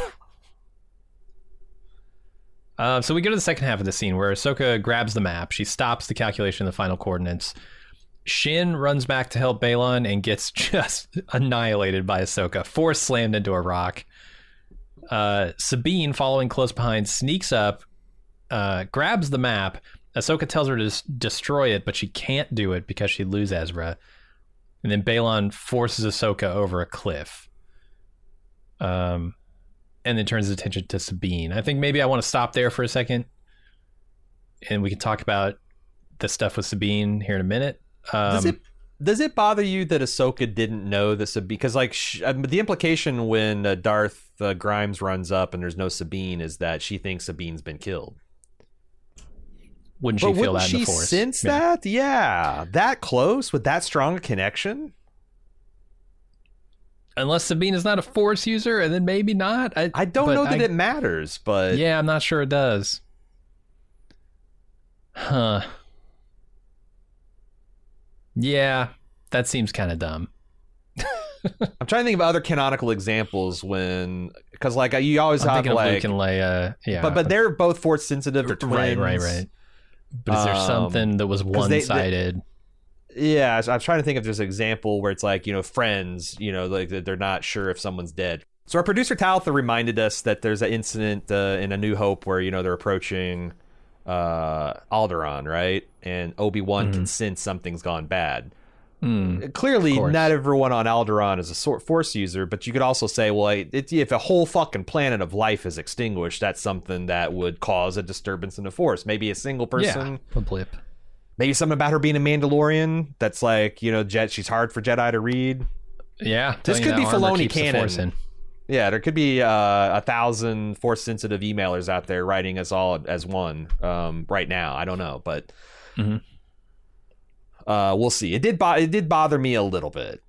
Speaker 2: uh, so we go to the second half of the scene where Ahsoka grabs the map. She stops the calculation of the final coordinates. Shin runs back to help Balon and gets just annihilated by Ahsoka, force slammed into a rock. Uh, Sabine, following close behind, sneaks up, uh, grabs the map. Ahsoka tells her to s- destroy it, but she can't do it because she'd lose Ezra. And then Balon forces Ahsoka over a cliff. Um, and then turns his attention to Sabine. I think maybe I want to stop there for a second, and we can talk about the stuff with Sabine here in a minute. Um,
Speaker 3: Does it does it bother you that Ahsoka didn't know this? Because like sh- uh, the implication when uh, Darth uh, Grimes runs up and there's no Sabine is that she thinks Sabine's been killed.
Speaker 2: Wouldn't she
Speaker 3: But
Speaker 2: feel
Speaker 3: wouldn't
Speaker 2: that in
Speaker 3: she
Speaker 2: the Force?
Speaker 3: sense
Speaker 2: Yeah.
Speaker 3: that? Yeah, that close with that strong a connection.
Speaker 2: Unless Sabine is not a Force user, and then maybe not. I,
Speaker 3: I don't
Speaker 2: but
Speaker 3: know that
Speaker 2: I-
Speaker 3: it matters, but
Speaker 2: Yeah, I'm not sure it does. Huh. Yeah, that seems kind of dumb.
Speaker 3: I'm trying to think of other canonical examples when because like you always
Speaker 2: I'm
Speaker 3: have
Speaker 2: thinking
Speaker 3: like,
Speaker 2: of Luke and Leia. Yeah,
Speaker 3: but but they're both Force sensitive. They're
Speaker 2: right,
Speaker 3: twins.
Speaker 2: right, right. But is there
Speaker 3: Um,
Speaker 2: something that was
Speaker 3: they- they-
Speaker 2: one-sided?
Speaker 3: Yeah, I was- I'm trying to think if there's an example where it's like, you know, friends, you know, like that they're not sure if someone's dead. So our producer Talitha reminded us that there's an incident uh, in A New Hope where, you know, they're approaching uh, Alderaan, right? And Obi-Wan can sense something's gone bad.
Speaker 2: Hmm.
Speaker 3: Clearly,
Speaker 2: course.
Speaker 3: not everyone on Alderaan is a sor- Force user, but you could also say, well, it, it, if a whole fucking planet of life is extinguished, that's something that would cause a disturbance in the Force. Maybe a single person.
Speaker 2: Yeah, a blip.
Speaker 3: Maybe something about her being a Mandalorian that's like, you know, Jet. She's hard for Jedi to read.
Speaker 2: Yeah,
Speaker 3: This
Speaker 2: telling
Speaker 3: could
Speaker 2: you
Speaker 3: be
Speaker 2: that armor
Speaker 3: Filoni
Speaker 2: keeps the
Speaker 3: canon.
Speaker 2: Force in.
Speaker 3: Yeah, there could be uh, a thousand Force-sensitive emailers out there writing us all as one um, right now. I don't know, but
Speaker 2: Mhm.
Speaker 3: uh, we'll see. It did. Bo- it did bother me a little bit.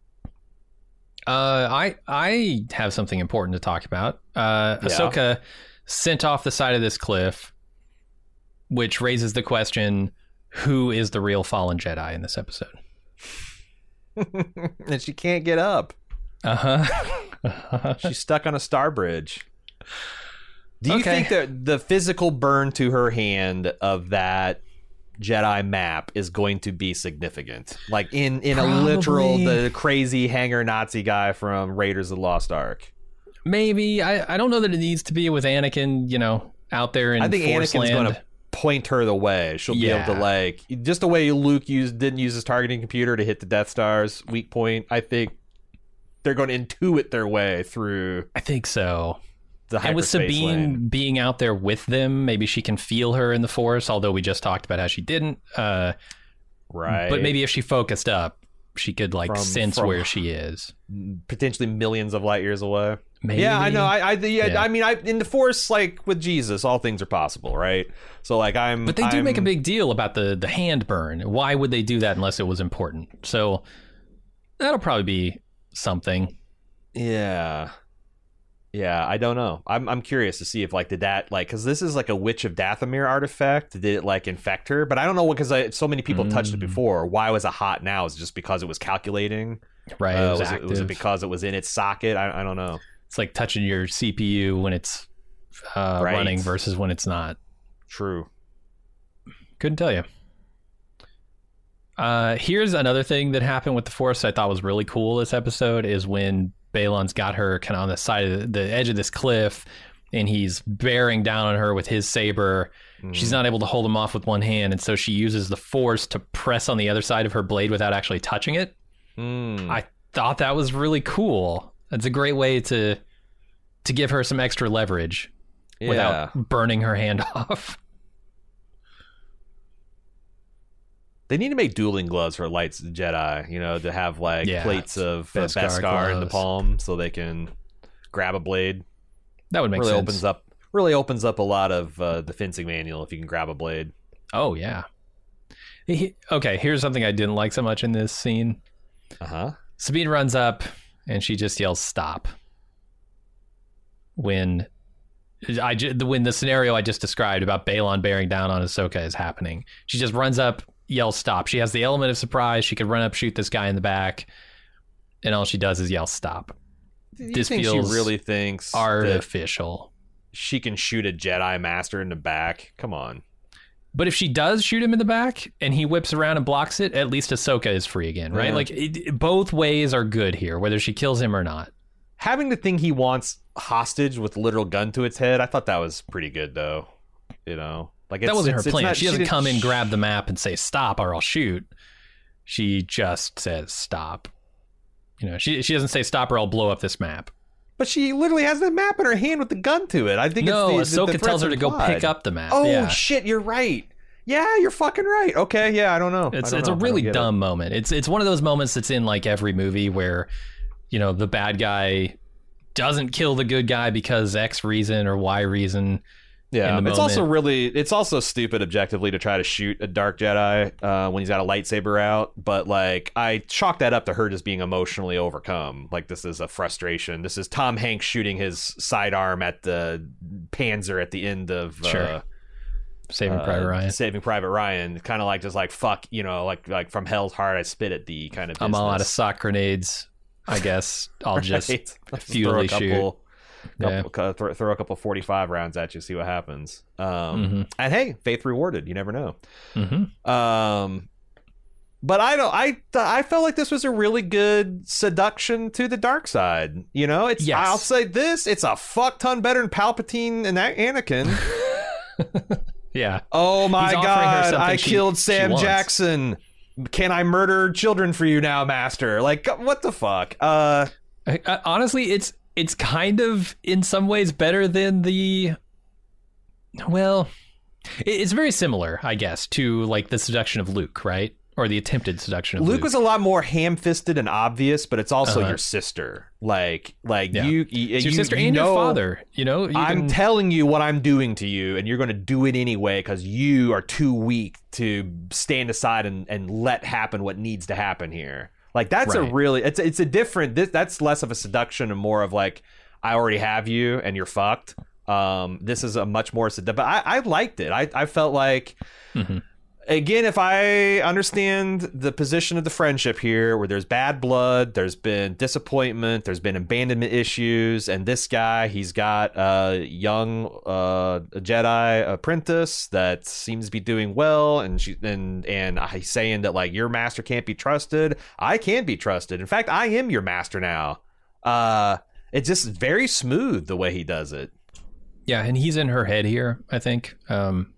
Speaker 2: Uh, I I have something important to talk about. Uh,
Speaker 3: Yeah.
Speaker 2: Ahsoka sent off the side of this cliff, which raises the question: who is the real fallen Jedi in this episode?
Speaker 3: And she can't get up.
Speaker 2: Uh huh.
Speaker 3: She's stuck on a star bridge. Do you
Speaker 2: Okay.
Speaker 3: think that the physical burn to her hand of that Jedi map is going to be significant? Like in, in a literal,
Speaker 2: Probably.
Speaker 3: the crazy hanger Nazi guy from Raiders of the Lost Ark?
Speaker 2: Maybe I I don't know that it needs to be with Anakin. You know, out there in
Speaker 3: I think
Speaker 2: Force
Speaker 3: Anakin's
Speaker 2: land.
Speaker 3: going to point her the way. She'll be
Speaker 2: Yeah.
Speaker 3: able to like just the way Luke used didn't use his targeting computer to hit the Death Star's weak point. I think they're going to intuit their way through.
Speaker 2: I think so.
Speaker 3: The
Speaker 2: And with
Speaker 3: hyperspace
Speaker 2: Sabine
Speaker 3: lane.
Speaker 2: being out there with them, maybe she can feel her in the Force, although we just talked about how she didn't. Uh,
Speaker 3: Right.
Speaker 2: But maybe if she focused up, she could like
Speaker 3: From-
Speaker 2: sense
Speaker 3: from-
Speaker 2: where she is.
Speaker 3: potentially millions of light years away.
Speaker 2: Maybe.
Speaker 3: Yeah, I know. I, I yeah,
Speaker 2: Yeah.
Speaker 3: I mean, I in the Force, like with Jesus, all things are possible, right? So, like, I'm.
Speaker 2: But they do
Speaker 3: I'm,
Speaker 2: make a big deal about the, the hand burn. Why would they do that unless it was important? So that'll probably be something.
Speaker 3: Yeah, yeah. I don't know. I'm I'm curious to see if like did that like because this is like a Witch of Dathomir artifact. Did it like infect her? But I don't know because so many people touched it
Speaker 2: Mm.
Speaker 3: before. Why was it hot now? Is it just because it was calculating?
Speaker 2: Right.
Speaker 3: Uh,
Speaker 2: it was,
Speaker 3: was, it,
Speaker 2: active.
Speaker 3: was it because it was in its socket? I, I don't know.
Speaker 2: It's like touching your C P U when it's uh,
Speaker 3: Right.
Speaker 2: running versus when it's not.
Speaker 3: True.
Speaker 2: Couldn't tell you. Uh, here's another thing that happened with the Force I thought was really cool this episode is when Balon's got her kind of on the side of the, the edge of this cliff and he's bearing down on her with his saber.
Speaker 3: Mm.
Speaker 2: She's not able to hold him off with one hand, and so she uses the Force to press on the other side of her blade without actually touching it.
Speaker 3: Mm.
Speaker 2: I thought that was really cool. That's a great way to to give her some extra leverage
Speaker 3: Yeah.
Speaker 2: without burning her hand off.
Speaker 3: They need to make dueling gloves for lights Jedi, you know, to have like
Speaker 2: Yeah,
Speaker 3: plates of uh,
Speaker 2: Beskar
Speaker 3: Beskar in the
Speaker 2: gloves.
Speaker 3: palm so they can grab a blade.
Speaker 2: That would make
Speaker 3: really
Speaker 2: sense.
Speaker 3: opens up really opens up a lot of uh, the fencing manual if you can grab a blade.
Speaker 2: Oh, yeah. He- okay, here's something I didn't like so much in this scene.
Speaker 3: Uh-huh.
Speaker 2: Sabine runs up and she just yells stop. When I ju- when the scenario I just described about Balon bearing down on Ahsoka is happening. She just runs up, yells stop. She has the element of surprise. She could run up, shoot this guy in the back, and all she does is yell stop.
Speaker 3: Do you
Speaker 2: This
Speaker 3: think
Speaker 2: feels
Speaker 3: she really thinks that
Speaker 2: Artificial.
Speaker 3: she can shoot a Jedi Master in the back? Come on.
Speaker 2: But if she does shoot him in the back and he whips around and blocks it, at least Ahsoka is free again, right?
Speaker 3: Yeah.
Speaker 2: Like it, both ways are good here, whether she kills him or not.
Speaker 3: Having the thing he wants hostage with a literal gun to its head, I thought that was pretty good though. You know, like it's,
Speaker 2: That wasn't
Speaker 3: it's-
Speaker 2: her
Speaker 3: it's
Speaker 2: plan.
Speaker 3: not-
Speaker 2: She doesn't
Speaker 3: didn't
Speaker 2: come in,
Speaker 3: sh-
Speaker 2: grab the map, and say stop or I'll shoot. She just says stop. You know, she she doesn't say stop or I'll blow up this map.
Speaker 3: But she literally has the map in her hand with the gun to it. I think
Speaker 2: No,
Speaker 3: it's the,
Speaker 2: Ahsoka
Speaker 3: the, the
Speaker 2: tells her to go
Speaker 3: implied.
Speaker 2: pick up the map.
Speaker 3: Oh
Speaker 2: yeah.
Speaker 3: shit, you're right. Yeah, you're fucking right. Okay, yeah, I don't know. I
Speaker 2: It's
Speaker 3: don't
Speaker 2: it's
Speaker 3: know.
Speaker 2: a
Speaker 3: I
Speaker 2: really
Speaker 3: don't get it.
Speaker 2: dumb moment. It's it's one of those moments that's in like every movie where, you know, the bad guy doesn't kill the good guy because X reason or Y reason.
Speaker 3: Yeah,
Speaker 2: in the
Speaker 3: it's also
Speaker 2: moment.
Speaker 3: really it's also stupid objectively to try to shoot a dark Jedi uh, when he's got a lightsaber out. But like, I chalk that up to her just being emotionally overcome. Like this is a frustration. This is Tom Hanks shooting his sidearm at the Panzer at the end of
Speaker 2: Sure.
Speaker 3: uh,
Speaker 2: Saving
Speaker 3: uh,
Speaker 2: Private Ryan.
Speaker 3: Saving Private Ryan. Kind of like just like fuck, you know, like like from hell's heart I spit at thee kind of.
Speaker 2: I'm all out of
Speaker 3: business.
Speaker 2: sock grenades. I guess I'll just
Speaker 3: Right? Throw a
Speaker 2: futilely shoot.
Speaker 3: couple,
Speaker 2: Yeah.
Speaker 3: couple, uh, throw, throw a couple forty-five rounds at you, see what happens. Um,
Speaker 2: Mhm.
Speaker 3: And hey, faith rewarded. You never know.
Speaker 2: Mm-hmm.
Speaker 3: Um, but I don't. I I felt like this was a really good seduction to the dark side. You know, it's.
Speaker 2: Yes.
Speaker 3: I'll say this: it's a fuck ton better than Palpatine and that Anakin.
Speaker 2: Yeah.
Speaker 3: Oh my
Speaker 2: He's offering her
Speaker 3: god!
Speaker 2: something
Speaker 3: I
Speaker 2: she-
Speaker 3: killed
Speaker 2: she
Speaker 3: Sam
Speaker 2: wants.
Speaker 3: Jackson. Can I murder children for you now, Master? Like, what the fuck? Uh.
Speaker 2: I- I- honestly, it's it's kind of in some ways better than the. Well, it- it's very similar, I guess, to like the seduction of Luke, right? Or the attempted seduction of Luke.
Speaker 3: Luke was a lot more ham-fisted and obvious, but it's also
Speaker 2: Uh-huh.
Speaker 3: your sister. Like, like
Speaker 2: Yeah.
Speaker 3: you, you,
Speaker 2: It's your
Speaker 3: you-
Speaker 2: sister
Speaker 3: you
Speaker 2: and
Speaker 3: know,
Speaker 2: your father. You know, you
Speaker 3: I'm
Speaker 2: can-
Speaker 3: telling you what I'm doing to you, and you're going to do it anyway because you are too weak to stand aside and, and let happen what needs to happen here. Like that's a
Speaker 2: Right.
Speaker 3: really, it's it's a different. This, that's less of a seduction and more of like, I already have you and you're fucked. Um, this is a much more seductive. But I, I liked it. I, I felt like.
Speaker 2: Mhm.
Speaker 3: Again, if I understand the position of the friendship here, where there's bad blood, there's been disappointment, there's been abandonment issues, and this guy, he's got a young uh, Jedi apprentice that seems to be doing well, and she and and he's saying that like your master can't be trusted. I can be trusted. In fact, I am your master now. Uh, it's just very smooth the way he does it.
Speaker 2: Yeah, and he's in her head here, I think. Um,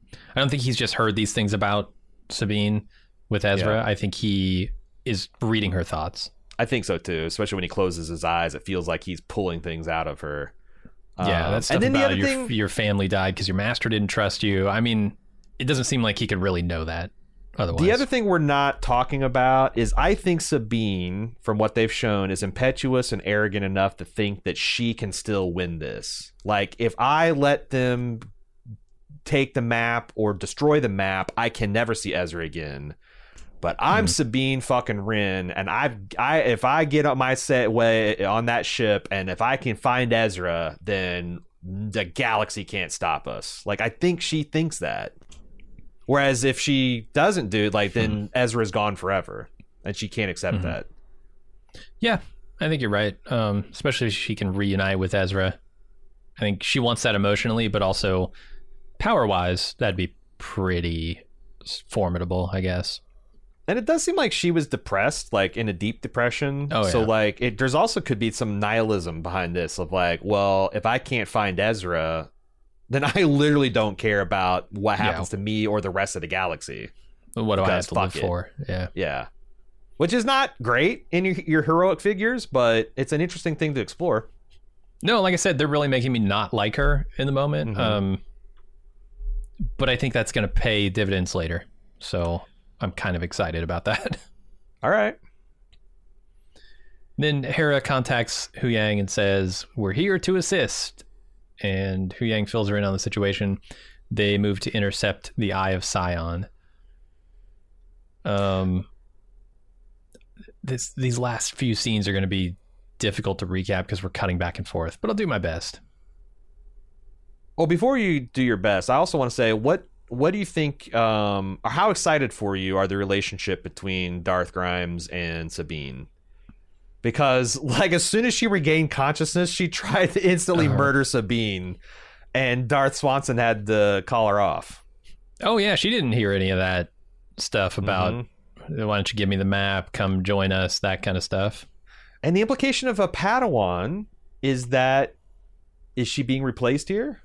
Speaker 2: I don't think he's just heard these things about Sabine with Ezra.
Speaker 3: Yeah.
Speaker 2: I think he is reading her thoughts.
Speaker 3: I think so too, especially when he closes his eyes. It feels like he's pulling things out of her.
Speaker 2: Yeah,
Speaker 3: um,
Speaker 2: that stuff
Speaker 3: and then
Speaker 2: about
Speaker 3: the other
Speaker 2: your,
Speaker 3: thing,
Speaker 2: your family died because your master didn't trust you. I mean, it doesn't seem like he could really know that otherwise.
Speaker 3: The other thing we're not talking about is I think Sabine, from what they've shown, is impetuous and arrogant enough to think that she can still win this. Like, if I let them take the map or destroy the map, I can never see Ezra again. But I'm mm. Sabine fucking Wren, and I, I, if I get on my set way on that ship, and if I can find Ezra, then the galaxy can't stop us. Like, I think she thinks that. Whereas if she doesn't do it, like, then hmm. Ezra's gone forever, and she can't accept mm-hmm. that.
Speaker 2: Yeah, I think you're right. Um, especially if she can reunite with Ezra. I think she wants that emotionally, but also power-wise, that'd be pretty formidable, I guess.
Speaker 3: And it does seem like she was depressed, like in a deep depression.
Speaker 2: Oh, yeah.
Speaker 3: So like, it, there's also could be some nihilism behind this of like, well, if I can't find Ezra, then I literally don't care about what happens
Speaker 2: yeah.
Speaker 3: to me or the rest of the galaxy.
Speaker 2: What do I have to live
Speaker 3: it.
Speaker 2: for? Yeah.
Speaker 3: Yeah. Which is not great in your, your heroic figures, but it's an interesting thing to explore.
Speaker 2: No, like I said, they're really making me not like her in the moment. Mm-hmm. Um, but I think that's going to pay dividends later. So I'm kind of excited about that.
Speaker 3: All right.
Speaker 2: Then Hera contacts Huyang and says, "We're here to assist." And Huyang fills her in on the situation. They move to intercept the Eye of Sion. Um, this these last few scenes are going to be difficult to recap because we're cutting back and forth, but I'll do my best.
Speaker 3: Well, before you do your best, I also want to say, what what do you think, um, or how excited for you are the relationship between Darth Grimes and Sabine? Because, like, as soon as she regained consciousness, she tried to instantly uh-huh. murder Sabine, and Darth Swanson had to call her off.
Speaker 2: Oh, yeah, she didn't hear any of that stuff about, mm-hmm. why don't you give me the map, come join us, that kind of stuff.
Speaker 3: And the implication of a Padawan is that, is she being replaced here?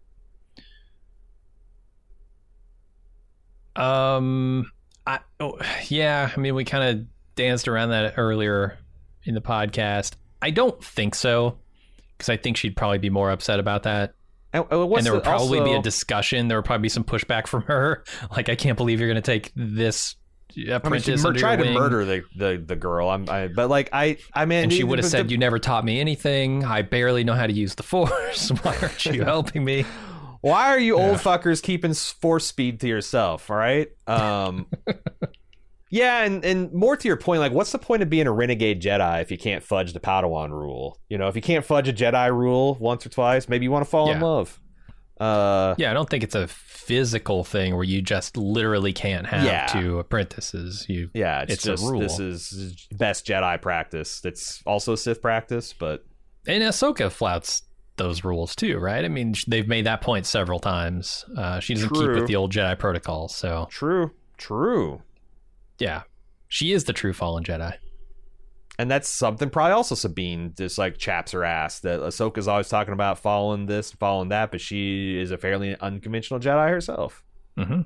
Speaker 2: Um, I oh, yeah, I mean, we kind of danced around that earlier in the podcast. I don't think so, because I think she'd probably be more upset about that. And, and there would probably also be a discussion. There would probably be some pushback from her. Like, I can't believe you're going to take this apprentice I mean, she under
Speaker 3: tried
Speaker 2: your
Speaker 3: to
Speaker 2: wing.
Speaker 3: murder the, the, the girl. I'm, I, but like, I, I mean,
Speaker 2: and she would have said, the, "You never taught me anything. I barely know how to use the Force. Why aren't you helping me?"
Speaker 3: Why are you yeah. old fuckers keeping Force speed to yourself? All right. Um, yeah, and, and more to your point, like, what's the point of being a renegade Jedi if you can't fudge the Padawan rule? You know, if you can't fudge a Jedi rule once or twice, maybe you want to fall
Speaker 2: yeah.
Speaker 3: in love. Uh,
Speaker 2: yeah, I don't think it's a physical thing where you just literally can't have
Speaker 3: yeah.
Speaker 2: two apprentices. You,
Speaker 3: yeah, it's,
Speaker 2: it's
Speaker 3: just,
Speaker 2: a rule.
Speaker 3: This is best Jedi practice. It's also Sith practice, but
Speaker 2: and Ahsoka flouts those rules too, right? I mean, they've made that point several times. Uh, she doesn't true. keep with the old Jedi protocol, so
Speaker 3: true, true.
Speaker 2: Yeah, she is the true fallen Jedi,
Speaker 3: and that's something probably also Sabine just like chaps her ass. That Ahsoka's always talking about following this, following that, but she is a fairly unconventional Jedi herself.
Speaker 2: Mm-hmm.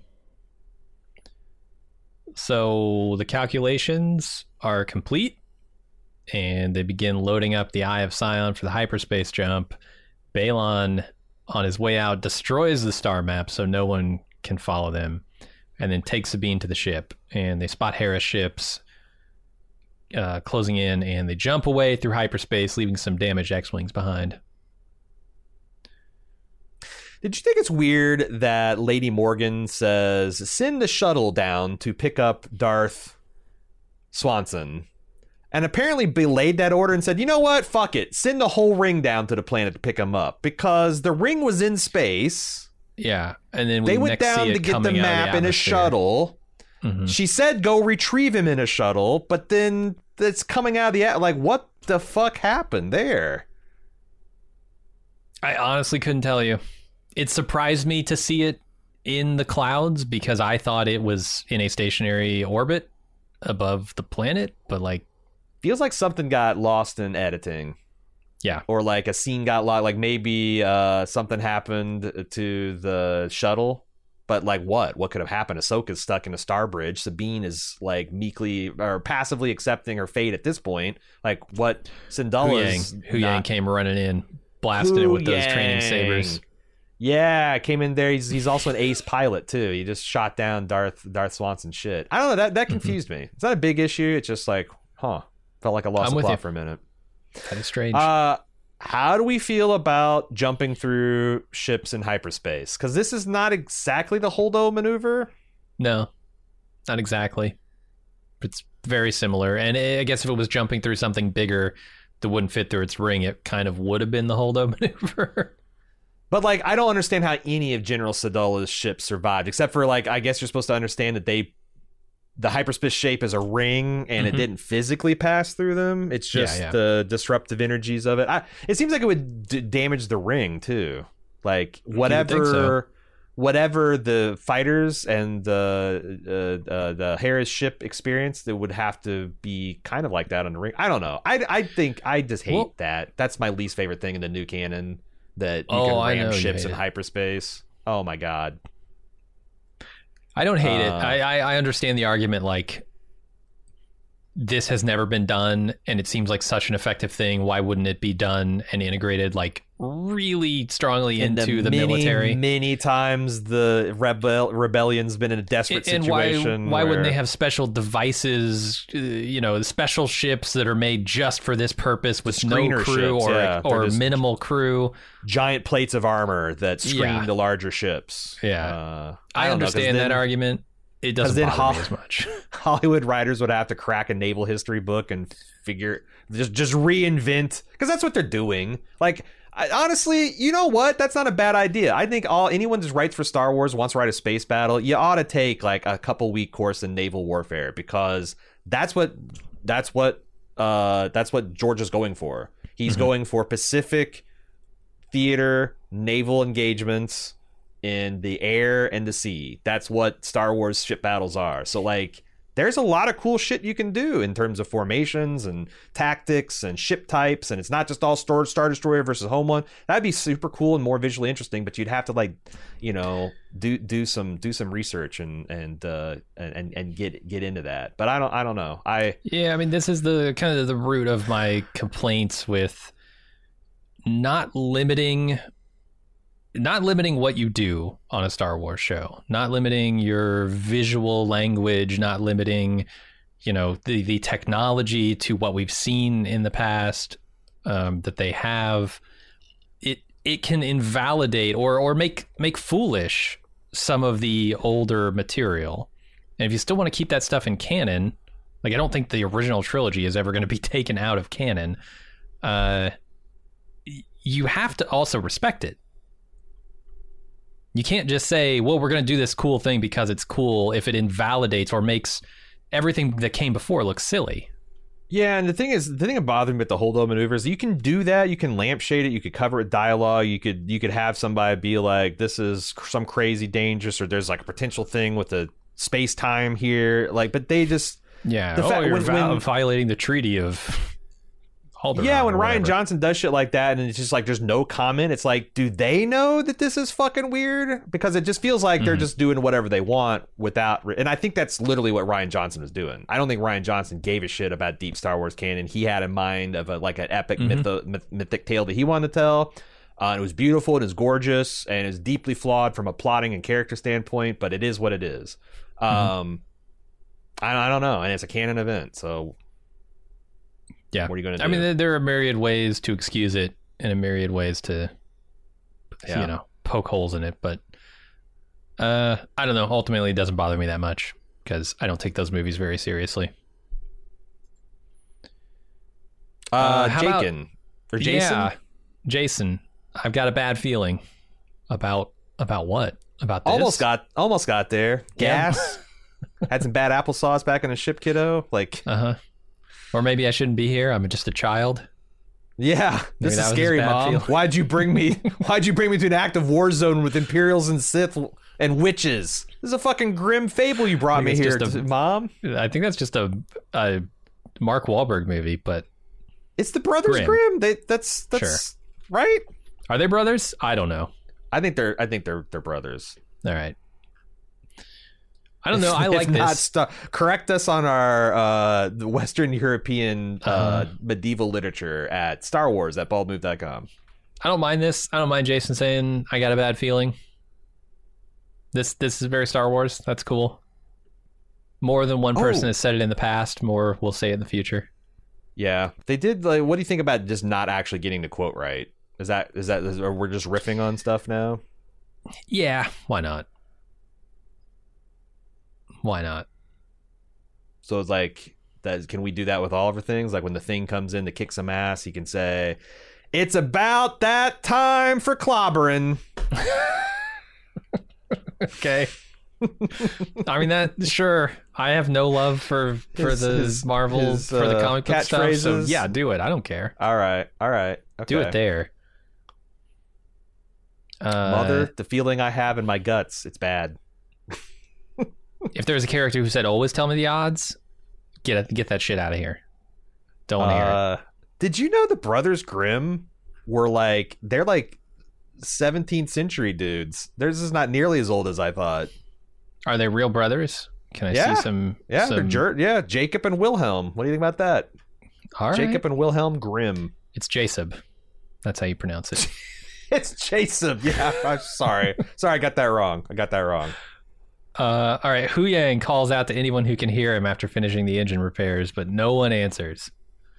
Speaker 2: So the calculations are complete, and they begin loading up the Eye of Sion for the hyperspace jump. Balon, on his way out, destroys the star map so no one can follow them, and then takes Sabine to the ship. And they spot Hera's ships uh, closing in, and they jump away through hyperspace, leaving some damaged X-Wings behind.
Speaker 3: Did you think it's weird that Lady Morgan says, "Send the shuttle down to pick up Darth Swanson"? And apparently belayed that order and said, "You know what? Fuck it. Send the whole ring down to the planet to pick him up." Because the ring was in space.
Speaker 2: Yeah. And then we
Speaker 3: they went
Speaker 2: next
Speaker 3: down
Speaker 2: see it
Speaker 3: to get the
Speaker 2: the
Speaker 3: map in a shuttle. Mm-hmm. She said, "Go retrieve him in a shuttle." But then it's coming out of the... Like, what the fuck happened there?
Speaker 2: I honestly couldn't tell you. It surprised me to see it in the clouds because I thought it was in a stationary orbit above the planet. But, like,
Speaker 3: feels like something got lost in editing.
Speaker 2: Yeah.
Speaker 3: Or like a scene got lost. Like maybe uh, something happened to the shuttle But like what? What could have happened? Ahsoka's stuck in a star bridge. Sabine is like meekly or passively accepting her fate at this point. Like what? Syndulla's
Speaker 2: Hu Yang came running in, blasting it with those training sabers.
Speaker 3: Yeah, came in there. He's he's also an ace pilot too. He just shot down Darth Darth Swanson shit. I don't know. That that confused me. It's not a big issue. It's just like, huh? Felt like I lost
Speaker 2: I'm
Speaker 3: the
Speaker 2: with
Speaker 3: plot
Speaker 2: you.
Speaker 3: for a minute.
Speaker 2: Kind of strange.
Speaker 3: Uh, how do we feel about jumping through ships in hyperspace? Because this is not exactly the Holdo maneuver.
Speaker 2: No, not exactly. It's very similar. And I guess if it was jumping through something bigger that wouldn't fit through its ring, it kind of would have been the Holdo maneuver.
Speaker 3: But like, I don't understand how any of General Syndulla's ships survived, except for like, I guess you're supposed to understand that they, the hyperspace shape is a ring and mm-hmm. it didn't physically pass through them. It's just yeah, yeah. the disruptive energies of it. I, it seems like it would d- damage the ring too. Like whatever, so. whatever the fighters and the uh, uh, the Hera's ship experienced, it would have to be kind of like that on the ring. I don't know. I I think I just hate well, that. That's my least favorite thing in the new canon. That you
Speaker 2: oh,
Speaker 3: can ram ships in
Speaker 2: it.
Speaker 3: hyperspace. Oh my god.
Speaker 2: I don't hate uh,
Speaker 3: uh,
Speaker 2: it. I, I I understand the argument. Like, this has never been done, and it seems like such an effective thing. Why wouldn't it be done and integrated like really strongly
Speaker 3: and
Speaker 2: into the
Speaker 3: many,
Speaker 2: military?
Speaker 3: Many times the rebel rebellion's been in a desperate
Speaker 2: and
Speaker 3: situation.
Speaker 2: Why, why
Speaker 3: where...
Speaker 2: wouldn't they have special devices? Uh, you know, special ships that are made just for this purpose with no crew
Speaker 3: ships,
Speaker 2: or
Speaker 3: yeah.
Speaker 2: or minimal crew.
Speaker 3: Giant plates of armor that screen
Speaker 2: yeah.
Speaker 3: the larger ships.
Speaker 2: Yeah,
Speaker 3: uh,
Speaker 2: I, I understand
Speaker 3: know,
Speaker 2: that argument. It doesn't
Speaker 3: then
Speaker 2: bother
Speaker 3: Ho-
Speaker 2: me as much.
Speaker 3: Hollywood writers would have to crack a naval history book and figure just just reinvent, because that's what they're doing. Like, I, honestly, you know what? That's not a bad idea. I think all anyone just writes for Star Wars wants to write a space battle. You ought to take like a couple week course in naval warfare, because that's what that's what uh, that's what George is going for. He's mm-hmm. going for Pacific theater naval engagements in the air and the sea. That's what Star Wars ship battles are. So like, there's a lot of cool shit you can do in terms of formations and tactics and ship types, and it's not just all Star, Star Destroyer versus Home One. That'd be super cool and more visually interesting, but you'd have to like, you know, do do some do some research and and uh, and and get get into that. But I don't I don't know. I
Speaker 2: yeah, I mean, this is the kind of the root of my complaints with not limiting. Not limiting what you do on a Star Wars show, not limiting your visual language, not limiting, you know, the, the technology to what we've seen in the past um, that they have. It it can invalidate or or make make foolish some of the older material. And if you still want to keep that stuff in canon, like I don't think the original trilogy is ever going to be taken out of canon. Uh, you have to also respect it. You can't just say, well, we're going to do this cool thing because it's cool if it invalidates or makes everything that came before look silly.
Speaker 3: Yeah, and the thing is, the thing that bothers me with the Holdo maneuvers, you can do that. You can lampshade it. You could cover it with dialogue. You could you could have somebody be like, this is some crazy dangerous, or there's like a potential thing with the space time here. Like, but they just
Speaker 2: yeah,
Speaker 3: the
Speaker 2: oh,
Speaker 3: fact,
Speaker 2: you're
Speaker 3: when,
Speaker 2: val-
Speaker 3: when,
Speaker 2: violating the treaty of. Alderaan
Speaker 3: yeah, when Ryan
Speaker 2: whatever.
Speaker 3: Johnson does shit like that and it's just like there's no comment, it's like, do they know that this is fucking weird? Because it just feels like mm-hmm. they're just doing whatever they want without, and I think that's literally what Ryan Johnson was doing. I don't think Ryan Johnson gave a shit about deep Star Wars canon. He had in mind of a, like an epic mm-hmm. mytho, myth, mythic tale that he wanted to tell. Uh, and it was beautiful, and it was gorgeous, and it was deeply flawed from a plotting and character standpoint, but it is what it is. Mm-hmm. Um, I, I don't know, and it's a canon event, so...
Speaker 2: Yeah,
Speaker 3: what are you going to do?
Speaker 2: I mean, there are myriad ways to excuse it and a myriad ways to, yeah. you know, poke holes in it. But uh, I don't know. Ultimately, it doesn't bother me that much because I don't take those movies very seriously.
Speaker 3: Uh,
Speaker 2: uh
Speaker 3: Jakin or Jason?
Speaker 2: Yeah, Jason. I've got a bad feeling about about what about this.
Speaker 3: Almost got almost got there. Gas. Yeah. Had some bad applesauce back in the ship, kiddo. Like,
Speaker 2: uh huh. Or maybe I shouldn't be here. I'm just a child.
Speaker 3: Yeah, this is scary, Mom. Feeling. Why'd you bring me? Why'd you bring me to an active war zone with Imperials and Sith and witches? This is a fucking grim fable you brought me here, a, Mom.
Speaker 2: I think that's just a, a Mark Wahlberg movie, but
Speaker 3: it's the Brothers Grimm. Grimm. They that's that's sure. right.
Speaker 2: Are they brothers? I don't know.
Speaker 3: I think they're I think they're they're brothers.
Speaker 2: All right. I don't know. I
Speaker 3: If
Speaker 2: like
Speaker 3: not
Speaker 2: this.
Speaker 3: sta- correct us on our uh, the Western European uh,
Speaker 2: Uh-huh.
Speaker 3: medieval literature at Star Wars at bald move dot com.
Speaker 2: I don't mind this. I don't mind Jason saying I got a bad feeling. This this is very Star Wars. That's cool. More than one person
Speaker 3: Oh.
Speaker 2: has said it in the past. More will say it in the future.
Speaker 3: Yeah, they did. Like, what do you think about just not actually getting the quote right? Is that is that is, or we're just riffing on stuff now?
Speaker 2: Yeah, why not? Why not?
Speaker 3: So it's like that. Can we do that with all of our things? Like when the thing comes in to kick some ass, he can say, "It's about that time for clobbering."
Speaker 2: Okay. I mean that sure. I have no love for for
Speaker 3: His-
Speaker 2: the
Speaker 3: his-
Speaker 2: Marvel
Speaker 3: his,
Speaker 2: for the
Speaker 3: uh,
Speaker 2: comic book stuff. So
Speaker 3: catchphrases.
Speaker 2: yeah, do it. I don't care.
Speaker 3: All right, all right. Okay.
Speaker 2: Do it there. Uh,
Speaker 3: Mother, the feeling I have in my guts, it's bad.
Speaker 2: if there's a character who said always tell me the odds, get it, get that shit out of here. Don't want to hear it.
Speaker 3: Uh, did you know the Brothers Grimm were like they're like seventeenth century dudes? Theirs is not nearly as old as I thought.
Speaker 2: Are they real brothers? Can I
Speaker 3: Yeah.
Speaker 2: see some?
Speaker 3: Yeah,
Speaker 2: some...
Speaker 3: they're jer- yeah, Jacob and Wilhelm. What do you think about that?
Speaker 2: All right.
Speaker 3: Jacob and Wilhelm Grimm.
Speaker 2: It's Jacob. That's how you pronounce it.
Speaker 3: It's Jacob. Yeah, I'm sorry. Sorry, I got that wrong. I got that wrong.
Speaker 2: Uh, all right. Hu Yang calls out to anyone who can hear him after finishing the engine repairs, but no one answers.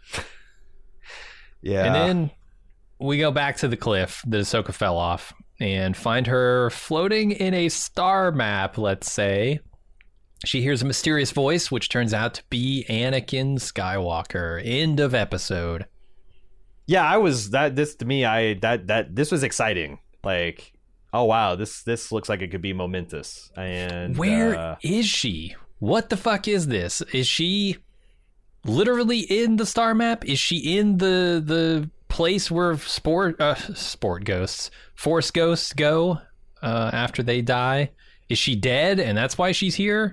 Speaker 3: Yeah.
Speaker 2: And then we go back to the cliff that Ahsoka fell off and find her floating in a star map, let's say. She hears a mysterious voice, which turns out to be Anakin Skywalker. End of episode.
Speaker 3: Yeah, I was that this to me I that that this was exciting. Like, oh wow, this this looks like it could be momentous. And
Speaker 2: Where
Speaker 3: uh,
Speaker 2: is she? What the fuck is this? Is she literally in the star map? Is she in the the place where sport uh, sport ghosts, force ghosts go uh, after they die? Is she dead and that's why she's here?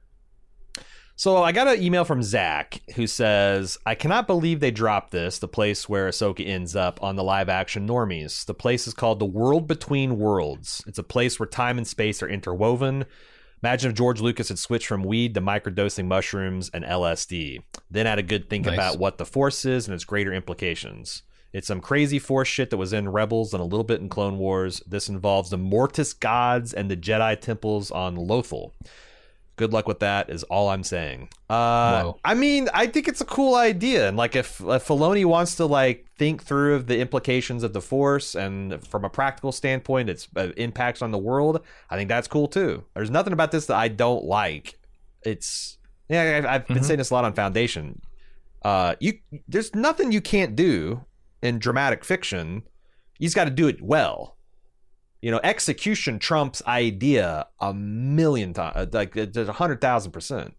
Speaker 3: So I got an email from Zach who says, I cannot believe they dropped this, the place where Ahsoka ends up on the live action Normies. The place is called the World Between Worlds. It's a place where time and space are interwoven. Imagine if George Lucas had switched from weed to microdosing mushrooms and L S D. Then had a good think
Speaker 2: Nice.
Speaker 3: about what the Force is and its greater implications. It's some crazy Force shit that was in Rebels and a little bit in Clone Wars. This involves the Mortis gods and the Jedi temples on Lothal. Good luck with that is all I'm saying. Uh,
Speaker 2: Whoa.
Speaker 3: I mean, I think it's a cool idea. And like if, if Filoni wants to like think through the implications of the Force and from a practical standpoint, its uh, impacts on the world, I think that's cool too. There's nothing about this that I don't like. It's, yeah, I've, I've been
Speaker 2: Mhm.
Speaker 3: saying this a lot on Foundation. Uh, you There's nothing you can't do in dramatic fiction. You just got to do it well. You know, execution trumps idea a million times, like a hundred thousand percent.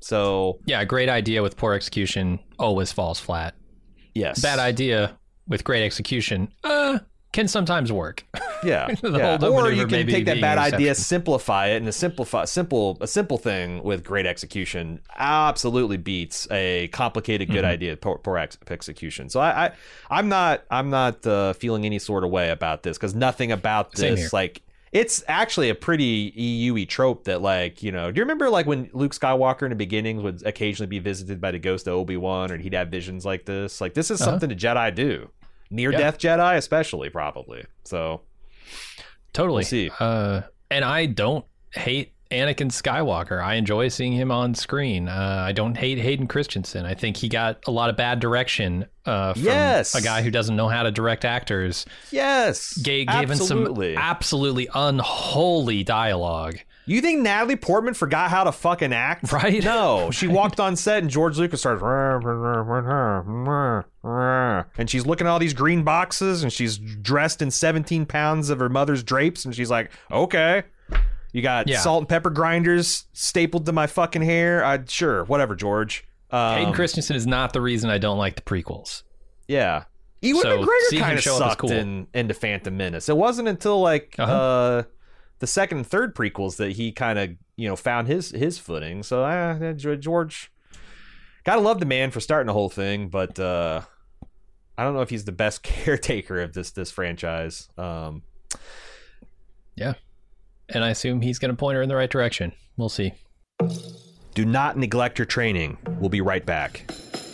Speaker 3: So
Speaker 2: Yeah, a great idea with poor execution always falls flat.
Speaker 3: yes,
Speaker 2: Bad idea with great execution uh, can sometimes work.
Speaker 3: Yeah,
Speaker 2: The
Speaker 3: yeah.
Speaker 2: hold-up
Speaker 3: Or
Speaker 2: maneuver
Speaker 3: you can
Speaker 2: maybe
Speaker 3: take that
Speaker 2: being
Speaker 3: bad
Speaker 2: an
Speaker 3: idea,
Speaker 2: exception.
Speaker 3: simplify it, and a simplify simple a simple thing with great execution absolutely beats a complicated good
Speaker 2: Mhm.
Speaker 3: idea poor, poor ex- execution. So I, I I'm not I'm not uh, feeling any sort of way about this because nothing about
Speaker 2: Same
Speaker 3: this
Speaker 2: here.
Speaker 3: like. It's actually a pretty E U-y trope that, like, you know, do you remember, like, when Luke Skywalker in the beginnings would occasionally be visited by the ghost of Obi-Wan, or he'd have visions like this? Like, this is
Speaker 2: Uh-huh.
Speaker 3: something the Jedi do. Near-death Jedi, especially, probably. So,
Speaker 2: Totally.
Speaker 3: We'll see.
Speaker 2: Uh, and I don't hate Anakin Skywalker. I enjoy seeing him on screen. Uh, I don't hate Hayden Christensen. I think he got a lot of bad direction uh, from
Speaker 3: Yes.
Speaker 2: a guy who doesn't know how to direct actors.
Speaker 3: yes.
Speaker 2: Gave, gave him some
Speaker 3: absolutely.
Speaker 2: absolutely unholy dialogue.
Speaker 3: You think Natalie Portman forgot how to fucking act?
Speaker 2: Right?
Speaker 3: No. She walked on set and George Lucas starts and she's looking at all these green boxes and she's dressed in seventeen pounds of her mother's drapes and she's like, okay. You got
Speaker 2: Yeah.
Speaker 3: salt and pepper grinders stapled to my fucking hair. I sure, whatever, George. Um,
Speaker 2: Hayden Christensen is not the reason I don't like the prequels.
Speaker 3: Yeah. Ewan
Speaker 2: So,
Speaker 3: McGregor
Speaker 2: seeing him
Speaker 3: kind of
Speaker 2: show up is
Speaker 3: sucked
Speaker 2: cool.
Speaker 3: in into Phantom Menace. It wasn't until like
Speaker 2: Uh-huh.
Speaker 3: uh, the second and third prequels that he kind of you know found his his footing. So uh, George, gotta love the man for starting the whole thing, but uh, I don't know if he's the best caretaker of this this franchise. Um,
Speaker 2: Yeah. And I assume he's going to point her in the right direction. We'll see.
Speaker 3: Do not neglect your training. We'll be right back.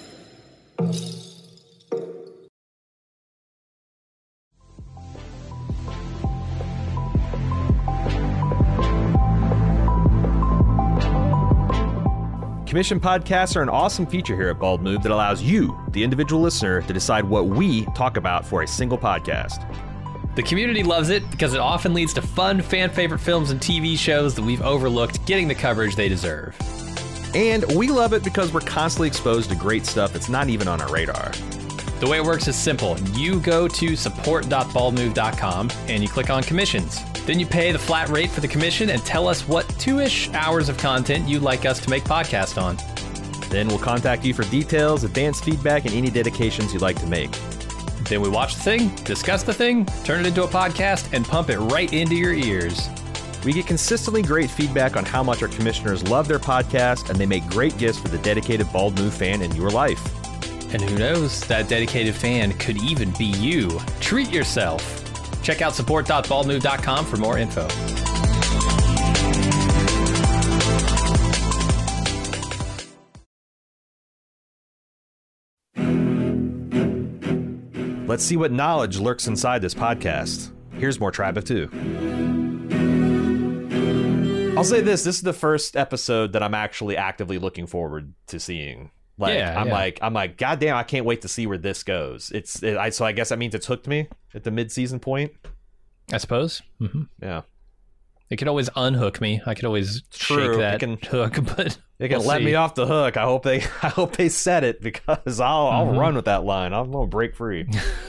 Speaker 3: Commission podcasts are an awesome feature here at Bald Move that allows you, the individual listener, to decide what we talk about for a single podcast.
Speaker 2: The community loves it because it often leads to fun, fan-favorite films and T V shows that we've overlooked getting the coverage they deserve.
Speaker 3: And we love it because we're constantly exposed to great stuff that's not even on our radar.
Speaker 2: The way it works is simple. You go to support dot bald move dot com and you click on commissions. Then you pay the flat rate for the commission and tell us what two-ish hours of content you'd like us to make podcast on.
Speaker 3: Then we'll contact you for details, advanced feedback, and any dedications you'd like to make.
Speaker 2: Then we watch the thing, discuss the thing, turn it into a podcast, and pump it right into your ears.
Speaker 3: We get consistently great feedback on how much our commissioners love their podcast, and they make great gifts for the dedicated Bald Move fan in your life.
Speaker 2: And who knows, that dedicated fan could even be you. Treat yourself. Check out support dot bald move dot com for more info.
Speaker 3: Let's see what knowledge lurks inside this podcast. Here's more Tribe of Two. I'll say this, this is the first episode that I'm actually actively looking forward to seeing. Like,
Speaker 2: yeah,
Speaker 3: I'm
Speaker 2: yeah.
Speaker 3: like, I'm like, God damn, I can't wait to see where this goes. It's, it, I, so I guess that means it's hooked me at the mid-season point.
Speaker 2: I suppose. Mm-hmm.
Speaker 3: Yeah.
Speaker 2: It could always unhook me. I could always
Speaker 3: True.
Speaker 2: shake that
Speaker 3: It can-
Speaker 2: hook, but
Speaker 3: They can
Speaker 2: we'll
Speaker 3: let
Speaker 2: see.
Speaker 3: me off the hook. I hope they, I hope they set it because I'll, I'll
Speaker 2: Mhm.
Speaker 3: run with that line. I'm gonna break free.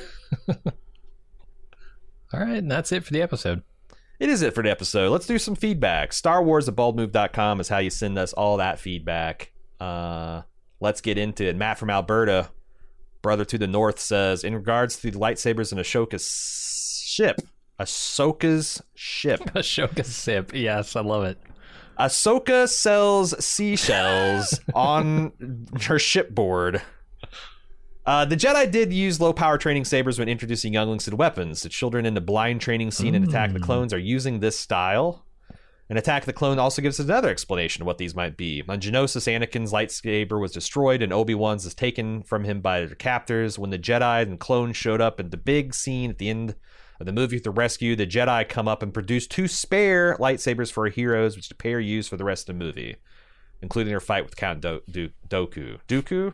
Speaker 2: All right, and that's it for the episode.
Speaker 3: It is it for the episode. Let's do some feedback. Star Wars at bald move dot com is how you send us all that feedback. Uh, let's get into it. Matt from Alberta, brother to the north, says, in regards to the lightsabers in Ahsoka's ship, Ahsoka's ship.
Speaker 2: Ashoka sip. Yes, I love it.
Speaker 3: Ahsoka sells seashells on her shipboard. Uh, the Jedi did use low-power training sabers when introducing younglings to the weapons. The children in the blind training scene in Attack of the Clones are using this style. And Attack of the Clone also gives us another explanation of what these might be. On Geonosis, Anakin's lightsaber was destroyed, and Obi-Wan's was taken from him by their captors. When the Jedi and clones showed up in the big scene at the end of the movie with the rescue, the Jedi come up and produce two spare lightsabers for our heroes, which the pair use for the rest of the movie, including their fight with Count Do- Do- Dooku. Dooku?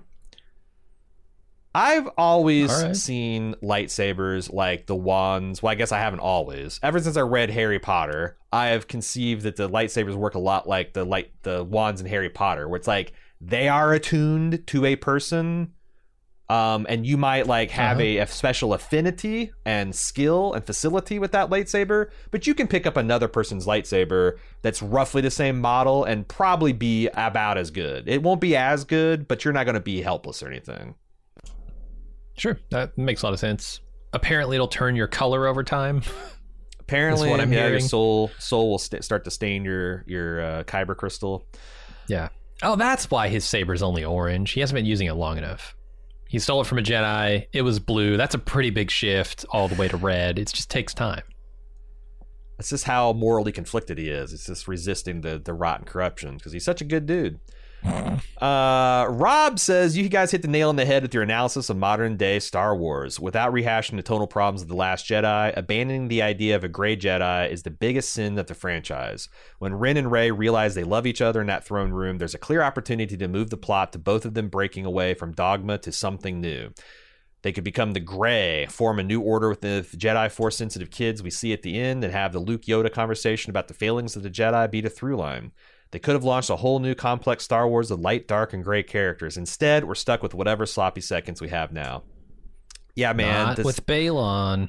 Speaker 3: I've always
Speaker 2: All right.
Speaker 3: seen lightsabers like the wands. Well, I guess I haven't always. Ever since I read Harry Potter, I have conceived that the lightsabers work a lot like the light, the wands in Harry Potter, where it's like they are attuned to a person, um, and you might like have
Speaker 2: Uh-huh.
Speaker 3: a, a special affinity and skill and facility with that lightsaber, but you can pick up another person's lightsaber that's roughly the same model and probably be about as good. It won't be as good, but you're not going to be helpless or anything.
Speaker 2: Sure, that makes a lot of sense. Apparently, it'll turn your color over time.
Speaker 3: Apparently,
Speaker 2: That's what I'm
Speaker 3: yeah, your
Speaker 2: hearing.
Speaker 3: soul soul will st- start to stain your your uh, kyber crystal.
Speaker 2: Yeah. Oh, that's why his saber's only orange. He hasn't been using it long enough. He stole it from a Jedi. It was blue. That's a pretty big shift all the way to red. It just takes time.
Speaker 3: That's just how morally conflicted he is. It's just resisting the the rot and corruption because he's such a good dude. Uh, Rob says, you guys hit the nail on the head with your analysis of modern day Star Wars. Without rehashing the tonal problems of The Last Jedi, abandoning the idea of a gray Jedi is the biggest sin of the franchise. When Ren and Rey realize they love each other in that throne room, there's a clear opportunity to move the plot to both of them breaking away from dogma to something new. They could become the Grey, form a new order with the Jedi Force-sensitive kids we see at the end, and have the Luke Yoda conversation about the failings of the Jedi be the through line. They could have launched a whole new complex Star Wars of light, dark, and gray characters. Instead, we're stuck with whatever sloppy seconds we have now. Yeah, man.
Speaker 2: Not
Speaker 3: this-
Speaker 2: with Balon.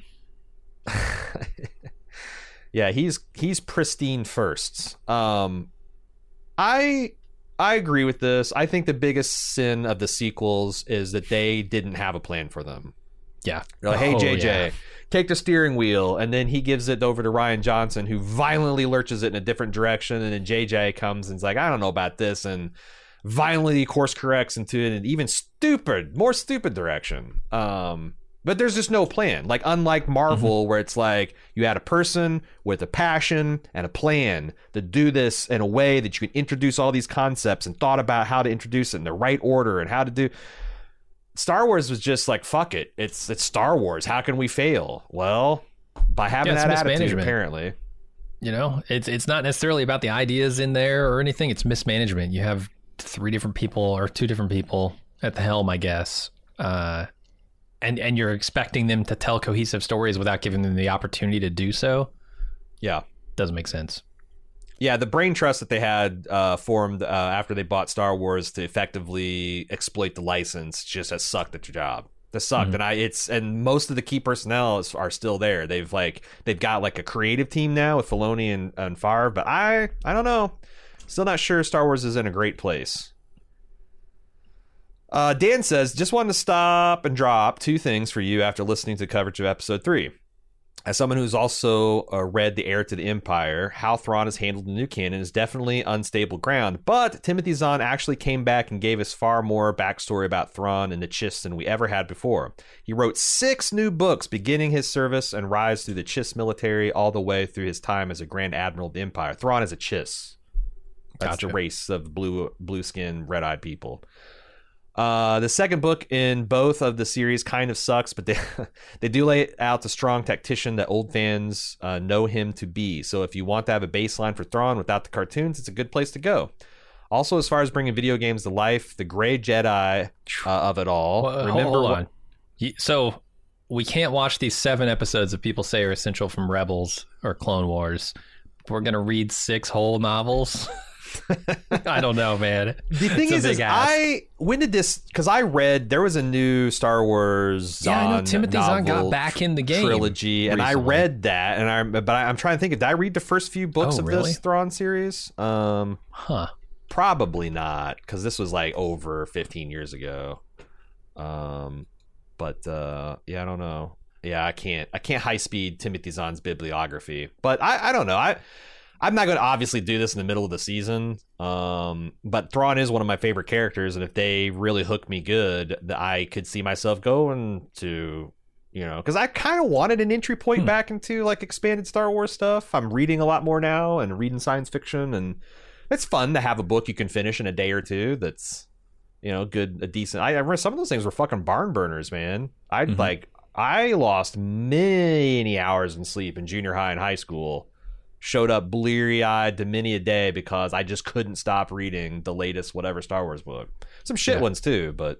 Speaker 3: yeah, he's he's pristine firsts. Um, I I agree with this. I think the biggest sin of the sequels is that they didn't have a plan for them.
Speaker 2: Yeah.
Speaker 3: They're like, hey,
Speaker 2: Oh,
Speaker 3: J J,
Speaker 2: yeah.
Speaker 3: take the steering wheel. And then he gives it over to Rian Johnson, who violently lurches it in a different direction. And then J J comes and's like, I don't know about this. And violently course corrects into an even stupid, more stupid direction. Um, But there's just no plan. Like, unlike Marvel, mm-hmm. where it's like you had a person with a passion and a plan to do this in a way that you can introduce all these concepts and thought about how to introduce it in the right order and how to do. Star Wars was just like, fuck it. It's it's Star Wars. How can we fail? Well, by having
Speaker 2: yeah,
Speaker 3: that attitude, apparently.
Speaker 2: You know, it's it's not necessarily about the ideas in there or anything. It's mismanagement. You have three different people or two different people at the helm, I guess. Uh And and you're expecting them to tell cohesive stories without giving them the opportunity to do so.
Speaker 3: Yeah.
Speaker 2: Doesn't make sense.
Speaker 3: Yeah, the brain trust that they had uh, formed uh, after they bought Star Wars to effectively exploit the license just has sucked at your job. That sucked. Mm-hmm. And I it's and most of the key personnel is, are still there. They've like they've got like a creative team now with Filoni and, and Favre, but I I don't know. Still not sure Star Wars is in a great place. Uh, Dan says, just wanted to stop and drop two things for you after listening to coverage of episode three. As someone who's also uh, read The Heir to the Empire, how Thrawn is handled in the new canon is definitely unstable ground, but Timothy Zahn actually came back and gave us far more backstory about Thrawn and the Chiss than we ever had before. He wrote six new books beginning his service and rise through the Chiss military all the way through his time as a Grand Admiral of the Empire. Thrawn is a Chiss. That's
Speaker 2: Gotcha.
Speaker 3: The race of blue, blue-skinned, red-eyed people. Uh, the second book in both of the series kind of sucks, but they they do lay out the strong tactician that old fans uh, know him to be. So if you want to have a baseline for Thrawn without the cartoons, it's a good place to go. Also, as far as bringing video games to life, the Grey Jedi uh, of it all.
Speaker 2: Well,
Speaker 3: remember,
Speaker 2: hold on. So we can't watch these seven episodes that people say are essential from Rebels or Clone Wars. We're gonna read six whole novels. I don't know, man.
Speaker 3: The thing is, is I when did this? Because I read there was a new Star Wars Zahn
Speaker 2: yeah, I know Timothy Zahn got back in the game
Speaker 3: trilogy, and recently. I read that, and I but I, I'm trying to think. Did I read the first few books
Speaker 2: oh,
Speaker 3: of
Speaker 2: really?
Speaker 3: this Thrawn series? Um,
Speaker 2: huh?
Speaker 3: Probably not, because this was like over fifteen years ago. Um, but uh, yeah, I don't know. Yeah, I can't. I can't high speed Timothy Zahn's bibliography, but I, I don't know. I. I'm not going to obviously do this in the middle of the season, um, but Thrawn is one of my favorite characters, and if they really hook me good, I could see myself going to, you know, because I kind of wanted an entry point hmm. back into like expanded Star Wars stuff. I'm reading a lot more now and reading science fiction, and it's fun to have a book you can finish in a day or two that's, you know, good, a decent. I, I remember some of those things were fucking barn burners, man. I'd mm-hmm. like, I lost many hours in sleep in junior high and high school. Showed up bleary-eyed to many a day because I just couldn't stop reading the latest whatever Star Wars book. Some shit yeah. ones too, but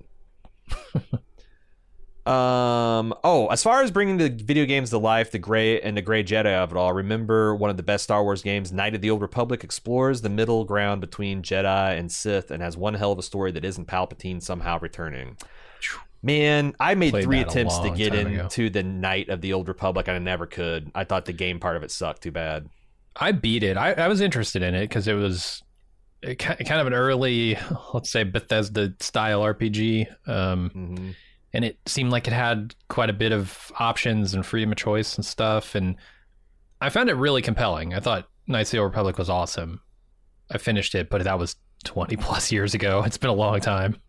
Speaker 3: um oh, as far as bringing the video games to life, the gray and the Grey Jedi of it all, remember one of the best Star Wars games, Knight of the Old Republic, explores the middle ground between Jedi and Sith and has one hell of a story that isn't Palpatine somehow returning. Man, I made Played three attempts to get into ago. the Knight of the Old Republic and I never could. I thought the game part of it sucked too bad.
Speaker 2: I beat it. I, I was interested in it because it was it, kind of an early, let's say, Bethesda style R P G. Um, mm-hmm. And it seemed like it had quite a bit of options and freedom of choice and stuff. And I found it really compelling. I thought Knights of the Old Republic was awesome. I finished it, but that was twenty plus years ago. It's been a long time.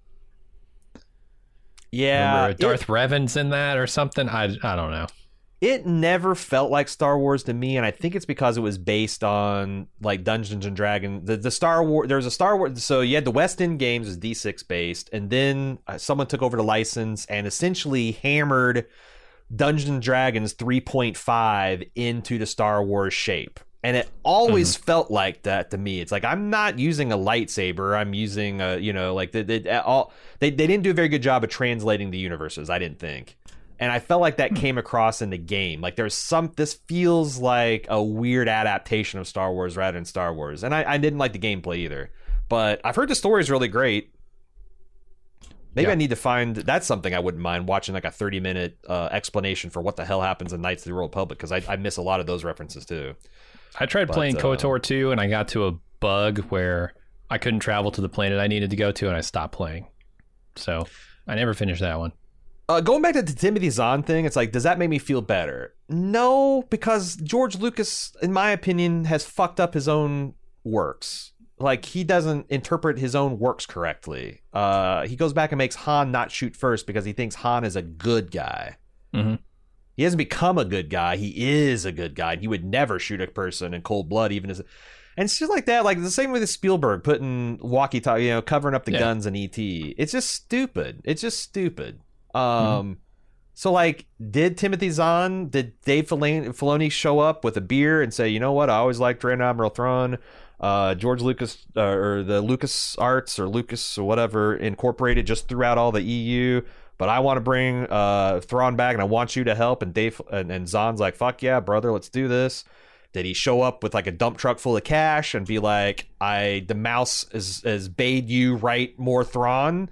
Speaker 3: Yeah.
Speaker 2: Remember Darth it, Revan's in that or something? I, I don't know.
Speaker 3: It never felt like Star Wars to me, and I think it's because it was based on like Dungeons and Dragons. The the Star Wars, there was a Star Wars. So you had the West End Games was D six based, and then someone took over the license and essentially hammered Dungeons and Dragons three point five into the Star Wars shape. And it always mm-hmm. felt like that to me. It's like I'm not using a lightsaber. I'm using a, you know, like they, they all they they didn't do a very good job of translating the universes, I didn't think. And I felt like that came across in the game. Like there's some, this feels like a weird adaptation of Star Wars rather than Star Wars. And I, I didn't like the gameplay either. But I've heard the story is really great. Maybe yeah. I need to find, that's something I wouldn't mind watching, like a thirty minute uh, explanation for what the hell happens in Knights of the Old Republic, because I, I miss a lot of those references too.
Speaker 2: I tried
Speaker 3: but,
Speaker 2: playing
Speaker 3: uh,
Speaker 2: KOTOR two and I got to a bug where I couldn't travel to the planet I needed to go to and I stopped playing. So I never finished that one.
Speaker 3: Uh, going back to the Timothy Zahn thing, it's like, does that make me feel better? No, because George Lucas, in my opinion, has fucked up his own works. Like, he doesn't interpret his own works correctly. Uh, he goes back and makes Han not shoot first because he thinks Han is a good guy.
Speaker 2: Mm-hmm.
Speaker 3: He hasn't become a good guy. He is a good guy. He would never shoot a person in cold blood, even as, and shit like that. Like the same with Spielberg putting walkie-talkie, you know, covering up the yeah. guns in E T. It's just stupid. It's just stupid. Um, mm-hmm. So like, did Timothy Zahn, did Dave Filoni, Filoni show up with a beer and say, you know what, I always liked Grand Admiral Thrawn, uh, George Lucas uh, or the Lucas Arts or Lucas or whatever Incorporated just threw out all the E U. But I want to bring uh, Thrawn back, and I want you to help. And Dave and, and Zahn's like, "Fuck yeah, brother, let's do this." Did he show up with like a dump truck full of cash and be like, "I the mouse is has bade you write more Thrawn,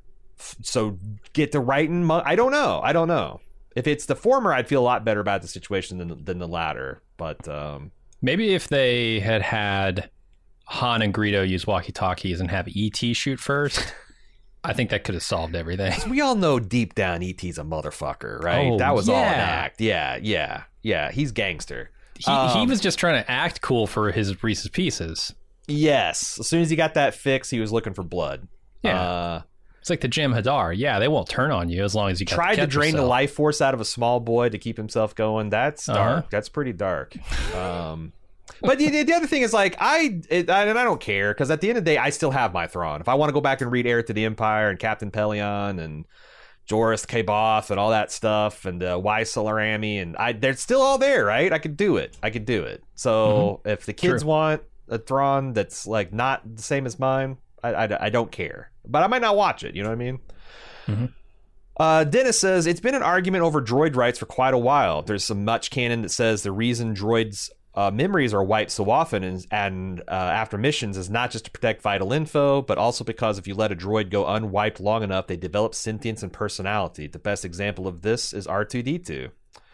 Speaker 3: so get to writing"? Mo-? I don't know. I don't know. If it's the former, I'd feel a lot better about the situation than than the latter. But um,
Speaker 2: maybe if they had had Han and Greedo use walkie-talkies and have E T shoot first. I think that could have solved everything.
Speaker 3: We all know deep down E T's a motherfucker, right?
Speaker 2: Oh,
Speaker 3: that was
Speaker 2: yeah.
Speaker 3: all an act. Yeah, yeah, yeah. He's gangster.
Speaker 2: He,
Speaker 3: um,
Speaker 2: he was just trying to act cool for his Reese's Pieces.
Speaker 3: Yes. As soon as he got that fix, he was looking for blood.
Speaker 2: Yeah.
Speaker 3: Uh,
Speaker 2: it's like the Jem'Hadar. Yeah, they won't turn on you as long as you got
Speaker 3: tried to drain
Speaker 2: yourself.
Speaker 3: the life force out of a small boy to keep himself going. That's dark.
Speaker 2: Uh-huh.
Speaker 3: That's pretty dark. Um, but the, the other thing is, like, I, it, I and I don't care, because at the end of the day, I still have my Thrawn. If I want to go back and read Heir to the Empire and Captain Pelion and Joruth K'Both and all that stuff and uh, Y Solarami, and I, they're still all there, right? I could do it. I could do it. So mm-hmm. if the kids
Speaker 2: True.
Speaker 3: want a Thrawn that's like not the same as mine, I, I, I don't care. But I might not watch it. You know what I mean?
Speaker 2: Mm-hmm.
Speaker 3: Uh, Dennis says, it's been an argument over droid rights for quite a while. There's some much canon that says the reason droids uh, memories are wiped so often and, and uh, after missions is not just to protect vital info, but also because if you let a droid go unwiped long enough, they develop sentience and personality. The best example of this is R two D two.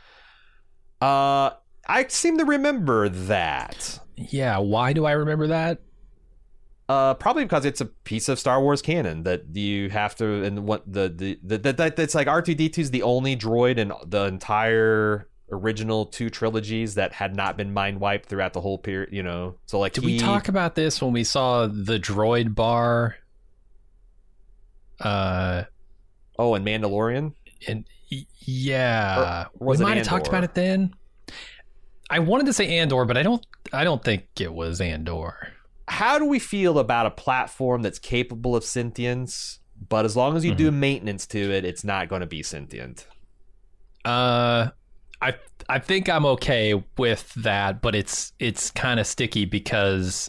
Speaker 3: Uh, I seem to remember that.
Speaker 2: Yeah, why do I remember that?
Speaker 3: Uh, probably because it's a piece of Star Wars canon that you have to, and what the the the, the, the that's like R two D two is the only droid in the entire original two trilogies that had not been mind wiped throughout the whole period. You know, so like,
Speaker 2: did
Speaker 3: he,
Speaker 2: we talk about this when we saw the droid bar? Uh,
Speaker 3: oh, and Mandalorian,
Speaker 2: and yeah,
Speaker 3: or, or was
Speaker 2: we
Speaker 3: it
Speaker 2: might have talked about it then. I wanted to say Andor, but I don't. I don't think it was Andor.
Speaker 3: How do we feel about a platform that's capable of sentience, but as long as you mm-hmm. do maintenance to it, it's not going to be sentient?
Speaker 2: Uh, I I think I'm okay with that, but it's it's kind of sticky because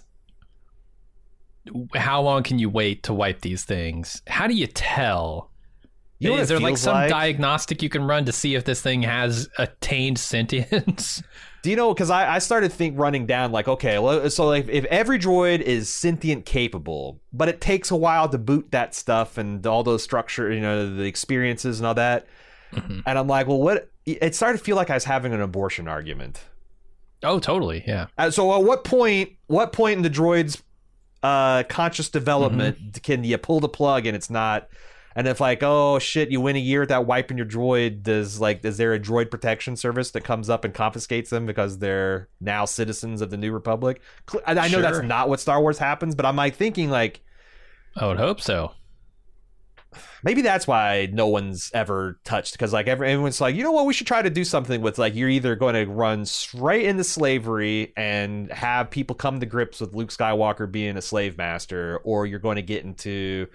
Speaker 2: how long can you wait to wipe these things? How do you tell?
Speaker 3: You know,
Speaker 2: is there like some
Speaker 3: like?
Speaker 2: diagnostic you can run to see if this thing has attained sentience?
Speaker 3: Do you know, because I, I started think running down like, okay, well, so like if every droid is sentient capable, but it takes a while to boot that stuff and all those structure, you know, the experiences and all that. Mm-hmm. And I'm like, well, what? It started to feel like I was having an abortion argument.
Speaker 2: Oh, totally. Yeah.
Speaker 3: Uh, so at what point, what point in the droid's uh, conscious development mm-hmm. can you pull the plug and it's not? And if like, oh shit, you win a year without wiping your droid, does like, is there a droid protection service that comes up and confiscates them because they're now citizens of the New Republic? I, I know
Speaker 2: sure.
Speaker 3: that's not what Star Wars happens, but I'm like thinking like,
Speaker 2: I would hope so.
Speaker 3: Maybe that's why no one's ever touched, because like every, everyone's like, you know what, we should try to do something with like, you're either going to run straight into slavery and have people come to grips with Luke Skywalker being a slave master, or you're going to get into,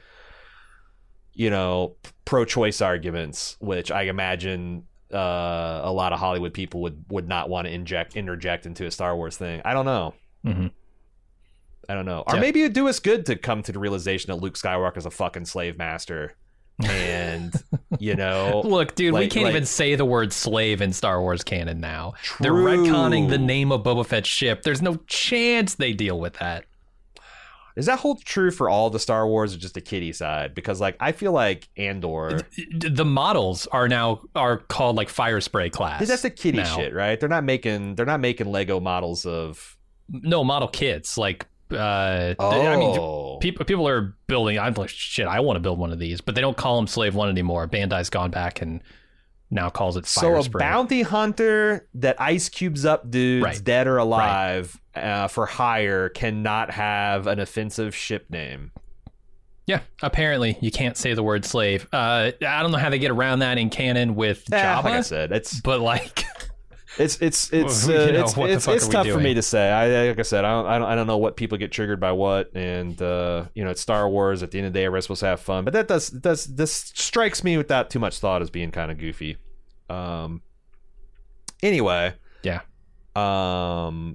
Speaker 3: you know, pro-choice arguments, which I imagine uh, a lot of Hollywood people would, would not want to inject interject into a Star Wars thing. I don't know.
Speaker 2: Mm-hmm.
Speaker 3: I don't know. Or
Speaker 2: yeah.
Speaker 3: maybe it'd do us good to come to the realization that Luke Skywalker's a fucking slave master. And, you know...
Speaker 2: Look, dude,
Speaker 3: like,
Speaker 2: we can't
Speaker 3: like,
Speaker 2: even say the word slave in Star Wars canon now.
Speaker 3: True.
Speaker 2: They're retconning the name of Boba Fett's ship. There's no chance they deal with that.
Speaker 3: Does that hold true for all the Star Wars, or just the kiddie side? Because like I feel like Andor,
Speaker 2: the models are now are called like fire spray class.
Speaker 3: That's the kiddie
Speaker 2: now.
Speaker 3: shit, right? They're not making they're not making Lego models of
Speaker 2: no model kits. Like, uh,
Speaker 3: oh.
Speaker 2: I mean, people people are building. I'm like, shit, I want to build one of these, but they don't call them Slave One anymore. Bandai's gone back and now calls it fire
Speaker 3: so a
Speaker 2: spray.
Speaker 3: bounty hunter that ice cubes up dudes,
Speaker 2: right.
Speaker 3: dead or alive, right. uh, for hire cannot have an offensive ship name.
Speaker 2: Yeah, apparently you can't say the word slave. Uh, I don't know how they get around that in canon with
Speaker 3: Eh,
Speaker 2: Jabba.
Speaker 3: like I said, it's
Speaker 2: but like,
Speaker 3: it's it's it's uh,
Speaker 2: You know,
Speaker 3: it's,
Speaker 2: what the
Speaker 3: it's,
Speaker 2: fuck
Speaker 3: it's
Speaker 2: are we
Speaker 3: tough for
Speaker 2: doing?
Speaker 3: me to say. I like I said, I don't, I don't I don't know what people get triggered by what, and uh, you know, it's Star Wars. At the end of the day, everybody's supposed to have fun, but that does does this strikes me without too much thought as being kind of goofy. Um. Anyway,
Speaker 2: yeah.
Speaker 3: Um,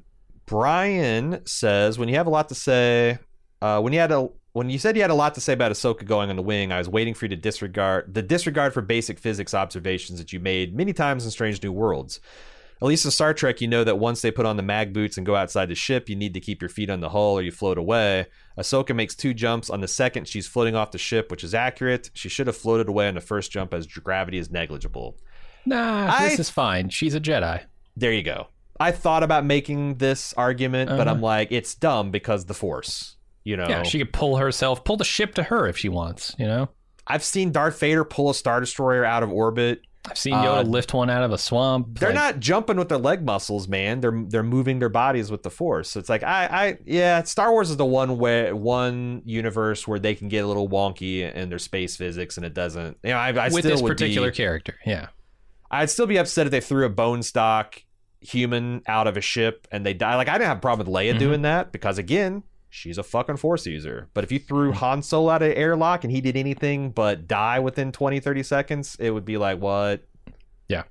Speaker 3: Brian says, when you have a lot to say, uh, when you had a when you said you had a lot to say about Ahsoka going on the wing, I was waiting for you to disregard the disregard for basic physics observations that you made many times in Strange New Worlds. At least in Star Trek, you know that once they put on the mag boots and go outside the ship, you need to keep your feet on the hull or you float away. Ahsoka makes two jumps on the second she's floating off the ship, which is accurate. She should have floated away on the first jump as gravity is negligible.
Speaker 2: Nah,
Speaker 3: I-
Speaker 2: this is fine. She's a Jedi.
Speaker 3: There you go. I thought about making this argument, but
Speaker 2: Uh-huh.
Speaker 3: I'm like, it's dumb because the Force, you know.
Speaker 2: Yeah, she could pull herself, pull the ship to her if she wants, you know?
Speaker 3: I've seen Darth Vader pull a Star Destroyer out of orbit.
Speaker 2: I've seen Yoda
Speaker 3: Uh,
Speaker 2: lift one out of a swamp.
Speaker 3: They're
Speaker 2: like-
Speaker 3: not jumping with their leg muscles, man. They're they're moving their bodies with the Force. So it's like I I yeah, Star Wars is the one where one universe where they can get a little wonky in their space physics, and it doesn't. You know, I, I
Speaker 2: with
Speaker 3: still
Speaker 2: this
Speaker 3: would
Speaker 2: particular
Speaker 3: be,
Speaker 2: character, yeah.
Speaker 3: I'd still be upset if they threw a bone stock human out of a ship and they die. Like I didn't have a problem with Leia
Speaker 2: Mm-hmm.
Speaker 3: doing that because again, she's a fucking Force user. But if you threw Han Solo out of an airlock and he did anything but die within twenty, thirty seconds, it would be like, what?
Speaker 2: Yeah.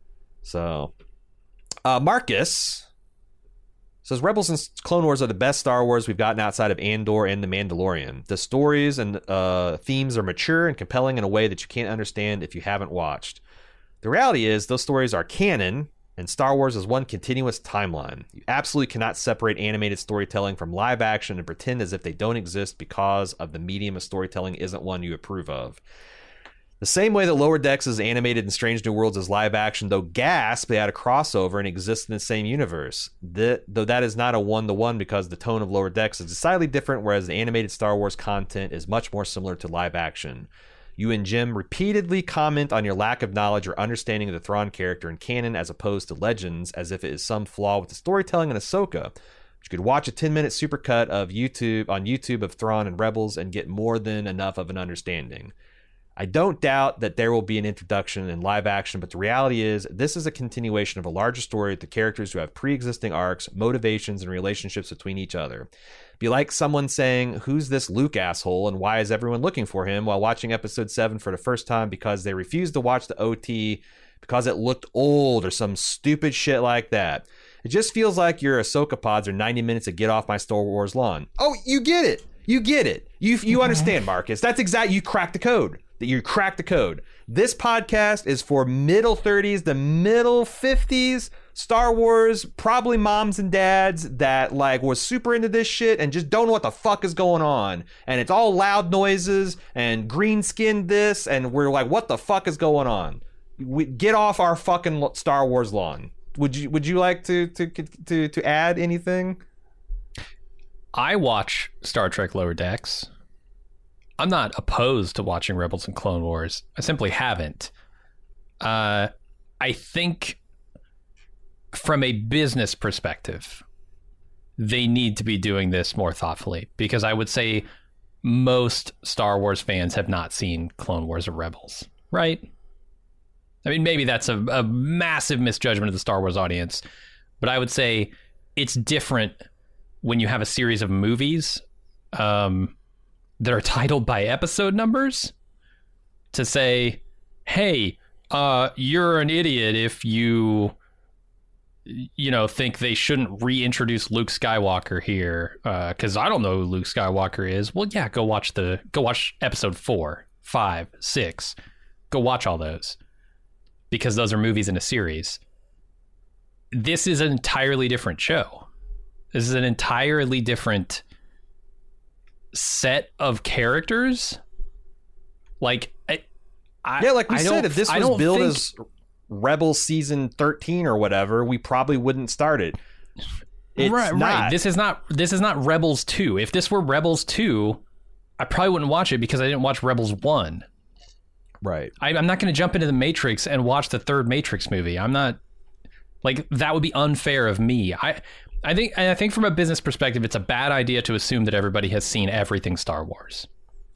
Speaker 3: So, uh, Marcus says Rebels and Clone Wars are the best Star Wars we've gotten outside of Andor and The Mandalorian. The stories and uh, themes are mature and compelling in a way that you can't understand if you haven't watched. The reality is those stories are canon, and Star Wars is one continuous timeline. You absolutely cannot separate animated storytelling from live action and pretend as if they don't exist because of the medium of storytelling isn't one you approve of. The same way that Lower Decks is animated in Strange New Worlds as live action, though gasp, they had a crossover and exist in the same universe. The, though that is not a one-to-one because the tone of Lower Decks is decidedly different, whereas the animated Star Wars content is much more similar to live action. You and Jim repeatedly comment on your lack of knowledge or understanding of the Thrawn character in canon as opposed to Legends, as if it is some flaw with the storytelling in Ahsoka. You could watch a ten-minute supercut of YouTube on YouTube of Thrawn and Rebels and get more than enough of an understanding. I don't doubt that there will be an introduction in live action, but the reality is this is a continuation of a larger story with the characters who have pre-existing arcs, motivations, and relationships between each other. Be like someone saying, who's this Luke asshole and why is everyone looking for him while watching episode seven for the first time because they refused to watch the O T because it looked old or some stupid shit like that. It just feels like your Ahsoka pods are ninety minutes to get off my Star Wars lawn. Oh, you get it. You get it. You you understand, Marcus. That's exactly, you cracked the code. That you cracked the code. This podcast is for middle thirties to middle fifties Star Wars, probably moms and dads that like was super into this shit and just don't know what the fuck is going on. And it's all loud noises and green skinned this, and we're like, what the fuck is going on? We, get off our fucking Star Wars lawn. Would you Would you like to to to to add anything?
Speaker 2: I watch Star Trek Lower Decks. I'm not opposed to watching Rebels and Clone Wars. I simply haven't. Uh, I think from a business perspective, they need to be doing this more thoughtfully because I would say most Star Wars fans have not seen Clone Wars or Rebels, right? I mean, maybe that's a, a massive misjudgment of the Star Wars audience, but I would say it's different when you have a series of movies um, that are titled by episode numbers to say, hey, uh, you're an idiot if you, you know, think they shouldn't reintroduce Luke Skywalker here because uh, I don't know who Luke Skywalker is. Well, yeah, go watch the go watch episode four, five, six. Go watch all those because those are movies in a series. This is an entirely different show. This is an entirely different set of characters. Like, I, I,
Speaker 3: Yeah, like we
Speaker 2: I
Speaker 3: said,
Speaker 2: don't-
Speaker 3: if this
Speaker 2: I
Speaker 3: was
Speaker 2: don't
Speaker 3: billed
Speaker 2: think-
Speaker 3: as Rebel season thirteen or whatever, we probably wouldn't start it. It's
Speaker 2: right,
Speaker 3: not.
Speaker 2: right. This is not. This is not Rebels two. If this were Rebels two, I probably wouldn't watch it because I didn't watch Rebels one.
Speaker 3: Right.
Speaker 2: I, I'm not going to jump into the Matrix and watch the third Matrix movie. I'm not. Like, that would be unfair of me. I, I think. I think from a business perspective, it's a bad idea to assume that everybody has seen everything Star Wars.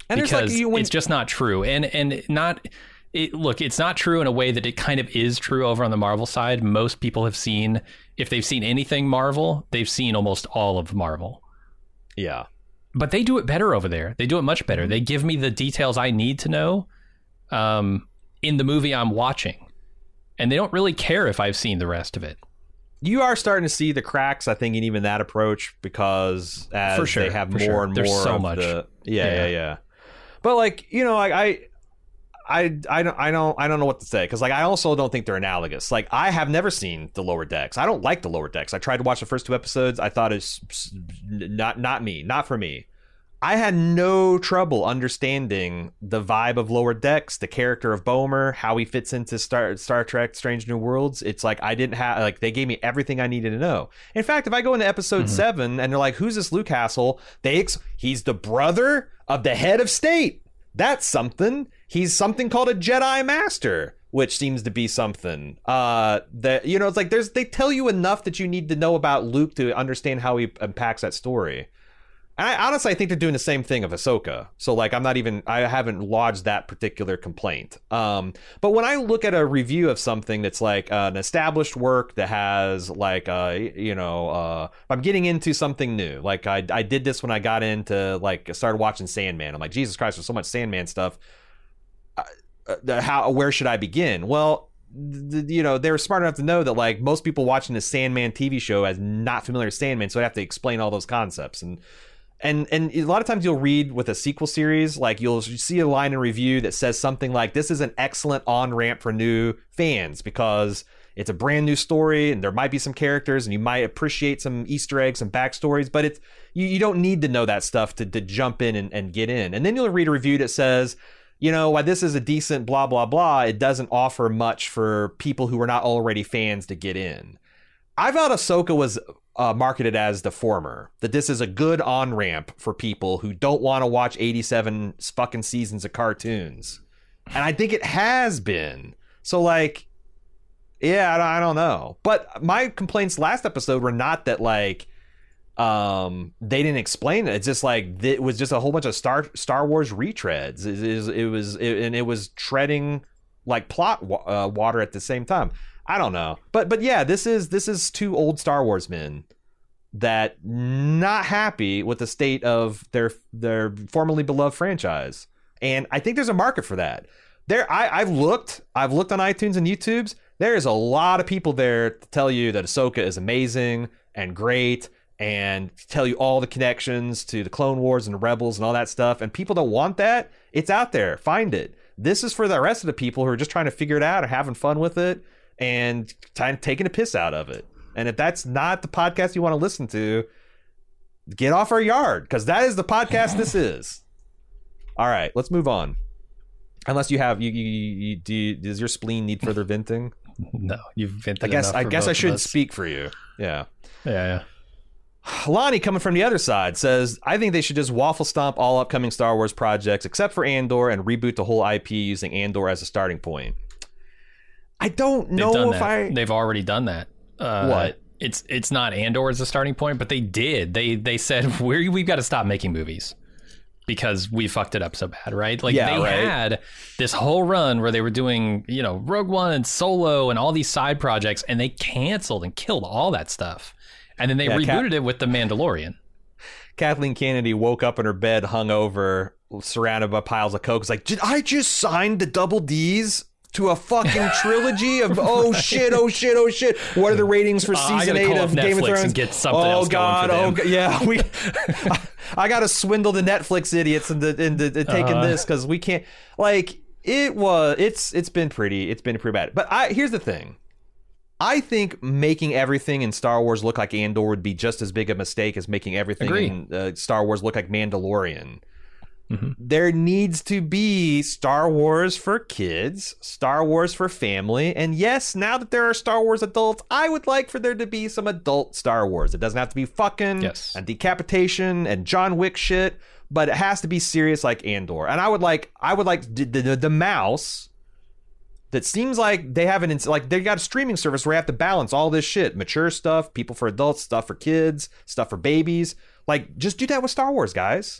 Speaker 3: And
Speaker 2: because
Speaker 3: like you, when,
Speaker 2: it's just not true. And and not it, look, it's not true in a way that it kind of is true over on the Marvel side. Most people have seen, if they've seen anything Marvel, they've seen almost all of Marvel.
Speaker 3: Yeah.
Speaker 2: But they do it better over there. They do it much better. They give me the details I need to know um, in the movie I'm watching. And they don't really care if I've seen the rest of it.
Speaker 3: You are starting to see the cracks, I think, in even that approach, because as
Speaker 2: for sure,
Speaker 3: they have more
Speaker 2: sure.
Speaker 3: and
Speaker 2: There's
Speaker 3: more
Speaker 2: so
Speaker 3: of
Speaker 2: much.
Speaker 3: the yeah,
Speaker 2: yeah,
Speaker 3: yeah, yeah. But like, you know, like I, I, I don't, I don't, I don't know what to say, because like I also don't think they're analogous. Like I have never seen the Lower Decks. I don't like the Lower Decks. I tried to watch the first two episodes. I thought it's not, not me, not for me. I had no trouble understanding the vibe of Lower Decks, the character of Bomer, how he fits into Star Star Trek Strange New Worlds. It's like I didn't have, like, they gave me everything I needed to know. In fact, if I go into episode mm-hmm. seven and they're like, who's this Luke Hassel? They ex- he's the brother of the head of state. That's something. He's something called a Jedi Master, which seems to be something. Uh, that, you know, it's like there's they tell you enough that you need to know about Luke to understand how he impacts that story. And I honestly, I think they're doing the same thing of Ahsoka. So like, I'm not even, I haven't lodged that particular complaint. Um, but when I look at a review of something that's like uh, an established work that has like, uh, you know, uh, I'm getting into something new. Like I, I did this when I got into like, started watching Sandman. I'm like, Jesus Christ, there's so much Sandman stuff. Uh, how, where should I begin? Well, th- you know, they were smart enough to know that like most people watching the Sandman T V show as not familiar with Sandman. So I have to explain all those concepts. And, And and a lot of times you'll read with a sequel series, like you'll see a line in review that says something like, this is an excellent on-ramp for new fans because it's a brand new story and there might be some characters and you might appreciate some Easter eggs and backstories, but it's you, you don't need to know that stuff to, to jump in and, and get in. And then you'll read a review that says, you know, while this is a decent blah, blah, blah, it doesn't offer much for people who are not already fans to get in. I thought Ahsoka was uh, marketed as the former, that this is a good on-ramp for people who don't want to watch eighty-seven fucking seasons of cartoons. And I think it has been. So, like, yeah, I don't know. But my complaints last episode were not that, like, um, they didn't explain it. It's just, like, it was just a whole bunch of Star Star Wars retreads. It, it, it was, it, and it was treading, like, plot uh, water at the same time. I don't know. But but yeah, this is this is two old Star Wars men that not happy with the state of their their formerly beloved franchise. And I think there's a market for that. There I, I've looked, I've looked on iTunes and YouTube's. There is a lot of people there to tell you that Ahsoka is amazing and great and tell you all the connections to the Clone Wars and the Rebels and all that stuff. And people don't want that. It's out there. Find it. This is for the rest of the people who are just trying to figure it out or having fun with it and t- taking a piss out of it. And if that's not the podcast you want to listen to, get off our yard, because that is the podcast this is. All right, let's move on. Unless you have you, you, you do you, does your spleen need further venting?
Speaker 2: No, you've vented.
Speaker 3: I guess
Speaker 2: enough
Speaker 3: I
Speaker 2: for
Speaker 3: guess
Speaker 2: both
Speaker 3: I
Speaker 2: of
Speaker 3: shouldn't
Speaker 2: us.
Speaker 3: speak for you. Yeah.
Speaker 2: Yeah, yeah.
Speaker 3: Lonnie, coming from the other side, says, I think they should just waffle stomp all upcoming Star Wars projects except for Andor and reboot the whole I P using Andor as a starting point. I don't
Speaker 2: They've
Speaker 3: know
Speaker 2: done
Speaker 3: if
Speaker 2: that.
Speaker 3: I...
Speaker 2: They've already done that. Uh,
Speaker 3: What?
Speaker 2: It's it's not Andor as a starting point, but they did. They they said, We're, we've got to stop making movies because we fucked it up so bad, right? Like
Speaker 3: Yeah,
Speaker 2: they
Speaker 3: right.
Speaker 2: had this whole run where they were doing, you know, Rogue One and Solo and all these side projects, and they canceled and killed all that stuff. And then they
Speaker 3: Yeah,
Speaker 2: rebooted
Speaker 3: Cap-
Speaker 2: it with The Mandalorian.
Speaker 3: Kathleen Kennedy woke up in her bed, hungover, surrounded by piles of coke. It's like, did I just sign the double D's to a fucking trilogy of oh shit, oh shit, oh shit? What are the ratings for
Speaker 2: Uh, I
Speaker 3: season
Speaker 2: gotta
Speaker 3: eight
Speaker 2: call
Speaker 3: of
Speaker 2: up
Speaker 3: Game of
Speaker 2: Netflix
Speaker 3: Thrones?
Speaker 2: and get something
Speaker 3: oh
Speaker 2: else going
Speaker 3: god,
Speaker 2: for them.
Speaker 3: oh god, yeah, we. I, I got to swindle the Netflix idiots into into, into taking
Speaker 2: Uh.
Speaker 3: this because we can't. Like it was, it's it's been pretty, it's been pretty bad. But I here's the thing. I think making everything in Star Wars look like Andor would be just as big a mistake as making everything
Speaker 2: Agree.
Speaker 3: in uh, Star Wars look like Mandalorian.
Speaker 2: Mm-hmm.
Speaker 3: There needs to be Star Wars for kids, Star Wars for family, and yes, now that there are Star Wars adults, I would like for there to be some adult Star Wars. It doesn't have to be fucking
Speaker 2: Yes.
Speaker 3: and decapitation and John Wick shit, but it has to be serious like Andor. And I would like, I would like the, the, the mouse that seems like they have an, like they got a streaming service where you have to balance all this shit, mature stuff, people for adults, stuff for kids, stuff for babies. Like, just do that with Star Wars, guys.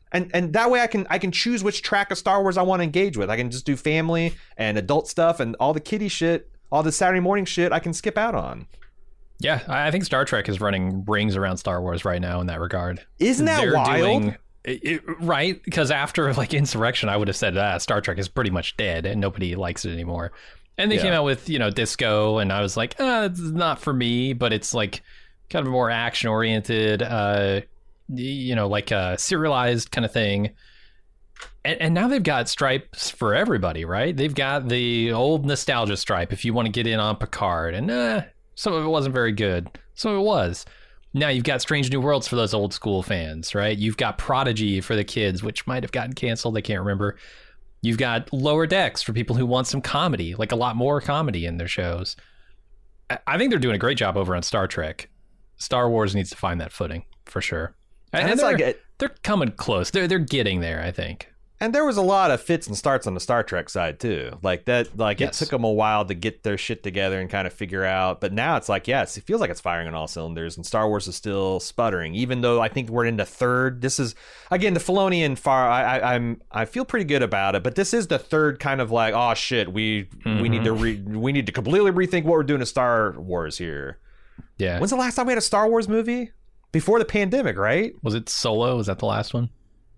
Speaker 3: And and that way I can I can choose which track of Star Wars I want to engage with. I can just do family and adult stuff, and all the kiddie shit, all the Saturday morning shit I can skip out on.
Speaker 2: Yeah, I think Star Trek is running rings around Star Wars right now in that regard.
Speaker 3: Isn't that
Speaker 2: They're
Speaker 3: wild?
Speaker 2: Doing, it, right? Because after like Insurrection, I would have said ah, Star Trek is pretty much dead and nobody likes it anymore. And they yeah. came out with, you know, Disco, and I was like, ah, it's not for me, but it's like kind of more action oriented, uh, you know, like a serialized kind of thing. And, and now they've got stripes for everybody, right? They've got the old nostalgia stripe if you want to get in on Picard, and uh, some of it wasn't very good. Some of it was. Now you've got Strange New Worlds for those old school fans, right? You've got Prodigy for the kids, which might have gotten canceled. I can't remember. You've got Lower Decks for people who want some comedy, like a lot more comedy in their shows. I think they're doing a great job over on Star Trek. Star Wars needs to find that footing for sure. And,
Speaker 3: and
Speaker 2: and
Speaker 3: it's
Speaker 2: they're,
Speaker 3: like it,
Speaker 2: they're coming close. They're they're getting there, I think.
Speaker 3: And there was a lot of fits and starts on the Star Trek side too. Like that, like yes. it took them a while to get their shit together and kind of figure out. But now it's like, yes, it feels like it's firing on all cylinders. And Star Wars is still sputtering, even though I think we're into third. This is again the Filoni and Far. I, I, I'm I feel pretty good about it. But this is the third kind of like, oh shit, we mm-hmm. we need to re, we need to completely rethink what we're doing to Star Wars here.
Speaker 2: Yeah.
Speaker 3: When's the last time we had a Star Wars movie? Before the pandemic, right?
Speaker 2: Was it Solo? Was that the last one?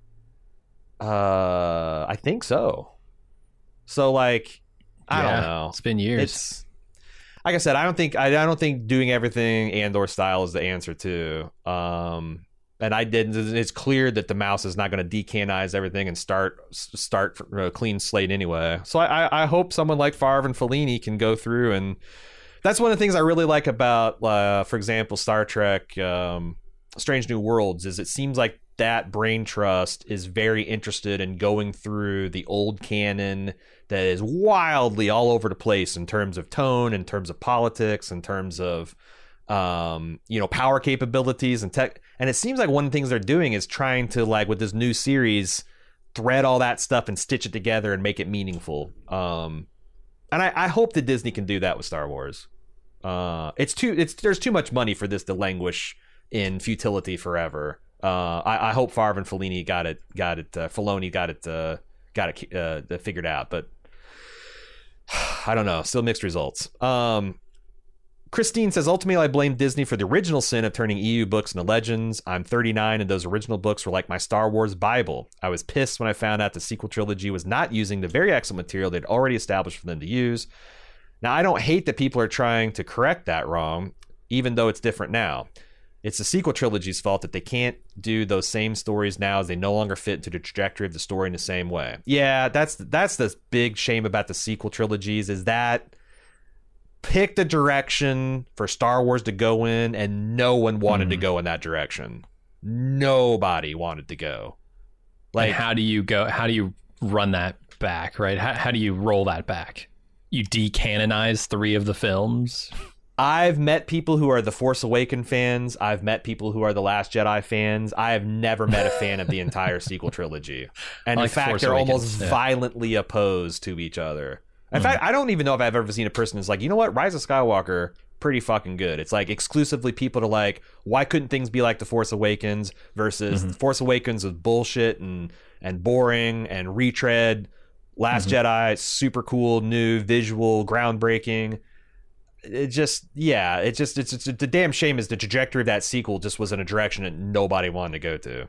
Speaker 3: Uh, I think so. So, like, I
Speaker 2: yeah,
Speaker 3: don't know.
Speaker 2: It's been years.
Speaker 3: It's like I said. I don't think I, I don't think doing everything Andor style is the answer too. Um, and I didn't. It's clear that the mouse is not going to decanonize everything and start start a clean slate anyway. So I, I hope someone like Favre and Fellini can go through, and that's one of the things I really like about, uh, for example, Star Trek, um, Strange New Worlds, is it seems like that brain trust is very interested in going through the old canon that is wildly all over the place in terms of tone, in terms of politics, in terms of um, you know, power capabilities and tech. And it seems like one of the things they're doing is trying to, like, with this new series, thread all that stuff and stitch it together and make it meaningful. Um, and I, I hope that Disney can do that with Star Wars. Uh, it's too it's there's too much money for this to languish in futility forever. Uh, I, I hope Favre and Fellini got it, got it. Uh, Filoni got it, uh, got it uh, figured out. But I don't know. Still mixed results. Um, Christine says, ultimately, I blame Disney for the original sin of turning E U books into legends. I'm thirty-nine, and those original books were like my Star Wars Bible. I was pissed when I found out the sequel trilogy was not using the very excellent material they'd already established for them to use. Now, I don't hate that people are trying to correct that wrong, even though it's different now. It's the sequel trilogy's fault that they can't do those same stories now, as they no longer fit into the trajectory of the story in the same way. Yeah, that's that's the big shame about the sequel trilogies, is that pick the direction for Star Wars to go in, and no one wanted mm. to go in that direction. Nobody wanted to go.
Speaker 2: Like, and how do you go? How do you run that back? Right? How how do you roll that back? You decanonize three of the films.
Speaker 3: I've met people who are the Force Awakens fans. I've met people who are the Last Jedi fans. I have never met a fan of the entire sequel trilogy. And like in fact, Force they're Awakens, almost yeah. violently opposed to each other. In mm. fact, I don't even know if I've ever seen a person who's like, you know what, Rise of Skywalker, pretty fucking good. It's like exclusively people to like, why couldn't things be like the Force Awakens versus mm-hmm. Force Awakens was bullshit and, and boring and retread. Last mm-hmm. Jedi, super cool, new, visual, groundbreaking. It just, yeah, it just, it's, it's, it's a damn shame is the trajectory of that sequel just was in a direction that nobody wanted to go to.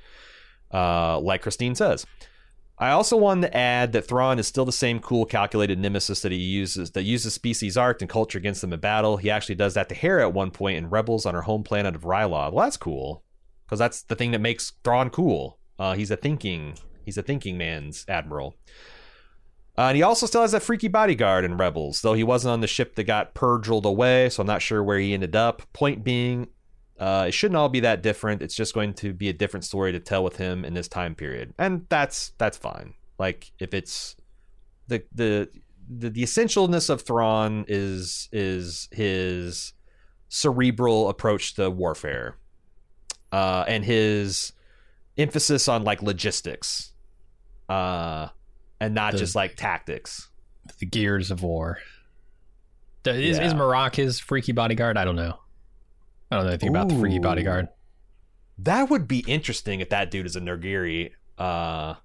Speaker 3: Uh, like Christine says. I also wanted to add that Thrawn is still the same cool, calculated nemesis that he uses, that uses species art and culture against them in battle. He actually does that to Hera at one point in Rebels on her home planet of Ryloth. Well, that's cool, because that's the thing that makes Thrawn cool. Uh, he's a thinking, he's a thinking man's admiral. Uh, and he also still has that freaky bodyguard in Rebels, though he wasn't on the ship that got purged away, so I'm not sure where he ended up. Point being, uh, it shouldn't all be that different. It's just going to be a different story to tell with him in this time period, and that's that's fine. Like, if it's the the the, the essentialness of Thrawn is is his cerebral approach to warfare, uh, and his emphasis on like logistics. Uh. And not the, just like tactics.
Speaker 2: The gears of war. Is,
Speaker 3: yeah.
Speaker 2: is Marok his freaky bodyguard? I don't know. I don't know anything Ooh. about the freaky bodyguard.
Speaker 3: That would be interesting if that dude is a Nergiri. Uh,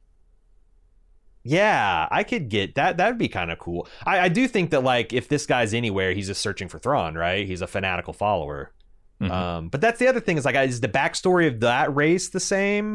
Speaker 3: yeah, I could get that. That'd be kind of cool. I, I do think that, like, if this guy's anywhere, he's just searching for Thrawn, right? He's a fanatical follower. Mm-hmm. Um, but that's the other thing is, like, is the backstory of that race the same?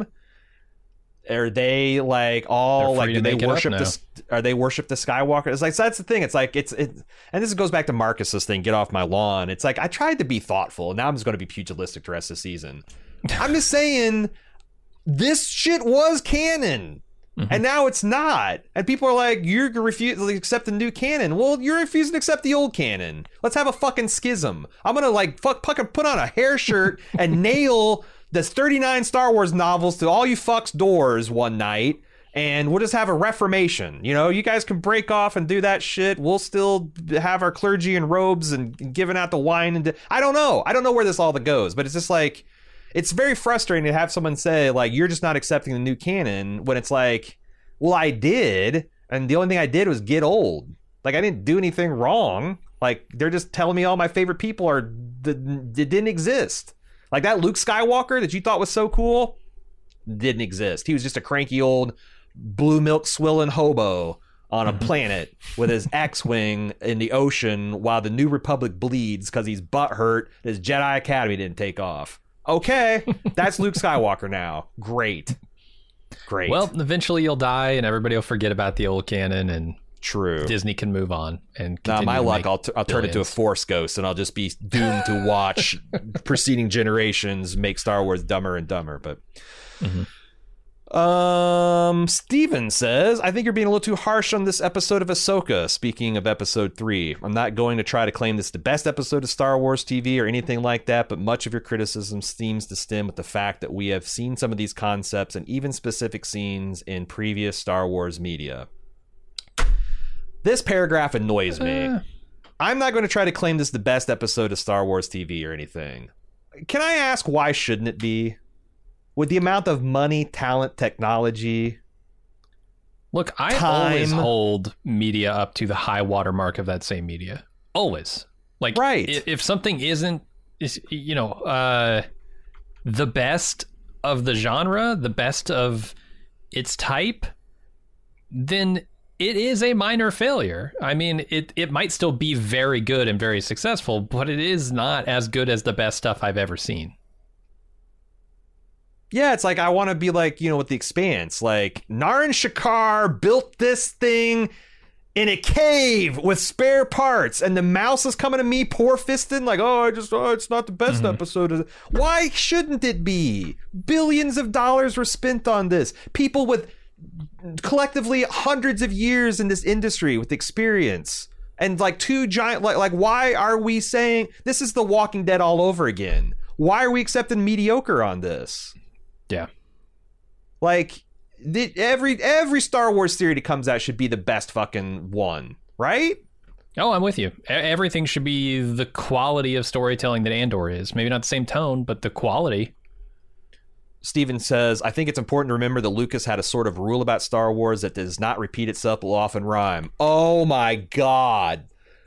Speaker 3: Are they like all like do they worship the are they worship the Skywalker? It's like so that's the thing. It's like it's it, and this goes back to Marcus's thing. Get off my lawn. It's like I tried to be thoughtful, and now I'm just going to be pugilistic the rest of the season. I'm just saying this shit was canon, mm-hmm. and now it's not. And people are like, you're refusing to accept the new canon. Well, you're refusing to accept the old canon. Let's have a fucking schism. I'm gonna like fuck fucking put on a hair shirt and nail there's thirty-nine Star Wars novels to all you fucks doors one night, and we'll just have a reformation. You know, you guys can break off and do that shit. We'll still have our clergy in robes and giving out the wine. And I don't know. I don't know where this all goes, but it's just like, it's very frustrating to have someone say, like, you're just not accepting the new canon when it's like, well, I did. And the only thing I did was get old. Like, I didn't do anything wrong. Like, they're just telling me all my favorite people are, that didn't exist. Like that Luke Skywalker that you thought was so cool didn't exist. He was just a cranky old blue milk swilling hobo on a planet with his X-Wing in the ocean while the New Republic bleeds because he's butthurt that his Jedi Academy didn't take off. Okay, that's Luke Skywalker now. Great. Great.
Speaker 2: Well, eventually you'll die and everybody will forget about the old canon and
Speaker 3: True.
Speaker 2: Disney can move on and
Speaker 3: nah, my luck I'll, t- I'll turn
Speaker 2: billions.
Speaker 3: into a Force ghost and I'll just be doomed to watch preceding generations make Star Wars dumber and dumber. But mm-hmm. um Steven says, I think you're being a little too harsh on this episode of Ahsoka. Speaking of episode three, I'm not going to try to claim this is the best episode of Star Wars T V or anything like that, but much of your criticism seems to stem with the fact that we have seen some of these concepts and even specific scenes in previous Star Wars media. This paragraph annoys me. Uh. I'm not going to try to claim this is the best episode of Star Wars T V or anything. Can I ask why shouldn't it be? With the amount of money, talent, technology.
Speaker 2: Look, I
Speaker 3: time.
Speaker 2: always hold media up to the high watermark of that same media. Always. Like,
Speaker 3: right.
Speaker 2: if, if something isn't, is you know, uh, the best of the genre, the best of its type, then it is a minor failure. I mean, it, it might still be very good and very successful, but it is not as good as the best stuff I've ever seen.
Speaker 3: Yeah, it's like I want to be like, you know, with The Expanse, like Naran Shakar built this thing in a cave with spare parts, and the mouse is coming to me poor-fisted, like, oh, I just, oh, it's not the best mm-hmm. episode of. Why shouldn't it be? Billions of dollars were spent on this. People with collectively hundreds of years in this industry with experience, and like two giant, like, like why are we saying this is The Walking Dead all over again? Why are we accepting mediocre on this?
Speaker 2: Yeah,
Speaker 3: like the, every every Star Wars series that comes out should be the best fucking one, right?
Speaker 2: Oh, I'm with you. Everything should be the quality of storytelling that Andor is. Maybe not the same tone, but the quality.
Speaker 3: Steven says, I think it's important to remember that Lucas had a sort of rule about Star Wars that does not repeat itself but will often rhyme. Oh my God.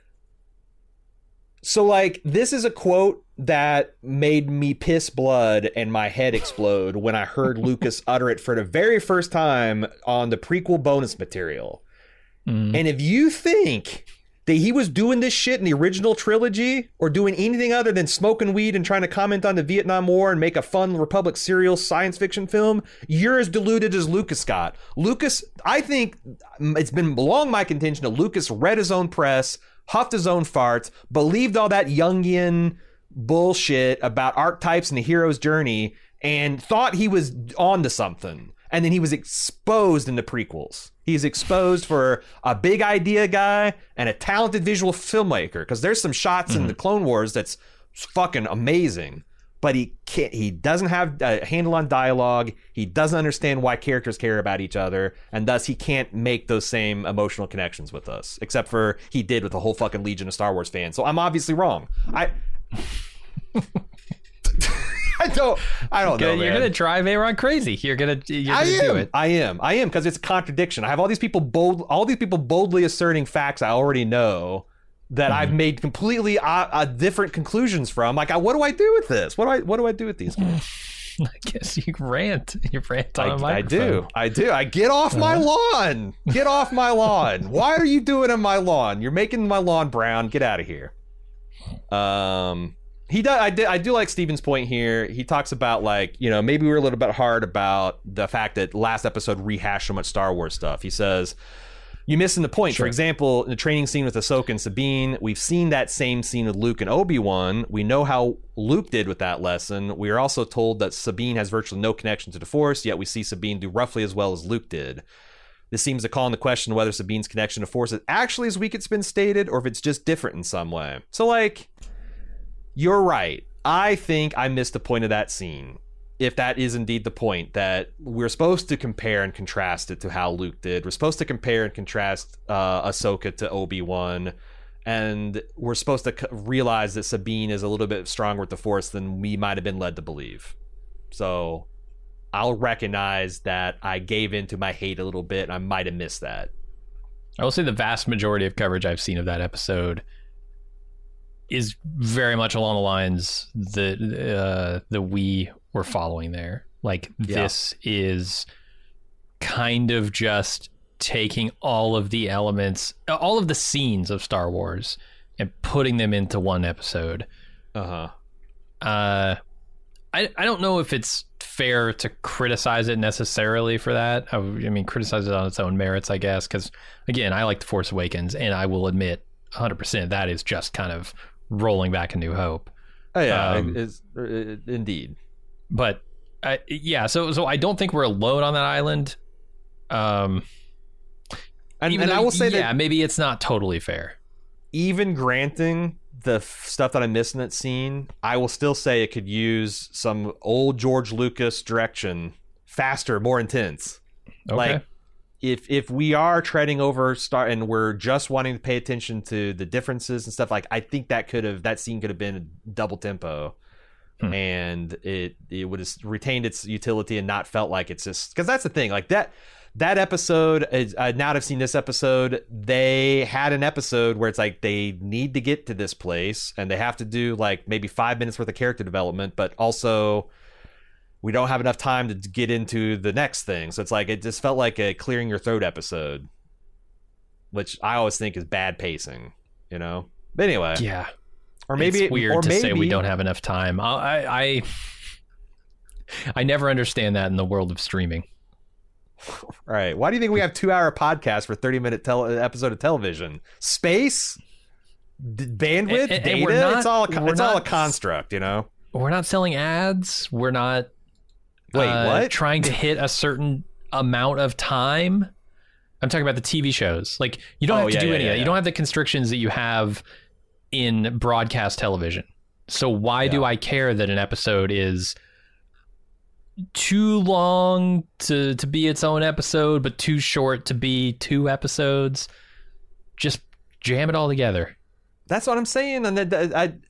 Speaker 3: So, like, this is a quote that made me piss blood and my head explode when I heard Lucas utter it for the very first time on the prequel bonus material. Mm. And if you think that he was doing this shit in the original trilogy or doing anything other than smoking weed and trying to comment on the Vietnam War and make a fun Republic serial science fiction film, you're as deluded as Lucas got. Lucas, I think it's been long my contention that Lucas read his own press, huffed his own farts, believed all that Jungian bullshit about archetypes and the hero's journey, and thought he was on to something. And then he was exposed in the prequels. He's exposed for a big idea guy and a talented visual filmmaker. Because there's some shots mm-hmm. in the Clone Wars that's fucking amazing. But he can't. He doesn't have a handle on dialogue. He doesn't understand why characters care about each other, and thus he can't make those same emotional connections with us. Except for he did with the whole fucking legion of Star Wars fans. So I'm obviously wrong. I. I don't. I don't
Speaker 2: you're
Speaker 3: know.
Speaker 2: Gonna, you're gonna drive Aaron crazy. You're gonna. You're
Speaker 3: I
Speaker 2: gonna
Speaker 3: am.
Speaker 2: do it.
Speaker 3: I am. I am because it's a contradiction. I have all these people bold. All these people boldly asserting facts I already know that mm-hmm. I've made completely uh, uh, different conclusions from. Like, I, what do I do with this? What do I? What do I do with these guys?
Speaker 2: I guess you rant. You rant on
Speaker 3: I,
Speaker 2: a microphone.
Speaker 3: I do. I do. I get off my
Speaker 2: Uh-huh.
Speaker 3: lawn. Get off my lawn. Why are you doing on my lawn? You're making my lawn brown. Get out of here. Um, he does. I did. I do like Steven's point here. He talks about like you know maybe we were a little bit hard about the fact that last episode rehashed so much Star Wars stuff. He says. You're missing the point.
Speaker 2: Sure.
Speaker 3: For example, in the training scene with Ahsoka and Sabine, we've seen that same scene with Luke and Obi-Wan. We know how Luke did with that lesson. We are also told that Sabine has virtually no connection to the Force, yet we see Sabine do roughly as well as Luke did. This seems to call into question whether Sabine's connection to Force is actually as weak as it's been stated, or if it's just different in some way. So, like, you're right. I think I missed the point of that scene. If that is indeed the point, that we're supposed to compare and contrast it to how Luke did. We're supposed to compare and contrast uh, Ahsoka to Obi-Wan. And we're supposed to c- realize that Sabine is a little bit stronger with the Force than we might have been led to believe. So I'll recognize that I gave into my hate a little bit, and I might have missed that.
Speaker 2: I will say the vast majority of coverage I've seen of that episode is very much along the lines that uh, that we were following there. Like,
Speaker 3: Yeah.
Speaker 2: this is kind of just taking all of the elements, all of the scenes of Star Wars and putting them into one episode.
Speaker 3: Uh-huh.
Speaker 2: Uh, I, I don't know if it's fair to criticize it necessarily for that. I, I mean, criticize it on its own merits, I guess, because, again, I like The Force Awakens, and I will admit one hundred percent that is just kind of rolling back A New Hope.
Speaker 3: Oh, yeah,
Speaker 2: Um,
Speaker 3: it is, it, indeed.
Speaker 2: But, I, yeah, so so I don't think we're alone on that island. Um,
Speaker 3: And,
Speaker 2: even
Speaker 3: and
Speaker 2: though,
Speaker 3: I will say
Speaker 2: yeah,
Speaker 3: that
Speaker 2: maybe it's not totally fair.
Speaker 3: even granting the f- stuff that I missed in that scene, I will still say it could use some old George Lucas direction, faster, more intense.
Speaker 2: Okay.
Speaker 3: Like, if if we are treading over Star and we're just wanting to pay attention to the differences and stuff, like I think that could have that scene could have been double tempo,
Speaker 2: Hmm.
Speaker 3: and it it would have retained its utility and not felt like it's just because that's the thing. Like that that episode, is, uh, now that I've seen this episode, they had an episode where it's like they need to get to this place and they have to do like maybe five minutes worth of character development, but also we don't have enough time to get into the next thing. So it's like, it just felt like a clearing your throat episode, which I always think is bad pacing, you know? But anyway.
Speaker 2: Yeah.
Speaker 3: Or maybe
Speaker 2: it's weird
Speaker 3: or
Speaker 2: to
Speaker 3: maybe,
Speaker 2: say we don't have enough time. I, I I never understand that in the world of streaming.
Speaker 3: Right. Why do you think we have two hour podcast for thirty minute tele- episode of television? Space, D- bandwidth,
Speaker 2: And- and- and
Speaker 3: data.
Speaker 2: we're not-
Speaker 3: it's all a, con-
Speaker 2: we're
Speaker 3: it's all a
Speaker 2: not-
Speaker 3: construct, you know?
Speaker 2: We're not selling ads. We're not
Speaker 3: Wait,
Speaker 2: uh,
Speaker 3: what?
Speaker 2: trying to hit a certain amount of time. I'm talking about the T V shows. Like, you don't
Speaker 3: Oh,
Speaker 2: have to
Speaker 3: yeah,
Speaker 2: do
Speaker 3: yeah,
Speaker 2: any of
Speaker 3: yeah,
Speaker 2: that. You
Speaker 3: yeah.
Speaker 2: don't have the constrictions that you have in broadcast television. So why do
Speaker 3: Yeah.
Speaker 2: I care that an episode is too long to to be its own episode, but too short to be two episodes? Just jam it all together.
Speaker 3: That's what I'm saying. And that, that- I,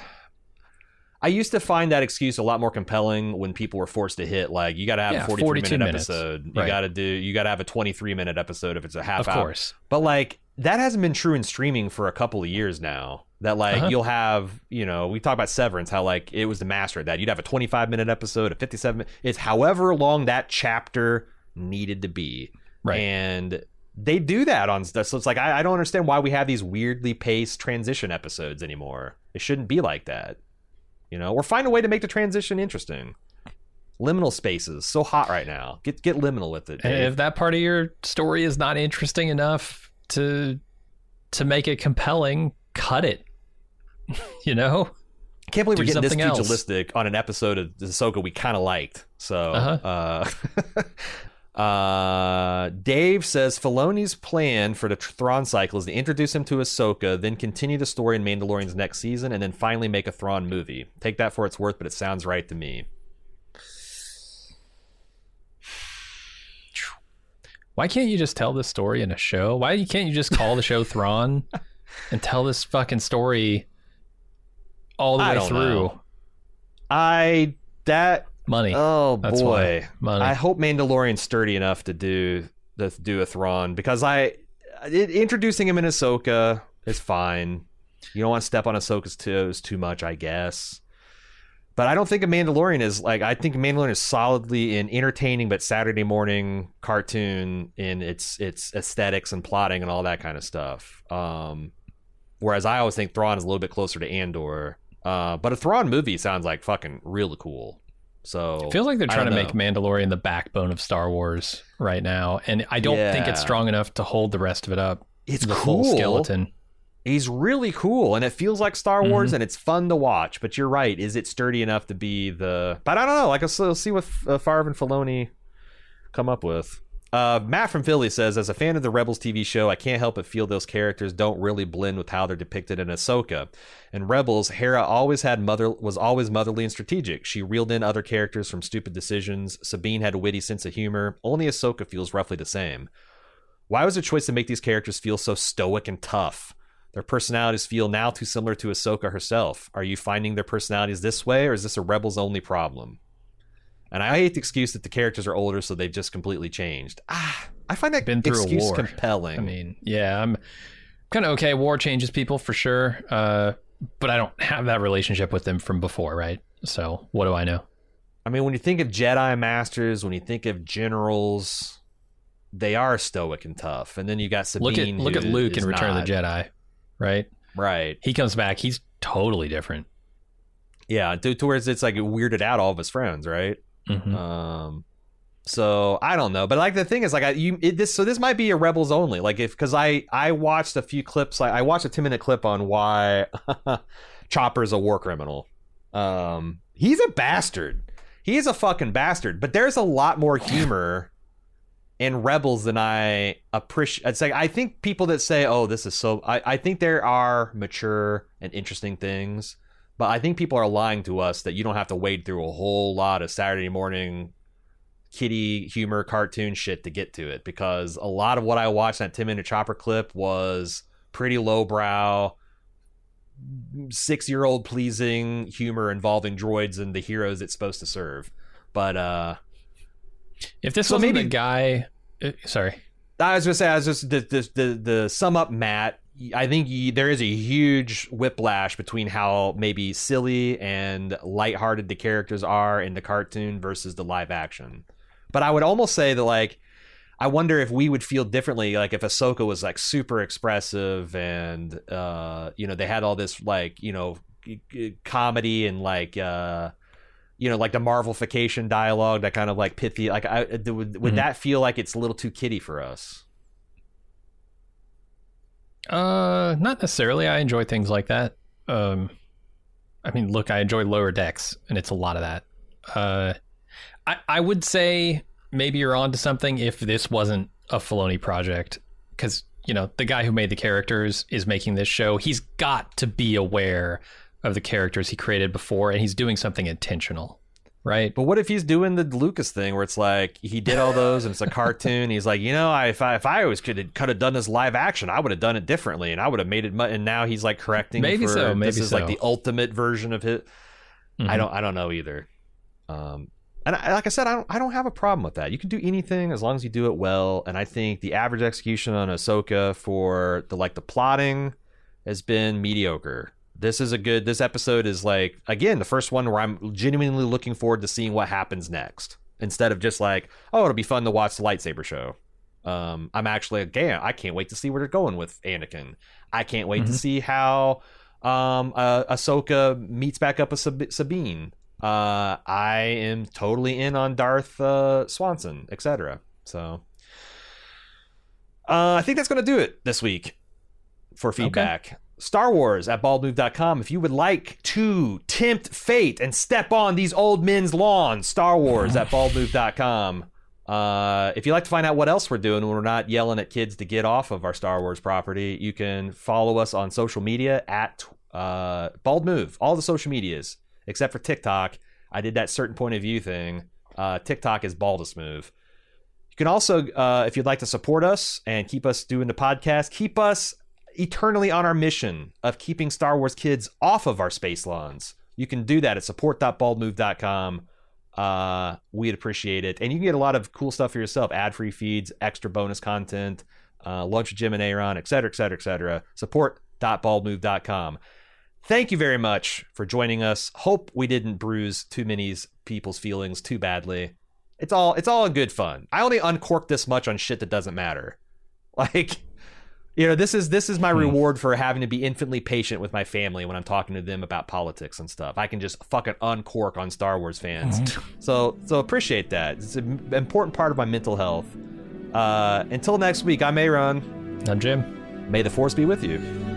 Speaker 3: I used to find that excuse a lot more compelling when people were forced to hit, like, you got to have
Speaker 2: Yeah,
Speaker 3: a forty-three
Speaker 2: forty-two
Speaker 3: minute
Speaker 2: minutes.
Speaker 3: episode. You
Speaker 2: Right.
Speaker 3: got to do, you got to have a twenty-three minute episode if it's a half
Speaker 2: Of
Speaker 3: hour.
Speaker 2: course.
Speaker 3: But like, that hasn't been true in streaming for a couple of years now. That like,
Speaker 2: Uh-huh.
Speaker 3: you'll have, you know, we talk about Severance, how like it was the master of that. You'd have a twenty-five minute episode, a fifty-seven minute, it's however long that chapter needed to be.
Speaker 2: Right.
Speaker 3: And they do that on stuff. So it's like, I, I don't understand why we have these weirdly paced transition episodes anymore. It shouldn't be like that. You know, or find a way to make the transition interesting. Liminal spaces, so hot right now. Get get liminal with it.
Speaker 2: And
Speaker 3: Dave.
Speaker 2: if that part of your story is not interesting enough to to make it compelling, cut it. You know?
Speaker 3: I can't believe
Speaker 2: do
Speaker 3: we're getting this
Speaker 2: something else.
Speaker 3: pugilistic on an episode of Ahsoka we kind of liked. So,
Speaker 2: Uh-huh.
Speaker 3: uh, uh, Dave says Filoni's plan for the Thrawn cycle is to introduce him to Ahsoka, then continue the story in Mandalorian's next season, and then finally make a Thrawn movie. Take that for its worth, but it sounds right to me.
Speaker 2: Why can't you just tell this story in a show? Why can't you just call the show Thrawn and tell this fucking story all the
Speaker 3: I
Speaker 2: way
Speaker 3: don't
Speaker 2: through?
Speaker 3: know. I that
Speaker 2: Money.
Speaker 3: oh
Speaker 2: That's
Speaker 3: boy,
Speaker 2: why. Money.
Speaker 3: I hope Mandalorian's sturdy enough to do to do a Thrawn, because I it, introducing him in Ahsoka is fine. You don't want to step on Ahsoka's toes too much, I guess. But I don't think a Mandalorian is like, I think Mandalorian is solidly an entertaining but Saturday morning cartoon in its its aesthetics and plotting and all that kind of stuff. Um, whereas I always think Thrawn is a little bit closer to Andor. Uh, but a Thrawn movie sounds like fucking really cool. So
Speaker 2: it feels like they're trying to
Speaker 3: know.
Speaker 2: make Mandalorian the backbone of Star Wars right now, and I don't
Speaker 3: yeah.
Speaker 2: think it's strong enough to hold the rest of it up.
Speaker 3: It's
Speaker 2: the
Speaker 3: cool.
Speaker 2: full skeleton.
Speaker 3: He's really cool, and it feels like Star Wars, mm-hmm. and it's fun to watch. But you're right; is it sturdy enough to be the? But I don't know. Like, I'll see what uh, Favre and Filoni come up with. Uh, Matt from Philly says, as a fan of the Rebels T V show, I can't help but feel those characters don't really blend with how they're depicted in Ahsoka. In Rebels, Hera always had mother was always motherly and strategic. She reeled in other characters from stupid decisions. Sabine had a witty sense of humor. Only Ahsoka feels roughly the same. Why was the choice to make these characters feel so stoic and tough? Their personalities feel now too similar to Ahsoka herself. Are you finding their personalities this way, or is this a Rebels only problem? And I hate the excuse that the characters are older, so they've just completely changed. Ah, I find that
Speaker 2: Been through
Speaker 3: excuse
Speaker 2: a war.
Speaker 3: compelling.
Speaker 2: I mean, yeah, I'm kind of okay. War changes people for sure, uh, but I don't have that relationship with them from before, right? So what do I know?
Speaker 3: I mean, when you think of Jedi Masters, when you think of generals, they are stoic and tough. And then you got Sabine.
Speaker 2: Look at look at Luke in Return
Speaker 3: not.
Speaker 2: of the Jedi, right?
Speaker 3: Right.
Speaker 2: He comes back. He's totally different.
Speaker 3: Yeah, to, towards it's like it weirded out all of his friends, right?
Speaker 2: Mm-hmm.
Speaker 3: Um, so I don't know, but like the thing is, like I you it, this so this might be a Rebels only, like if because I I watched a few clips, like I watched a ten minute clip on why Chopper's a war criminal. Um, he's a bastard. He is a fucking bastard. But there's a lot more humor in Rebels than I appreciate. It's like I think people that say, "Oh, this is so," I I think there are mature and interesting things. But I think people are lying to us that you don't have to wade through a whole lot of Saturday morning kiddie humor cartoon shit to get to it, because a lot of what I watched in that ten minute Chopper clip was pretty lowbrow, six-year-old pleasing humor involving droids and the heroes it's supposed to serve. But uh,
Speaker 2: if this
Speaker 3: so
Speaker 2: wasn't
Speaker 3: maybe
Speaker 2: the guy, uh, sorry,
Speaker 3: I was gonna say, I was just the the the, the sum up, Matt. I think you, there is a huge whiplash between how maybe silly and lighthearted the characters are in the cartoon versus the live action. But I would almost say that, like, I wonder if we would feel differently, like if Ahsoka was like super expressive and uh, you know, they had all this like, you know, comedy and like uh, you know, like the Marvelification dialogue, that kind of like pithy. Like, I would would mm-hmm. that feel like it's a little too kiddie for us?
Speaker 2: Uh, not necessarily. I enjoy things like that. Um, I mean, look, I enjoy Lower Decks, and it's a lot of that. Uh, I I would say maybe you're onto something if this wasn't a Filoni project, because you know the guy who made the characters is making this show. He's got to be aware of the characters he created before, and he's doing something intentional. Right.
Speaker 3: But what if he's doing the Lucas thing where it's like he did all those and it's a cartoon. He's like, you know, I, if I if I always could have, could have done this live action, I would have done it differently and I would have made it. Mu-. And now he's like correcting.
Speaker 2: Maybe
Speaker 3: for,
Speaker 2: so. Maybe
Speaker 3: this is
Speaker 2: so.
Speaker 3: like the ultimate version of it. Mm-hmm. I don't. I don't know either. Um, and I, like I said, I don't. I don't have a problem with that. You can do anything as long as you do it well. And I think the average execution on Ahsoka for the like the plotting has been mediocre. This is a good, this episode is like, again, the first one where I'm genuinely looking forward to seeing what happens next. Instead of just like, oh, it'll be fun to watch the lightsaber show. Um, I'm actually, again, I can't wait to see where they're going with Anakin. I can't wait mm-hmm. to see how um, uh, Ahsoka meets back up with Sab- Sabine. Uh, I am totally in on Darth uh, Swanson, et cetera. So uh, I think that's going to do it this week for feedback. Okay. Star Wars at bald move dot com. If you would like to tempt fate and step on these old men's lawns, Star Wars at bald move dot com. Uh, if you'd like to find out what else we're doing when we're not yelling at kids to get off of our Star Wars property, you can follow us on social media at uh, Bald Move. All the social medias, except for TikTok. I did that certain point of view thing. Uh, TikTok is Baldest Move. You can also, uh, if you'd like to support us and keep us doing the podcast, keep us eternally on our mission of keeping Star Wars kids off of our space lawns, you can do that at support dot bald move dot com. Uh, we'd appreciate it. And you can get a lot of cool stuff for yourself, ad-free feeds, extra bonus content, uh, lunch with Jim and Aaron, et cetera, et cetera, et cetera. support dot bald move dot com. thank you very much for joining us. Hope we didn't bruise too many people's feelings too badly. It's all it's all in good fun. I only uncork this much on shit that doesn't matter. Like, you know, this is this is my hmm. reward for having to be infinitely patient with my family when I'm talking to them about politics and stuff. I can just fucking uncork on Star Wars fans. Mm-hmm. So so appreciate that. It's an important part of my mental health. Uh, until next week, I'm Aaron.
Speaker 2: I'm Jim.
Speaker 3: May the Force be with you.